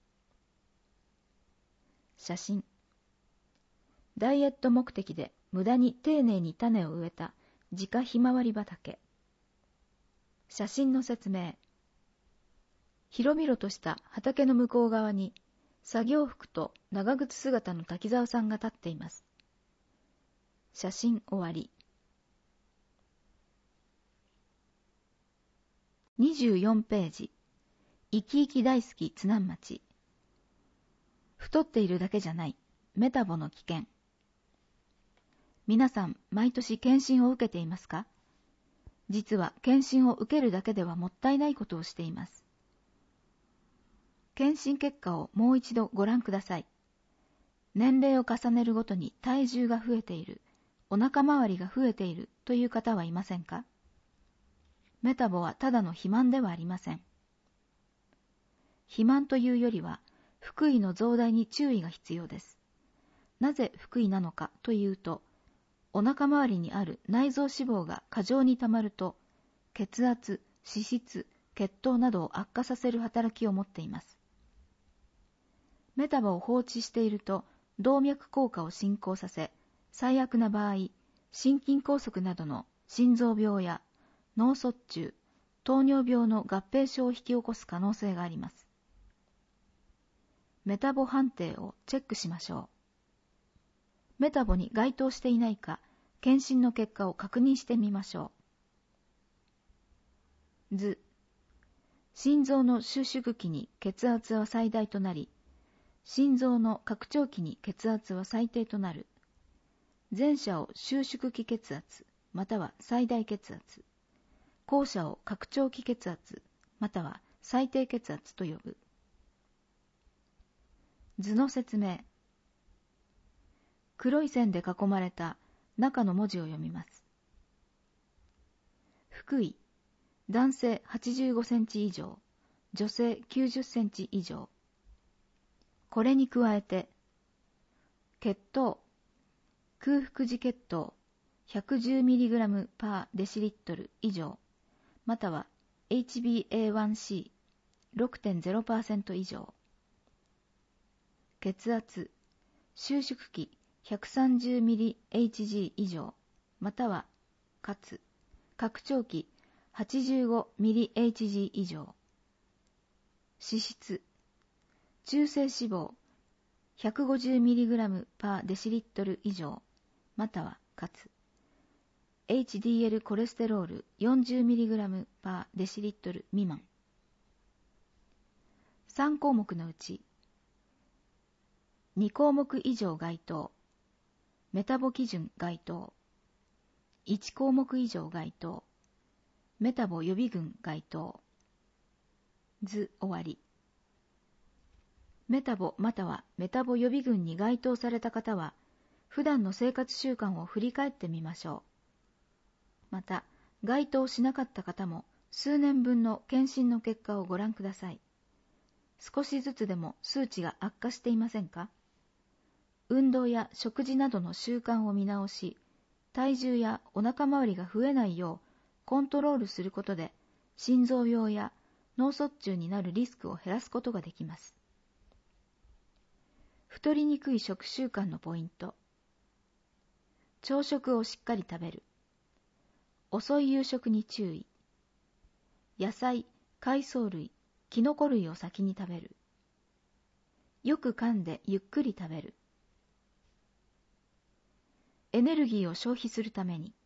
写真。ダイエット目的で無駄に丁寧に種を植えた自家ひまわり畑。写真の説明。広々とした畑の向こう側に作業服と長靴姿の滝沢さんが立っています。写真終わり。24ページ。生き生き大好き津南町。太っているだけじゃない。メタボの危険。皆さん、毎年検診を受けていますか？実は検診を受けるだけではもったいないことをしています。検診結果をもう一度ご覧ください。年齢を重ねるごとに体重が増えている、お腹周りが増えているという方はいませんか？メタボはただの肥満ではありません。肥満というよりは、腹囲の増大に注意が必要です。なぜ腹囲なのかというと、お腹周りにある内臓脂肪が過剰に溜まると、血圧、脂質、血糖などを悪化させる働きを持っています。メタボを放置していると、動脈硬化を進行させ、最悪な場合、心筋梗塞などの心臓病や脳卒中、糖尿病の合併症を引き起こす可能性があります。メタボ判定をチェックしましょう。メタボに該当していないか、検診の結果を確認してみましょう。図。心臓の収縮期に血圧は最大となり、心臓の拡張期に血圧は最低となる。前者を収縮期血圧、または最大血圧。後者を拡張期血圧、または最低血圧と呼ぶ。図の説明。黒い線で囲まれた中の文字を読みます。腹囲、男性85センチ以上、女性90センチ以上。これに加えて、血糖、空腹時血糖 110mg パーデシリットル以上、または HbA1c6.0% 以上。血圧、収縮期 130mHg 以上、または、かつ、拡張期 85mHg 以上。脂質、中性脂肪 150mg パーデシリットル以上、または、かつ、HDL コレステロール 40mg パーデシリットル未満。3項目のうち、2項目以上該当、メタボ基準該当、1項目以上該当、メタボ予備軍該当。図終わり。メタボまたはメタボ予備軍に該当された方は、普段の生活習慣を振り返ってみましょう。また、該当しなかった方も数年分の検診の結果をご覧ください。少しずつでも数値が悪化していませんか？運動や食事などの習慣を見直し、体重やお腹周りが増えないようコントロールすることで、心臓病や脳卒中になるリスクを減らすことができます。太りにくい食習慣のポイント。朝食をしっかり食べる。遅い夕食に注意。野菜、海藻類、キノコ類を先に食べる。よく噛んでゆっくり食べる。エネルギーを消費するために。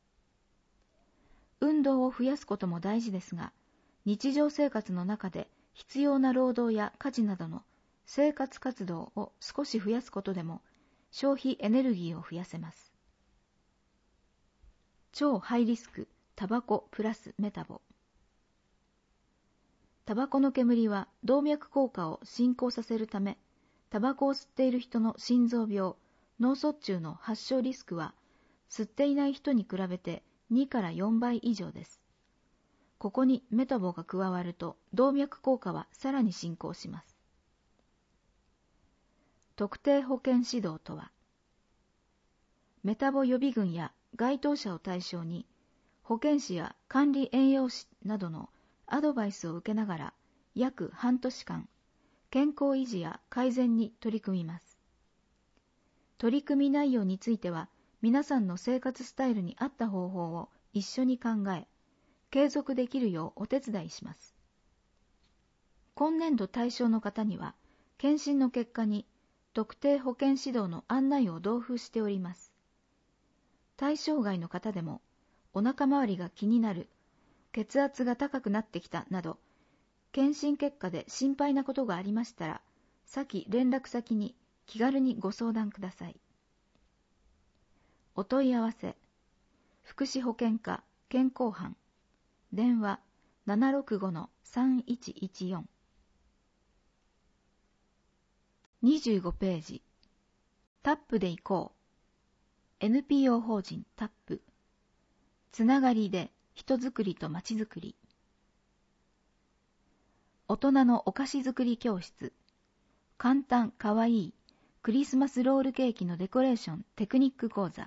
運動を増やすことも大事ですが、日常生活の中で必要な労働や家事などの生活活動を少し増やすことでも消費エネルギーを増やせます。超ハイリスク、タバコプラスメタボ。タバコの煙は動脈硬化を進行させるため、タバコを吸っている人の心臓病、脳卒中の発症リスクは、吸っていない人に比べて2から4倍以上です。ここにメタボが加わると、動脈硬化はさらに進行します。特定保健指導とは、メタボ予備軍や該当者を対象に、保健師や管理栄養士などのアドバイスを受けながら、約半年間、健康維持や改善に取り組みます。取り組み内容については、皆さんの生活スタイルに合った方法を一緒に考え、継続できるようお手伝いします。今年度対象の方には、 検診の結果に特定保健指導の案内を同封しております。対象外の方でもお腹周りが気になる、血圧が高くなってきたなど、検診結果で心配なことがありましたら、先連絡先に気軽にご相談ください。お問い合わせ、福祉保健課健康班、電話 765-3114。25ページ。タップで行こう。NPO 法人タップ。つながりで人づくりとまちづくり。大人のお菓子作り教室。簡単かわいいクリスマスロールケーキのデコレーションテクニック講座。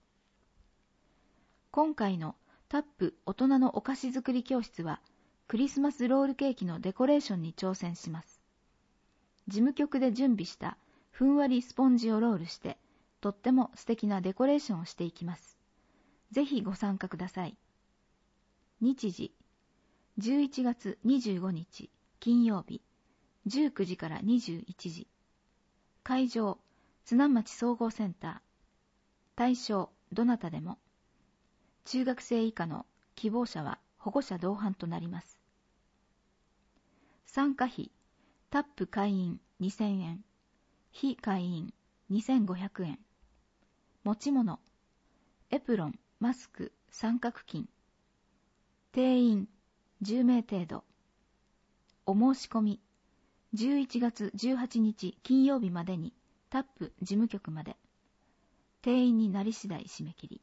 今回のタップ大人のお菓子作り教室はクリスマスロールケーキのデコレーションに挑戦します。事務局で準備したふんわりスポンジをロールしてとっても素敵なデコレーションをしていきます。ぜひご参加ください。日時11月25日金曜日19時から21時。会場津南町総合センター。対象どなたでも。中学生以下の希望者は保護者同伴となります。参加費タップ会員2000円、非会員2500円。持ち物エプロン、マスク、三角巾。定員10名程度。お申し込み11月18日金曜日までにタップ事務局まで。定員になり次第締め切り。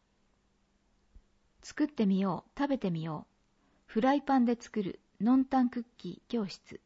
作ってみよう、食べてみよう。フライパンで作るノンタンクッキー教室。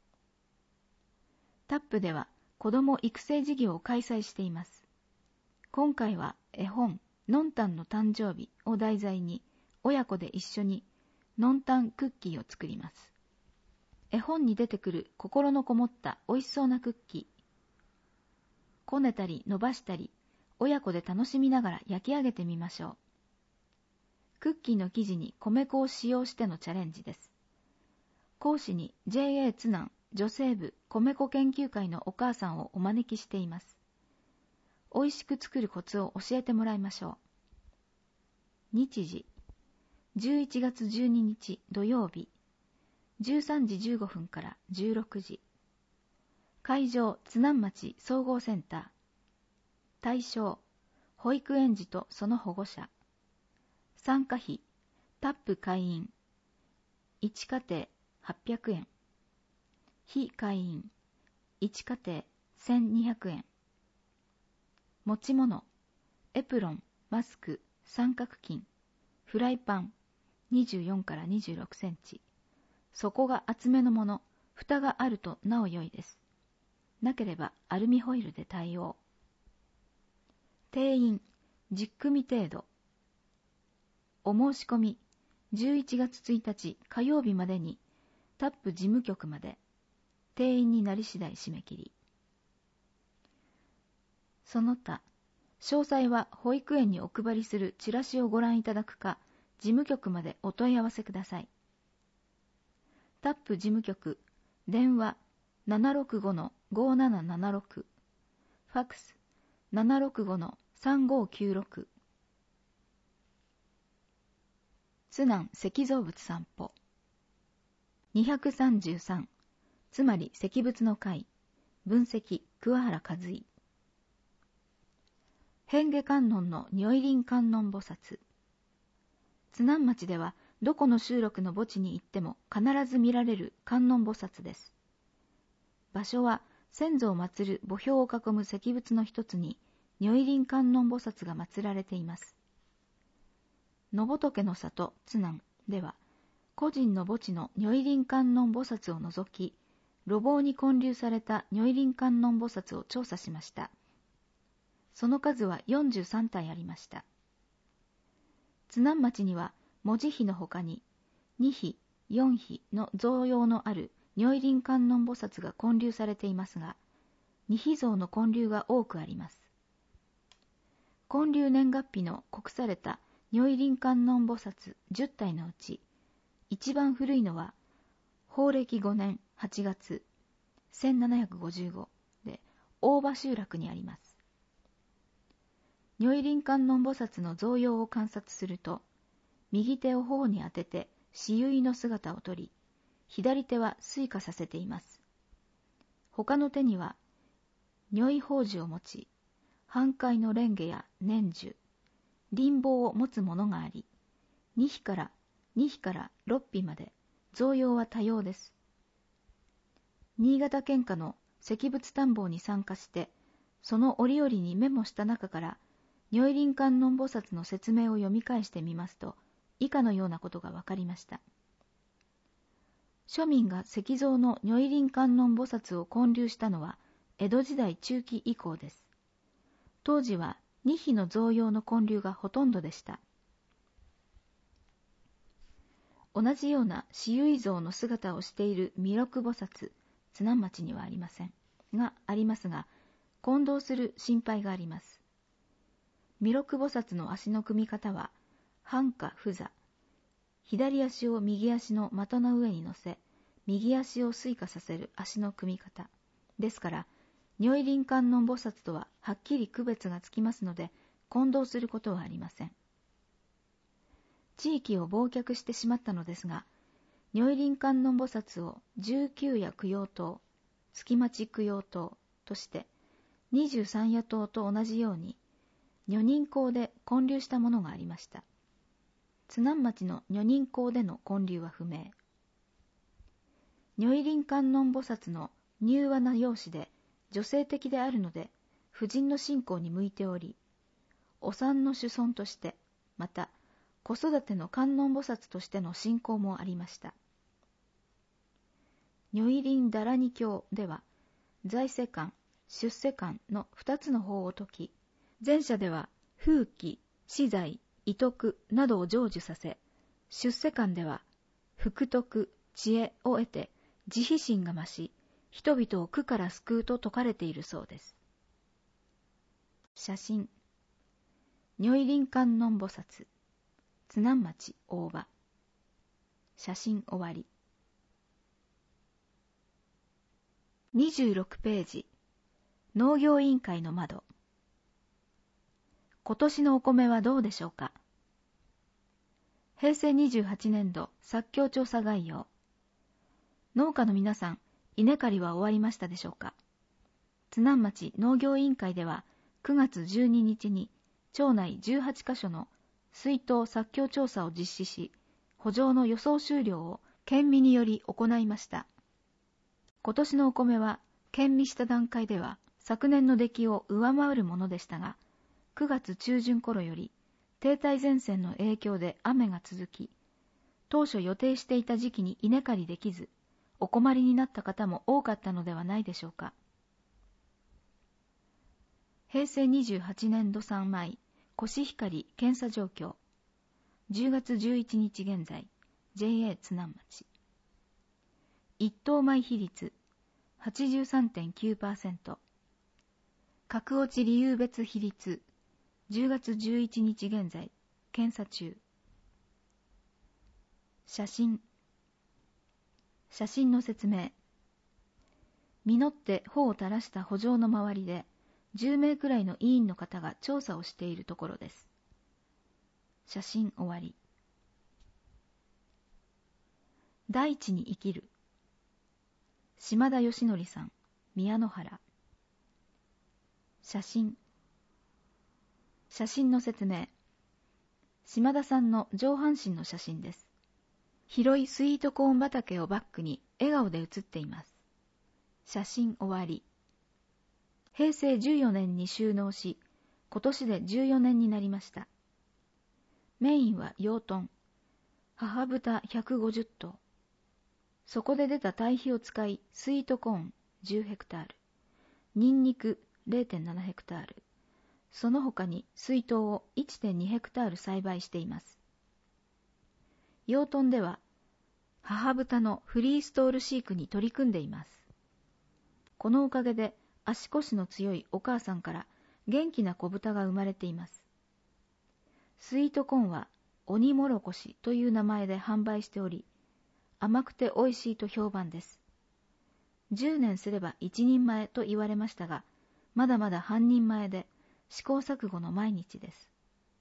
タップでは子ども育成事業を開催しています。今回は絵本ノンタンの誕生日を題材に親子で一緒にノンタンクッキーを作ります。絵本に出てくる心のこもった美味しそうなクッキー。こねたり伸ばしたり親子で楽しみながら焼き上げてみましょう。クッキーの生地に米粉を使用してのチャレンジです。講師に JA 津南女性部米粉研究会のお母さんをお招きしています。美味しく作るコツを教えてもらいましょう。日時11月12日土曜日13時15分から16時。会場津南町総合センター。対象保育園児とその保護者。参加費タップ会員1家庭800円、非会員1家庭1200円。持ち物エプロン、マスク、三角巾、フライパン24から26センチ。底が厚めのもの、蓋があるとなお良いです。なければアルミホイルで対応。定員10組程度。お申し込み11月1日火曜日までにタップ事務局まで。定員になり次第締め切り。その他、詳細は保育園にお配りするチラシをご覧いただくか、事務局までお問い合わせください。タップ事務局、電話 765-5776、ファックス 765-3596。津南石造物散歩。233、つまり石仏の会、分析桑原和井。変化観音の如意輪観音菩薩。津南町ではどこの集落の墓地に行っても必ず見られる観音菩薩です。場所は先祖を祀る墓標を囲む石仏の一つに如意輪観音菩薩が祀られています。野仏の里津南では個人の墓地の如意輪観音菩薩を除き、路傍に建立された如意輪観音菩薩を調査しました。その数は43体ありました。津南町には文字碑の他に2碑、4碑の像様のある如意輪観音菩薩が建立されていますが、2碑像の建立が多くあります。建立年月日の刻された如意輪観音菩薩10体のうち、一番古いのは、法暦5年8月、 1755で大場集落にあります。如意輪観音菩薩の造像を観察すると、右手を頬に当てて紫結の姿をとり、左手は垂下させています。他の手には如意宝珠を持ち、半戒の蓮華や念珠、輪棒を持つものがあり、2匹から6匹まで造像は多様です。新潟県下の石仏探訪に参加して、その折々にメモした中から如意輪観音菩薩の説明を読み返してみますと、以下のようなことが分かりました。庶民が石像の如意輪観音菩薩を建立したのは江戸時代中期以降です。当時は2匹の造像の建立がほとんどでした。同じような紫結像の姿をしている弥勒菩薩、津南町にはありませんが、混同する心配があります。弥勒菩薩の足の組み方は、半跏趺坐、左足を右足の股の上に乗せ、右足を垂下させる足の組み方。ですから、如意輪観音菩薩とははっきり区別がつきますので、混同することはありません。地域を忘却してしまったのですが、如意輪観音菩薩を19夜供養塔、月町供養塔として、23夜塔と同じように、女人講で建立したものがありました。津南町の女人講での建立は不明。如意輪観音菩薩の柔和な容姿で女性的であるので、婦人の信仰に向いており、お産の子孫として、また子育ての観音菩薩としての信仰もありました。如意輪だらに経では、在世観、出世観の2つの法を説き、前者では風紀、死罪、遺徳などを成就させ、出世観では福徳、知恵を得て慈悲心が増し、人々を苦から救うと説かれているそうです。写真。如意輪観音菩薩、津南町大場。写真終わり。26ページ。農業委員会の窓。今年のお米はどうでしょうか。平成28年度作況調査概要。農家の皆さん、稲刈りは終わりましたでしょうか。津南町農業委員会では9月12日に町内18カ所の水稲作況調査を実施し、圃場の予想収量を県民により行いました。今年のお米は県民した段階では昨年の出来を上回るものでしたが、9月中旬頃より停滞前線の影響で雨が続き、当初予定していた時期に稲刈りできず、お困りになった方も多かったのではないでしょうか。平成28年度産米、コシヒカリ検査状況。10月11日現在、JA 津南町。一等米比率 83.9%。角落ち理由別比率10月11日現在、検査中。写真。写真の説明。実って穂を垂らした圃場の周りで、10名くらいの委員の方が調査をしているところです。写真終わり。大地に生きる。島田義則さん、宮野原。写真。写真の説明。島田さんの上半身の写真です。広いスイートコーン畑をバックに笑顔で写っています。写真終わり。平成14年に就農し、今年で14年になりました。メインは養豚。母豚150頭。そこで出た堆肥を使い、スイートコーン10ヘクタール、ニンニク 0.7 ヘクタール、その他に水稲を 1.2 ヘクタール栽培しています。養豚では、母豚のフリーストール飼育に取り組んでいます。このおかげで足腰の強いお母さんから元気な子豚が生まれています。スイートコーンは鬼もろこしという名前で販売しており、甘くて美味しいと評判です。 10年すれば一人前と言われましたが、まだまだ半人前で試行錯誤の毎日です。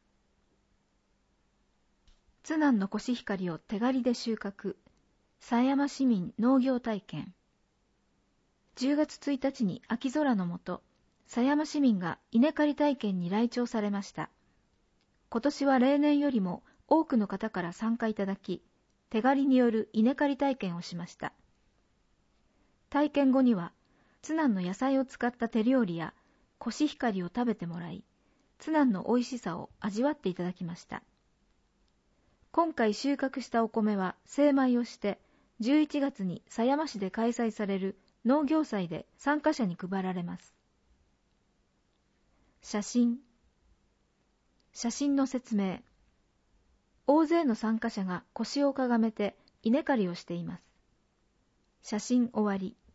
津南のコシヒカリを手刈りで収穫。狭山市民農業体験。10月1日に秋空の下、狭山市民が稲刈り体験に来庁されました。今年は例年よりも多くの方から参加いただき、手刈りによる稲刈り体験をしました。体験後には、津南の野菜を使った手料理やコシヒカリを食べてもらい、津南の美味しさを味わっていただきました。今回収穫したお米は精米をして、11月に狭山市で開催される農業祭で参加者に配られます。写真の説明。大勢の参加者が腰をかがめて稲刈りをしています。写真終わり。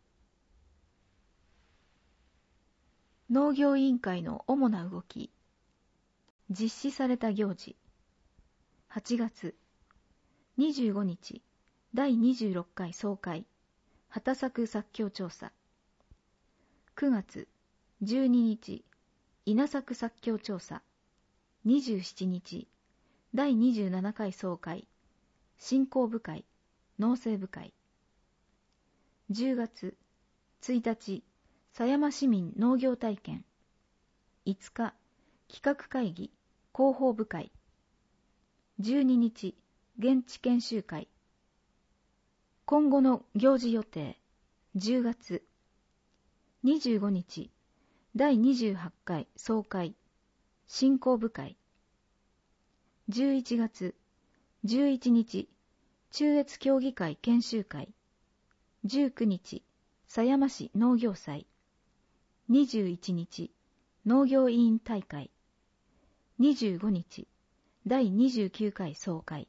農業委員会の主な動き。実施された行事。8月25日、第26回総会、畑作作況調査。9月12日、稲作作況調査。27日、第27回総会、振興部会、農政部会。10月1日、狭山市民農業体験。5日、企画会議、広報部会。12日、現地研修会。今後の行事予定。10月25日、第28回総会、振興部会。11月11日、中越協議会研修会。19日、狭山市農業祭。21日、農業委員大会。25日、第29回総会。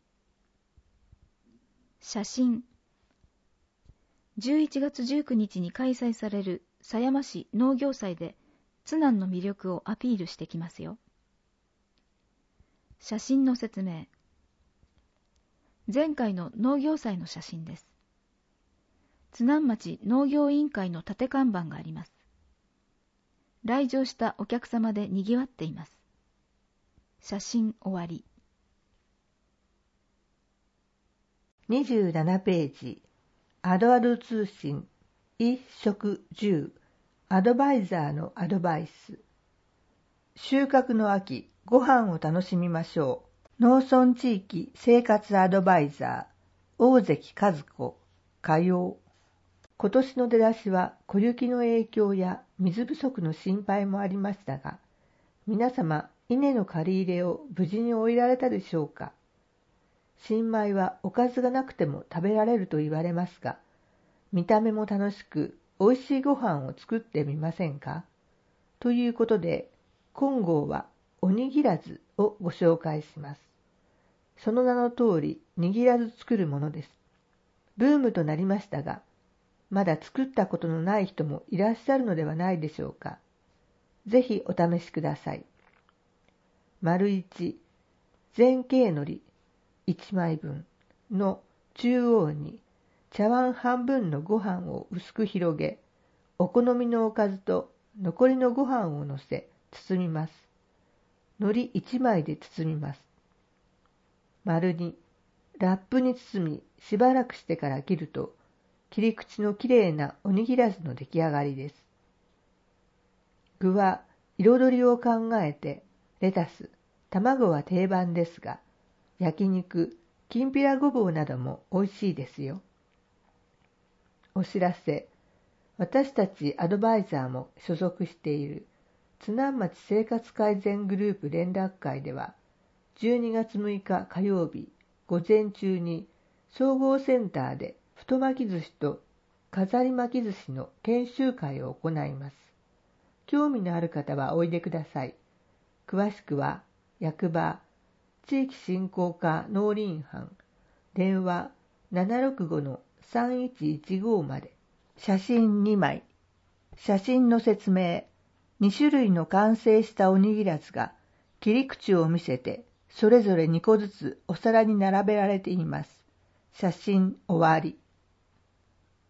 写真。11月19日に開催される狭山市農業祭で津南の魅力をアピールしてきますよ。写真の説明。前回の農業祭の写真です。津南町農業委員会の立て看板があります。来場したお客様で賑わっています。写真終わり。 27ページ。アドアド通信衣食住アドバイザーのアドバイス。収穫の秋、ご飯を楽しみましょう。農村地域生活アドバイザー大関和子火曜。今年の出だしは小雪の影響や水不足の心配もありましたが、皆様稲の刈り入れを無事に終えられたでしょうか。新米はおかずがなくても食べられると言われますが、見た目も楽しく美味しいご飯を作ってみませんか。ということで、今号はおにぎらずをご紹介します。その名の通り握らず作るものです。ブームとなりましたが、まだ作ったことのない人もいらっしゃるのではないでしょうか。ぜひお試しください。丸1、全形海苔1枚分の中央に茶碗半分のご飯を薄く広げ、お好みのおかずと残りのご飯を乗せ包みます。海苔1枚で包みます。丸2、ラップに包みしばらくしてから切ると、切り口のきれいなおにぎらずの出来上がりです。具は彩りを考えて、レタス、卵は定番ですが、焼肉、きんぴらごぼうなども美味しいですよ。お知らせ。私たちアドバイザーも所属している津南町生活改善グループ連絡会では、12月6日火曜日午前中に総合センターで太巻き寿司と飾り巻き寿司の研修会を行います。興味のある方はおいでください。詳しくは役場地域振興課農林班電話 765-3115 まで。写真2枚。写真の説明。2種類の完成したおにぎらずが切り口を見せてそれぞれ2個ずつお皿に並べられています。写真終わり。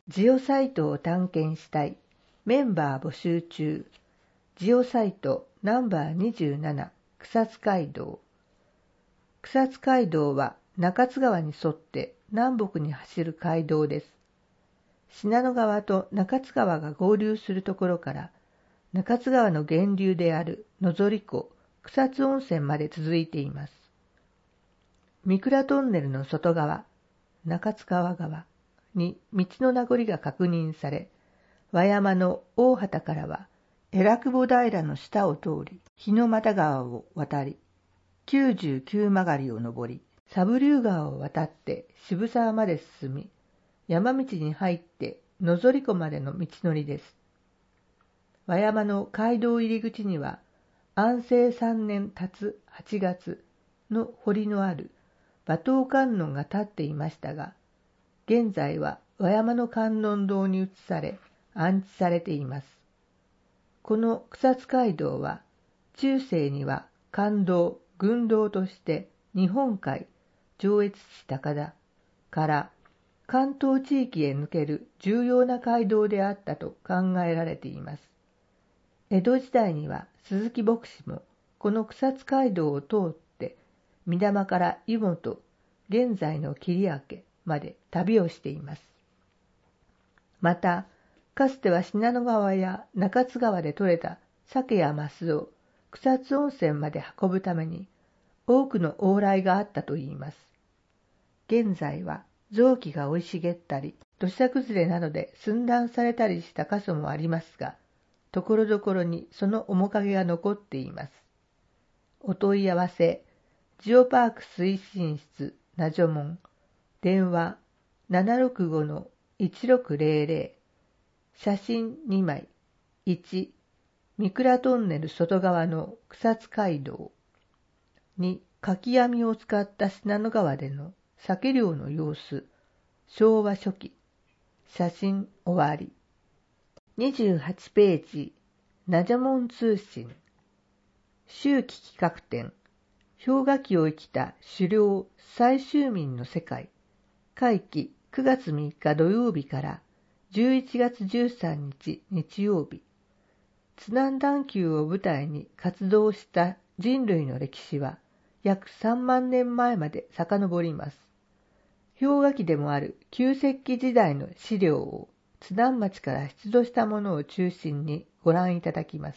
ジオサイトを探検したい。メンバー募集中。ジオサイトナンバー27、草津街道。草津街道は中津川に沿って南北に走る街道です。信濃川と中津川が合流するところから、中津川の源流である野反湖、草津温泉まで続いています。三倉トンネルの外側、中津川側に道の名残が確認され、和山の大畑からは、江良久保平の下を通り、日の又川を渡り、99曲がりを登り、三流川を渡って渋沢まで進み、山道に入って野反湖までの道のりです。和山の街道入り口には、安政3年辰8月の堀のある馬頭観音が立っていましたが、現在は和山の観音堂に移され、安置されています。この草津街道は、中世には官道、軍道として日本海、上越市高田から関東地域へ抜ける重要な街道であったと考えられています。江戸時代には鈴木牧師もこの草津街道を通って御霊から湯本、現在の桐明まで旅をしています。また、かつては信濃川や中津川で採れた鮭やマスを草津温泉まで運ぶために多くの往来があったといいます。現在は臓器が生い茂ったり、土砂崩れなどで寸断されたりした箇所もありますが、ところどころにその面影が残っています。お問い合わせ、ジオパーク推進室、名所門、電話 765-1600、写真2枚、1、三倉トンネル外側の草津街道、2、かき網を使った信濃川での鮭漁の様子、昭和初期、写真終わり。28ページ、名所門通信、秋季企画展、氷河期を生きた狩猟採集民の世界、会期9月3日土曜日から11月13日日曜日。津南段丘を舞台に活動した人類の歴史は約3万年前まで遡ります。氷河期でもある旧石器時代の資料を津南町から出土したものを中心にご覧いただきます。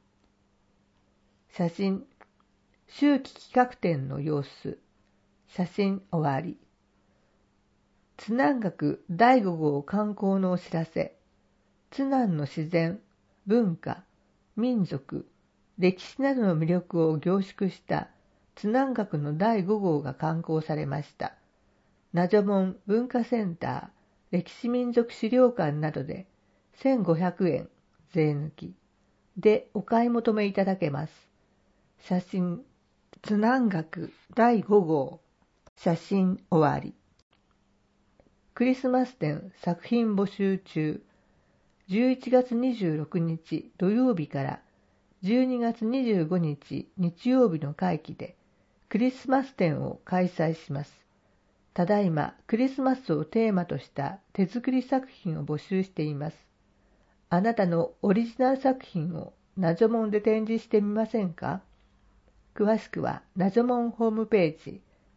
写真、秋季企画展の様子、写真終わり。津南学第5号観光のお知らせ、津南の自然、文化、民族、歴史などの魅力を凝縮した津南学の第5号が刊行されました。名所門文化センター、歴史民族資料館などで1500円税抜きでお買い求めいただけます。写真、津南学第5号、写真終わり。クリスマス展作品募集中。11月26日土曜日から12月25日日曜日の会期でクリスマス展を開催します。ただいまクリスマスをテーマとした手作り作品を募集しています。あなたのオリジナル作品を名所門で展示してみませんか？詳しくは名所門ホームページ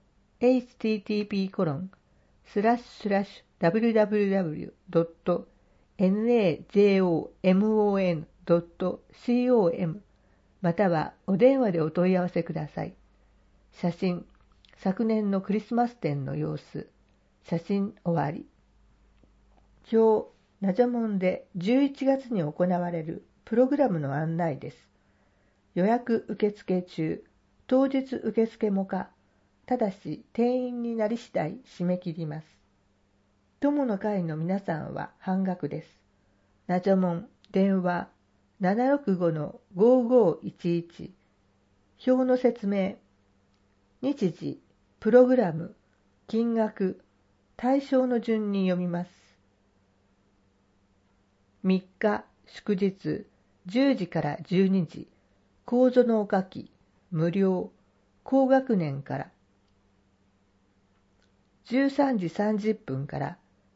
http://www.najomon.com またはお電話でお問い合わせください。写真、昨年のクリスマス展の様子、写真終わり。今日、名所門で11月に行われるプログラムの案内です。予約受付中、当日受付も可。ただし定員になり次第締め切ります。友の会の皆さんは半額です。名所門電話 765-5511 表の説明、日時、プログラム、金額、対象の順に読みます。3日祝日10時から12時、講座のお書き、無料、高学年から13時30分から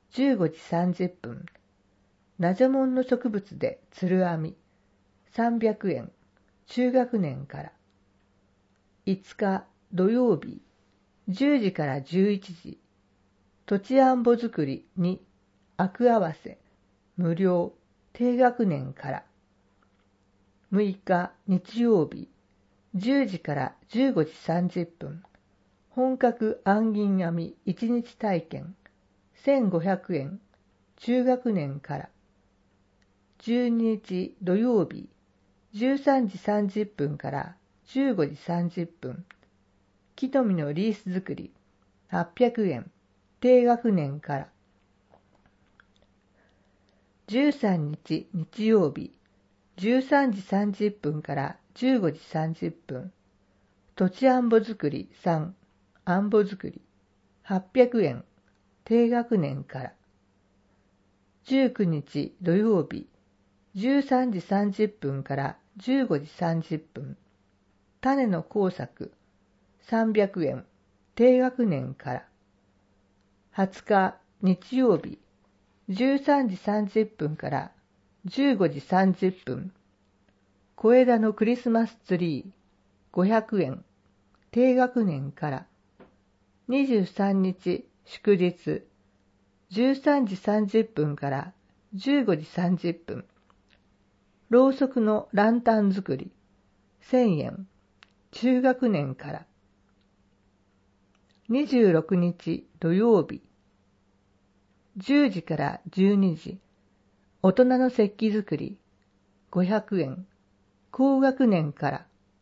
15時30分。ナジョモンの植物でつる編み、300円、中学年から。5日土曜日、10時から11時。土地アンボ作りに悪合わせ、無料、低学年から。6日日曜日、10時から15時30分。本格暗銀編み1日体験、1500円、中学年から。12日土曜日、13時30分から15時30分。木の実のリース作り、800円、低学年から。13日日曜日、13時30分から15時30分。土地アンボ作り3、アンボ作り、800円、低学年から。19日土曜日、13時30分から15時30分。種の工作、300円、低学年から。20日日曜日、13時30分から15時30分。小枝のクリスマスツリー、500円、低学年から。23日祝日、13時30分から15時30分。ろうそくのランタン作り、1000円、中学年から。26日土曜日、10時から12時、大人の石器作り、500円、高学年から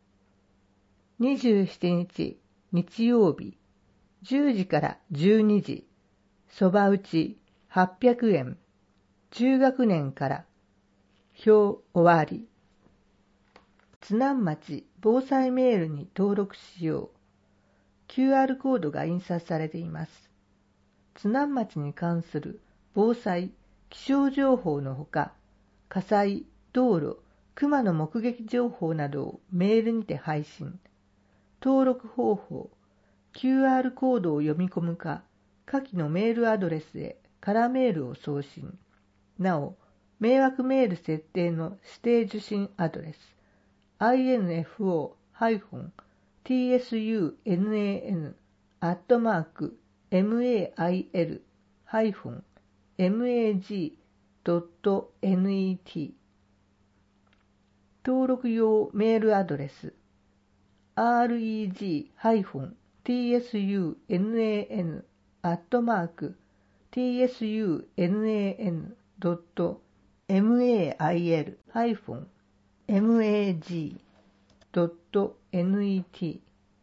。27日日曜日、10時から12時、そば打ち、800円、中学年から。表終わり。津南町防災メールに登録しよう。QR コードが印刷されています。津南町に関する防災、気象情報のほか、火災、道路、熊の目撃情報などをメールにて配信。登録方法、QR コードを読み込むか、下記のメールアドレスへカラメールを送信。なお、迷惑メール設定の指定受信アドレス、info-tunan@mail-mag.net 登録用メールアドレス reg-tsunan@tsunan.mail-mag.net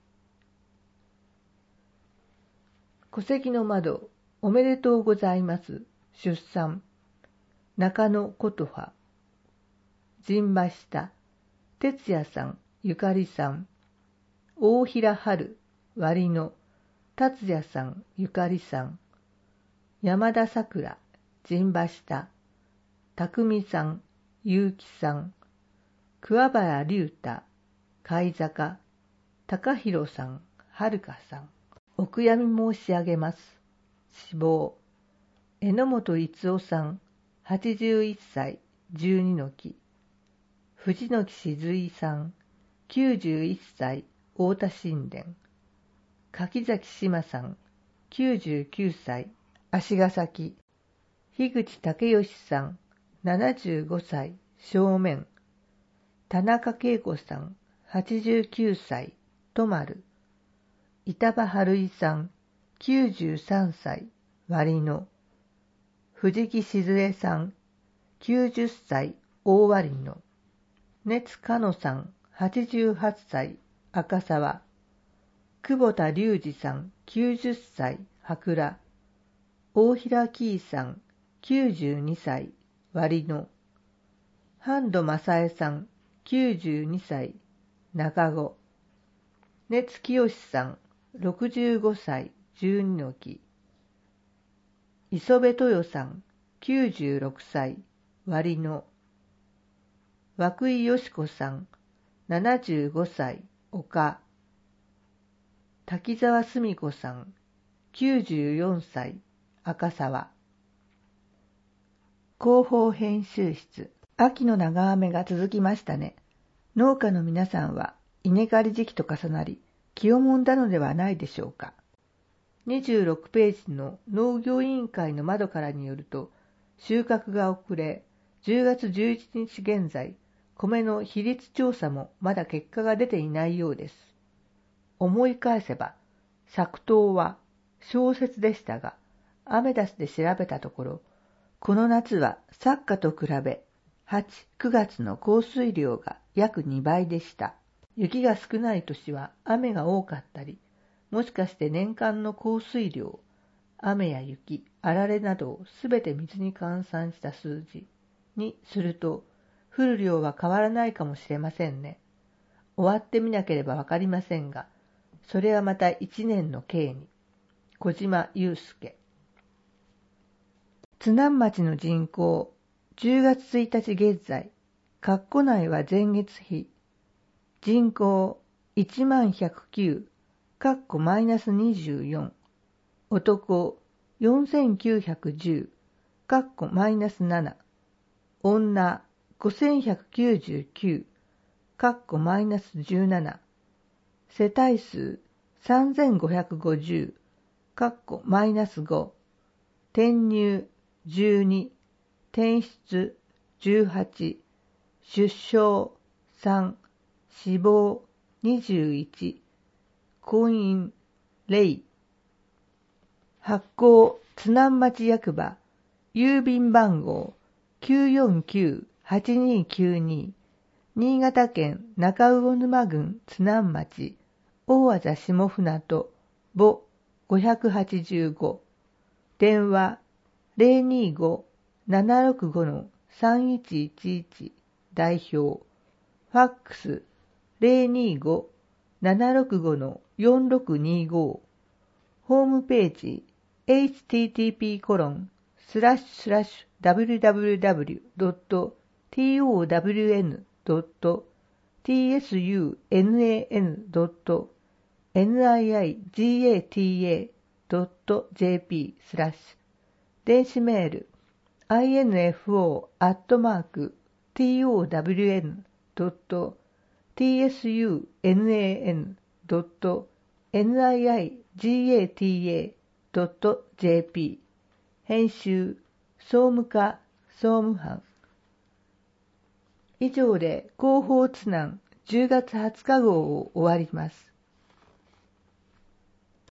戸籍の窓、おめでとうございます。出産。中野琴葉。陣馬下。哲也さん、ゆかりさん。大平春、割野。達也さん、ゆかりさん。山田さくら、陣馬下。匠さん、結城さん。桑原龍太、貝坂。高弘さん、はるかさん。お悔やみ申し上げます。死亡。榎本逸夫さん、81歳、12の木。藤野木静井さん、91歳、太田神殿。柿崎島さん、99歳、足ヶ崎。樋口武義さん、75歳、正面。田中恵子さん、89歳、泊丸。板場春井さん、93歳、割野。藤木静江さん、90歳、大割野。熱かのさん、88歳、赤沢。久保田隆二さん、90歳、白良。大平喜さん、92歳、割野。半戸正恵さん、92歳、中子。熱清さん、65歳、12の木。磯部豊さん、96歳、割野。涌井よし子さん、75歳、岡。滝沢澄子さん、94歳、赤沢。 広報編集室。秋の長雨が続きましたね。農家の皆さんは稲刈り時期と重なり気をもんだのではないでしょうか。26ページの農業委員会の窓からによると、収穫が遅れ、10月11日現在、米の比率調査もまだ結果が出ていないようです。思い返せば、作冬は小雪でしたが、アメダスで調べたところ、この夏は作夏と比べ、8、9月の降水量が約2倍でした。雪が少ない年は雨が多かったり、もしかして年間の降水量、雨や雪、あられなどをすべて水に換算した数字にすると、降る量は変わらないかもしれませんね。終わってみなければわかりませんが、それはまた1年の計に。小島祐介。津南町の人口、10月1日現在、括弧内は前月比、人口1109、括弧マイナス24、男4910、括弧マイナス7、女5199、括弧マイナス17、世帯数3550、括弧マイナス5、転入12、転出18、出生3、死亡21、婚姻0。発行津南町役場、郵便番号949-8292、新潟県中魚沼郡津南町、大字下船渡、母585、電話025-765-3111、代表、ファックス025-765-4625、ホームページ、http://www.town.tsunaNIGATA.jp/ 電子メール info@town.tsunan.niigata.jp 編集総務課総務班。以上で広報津南10月20日号を終わります。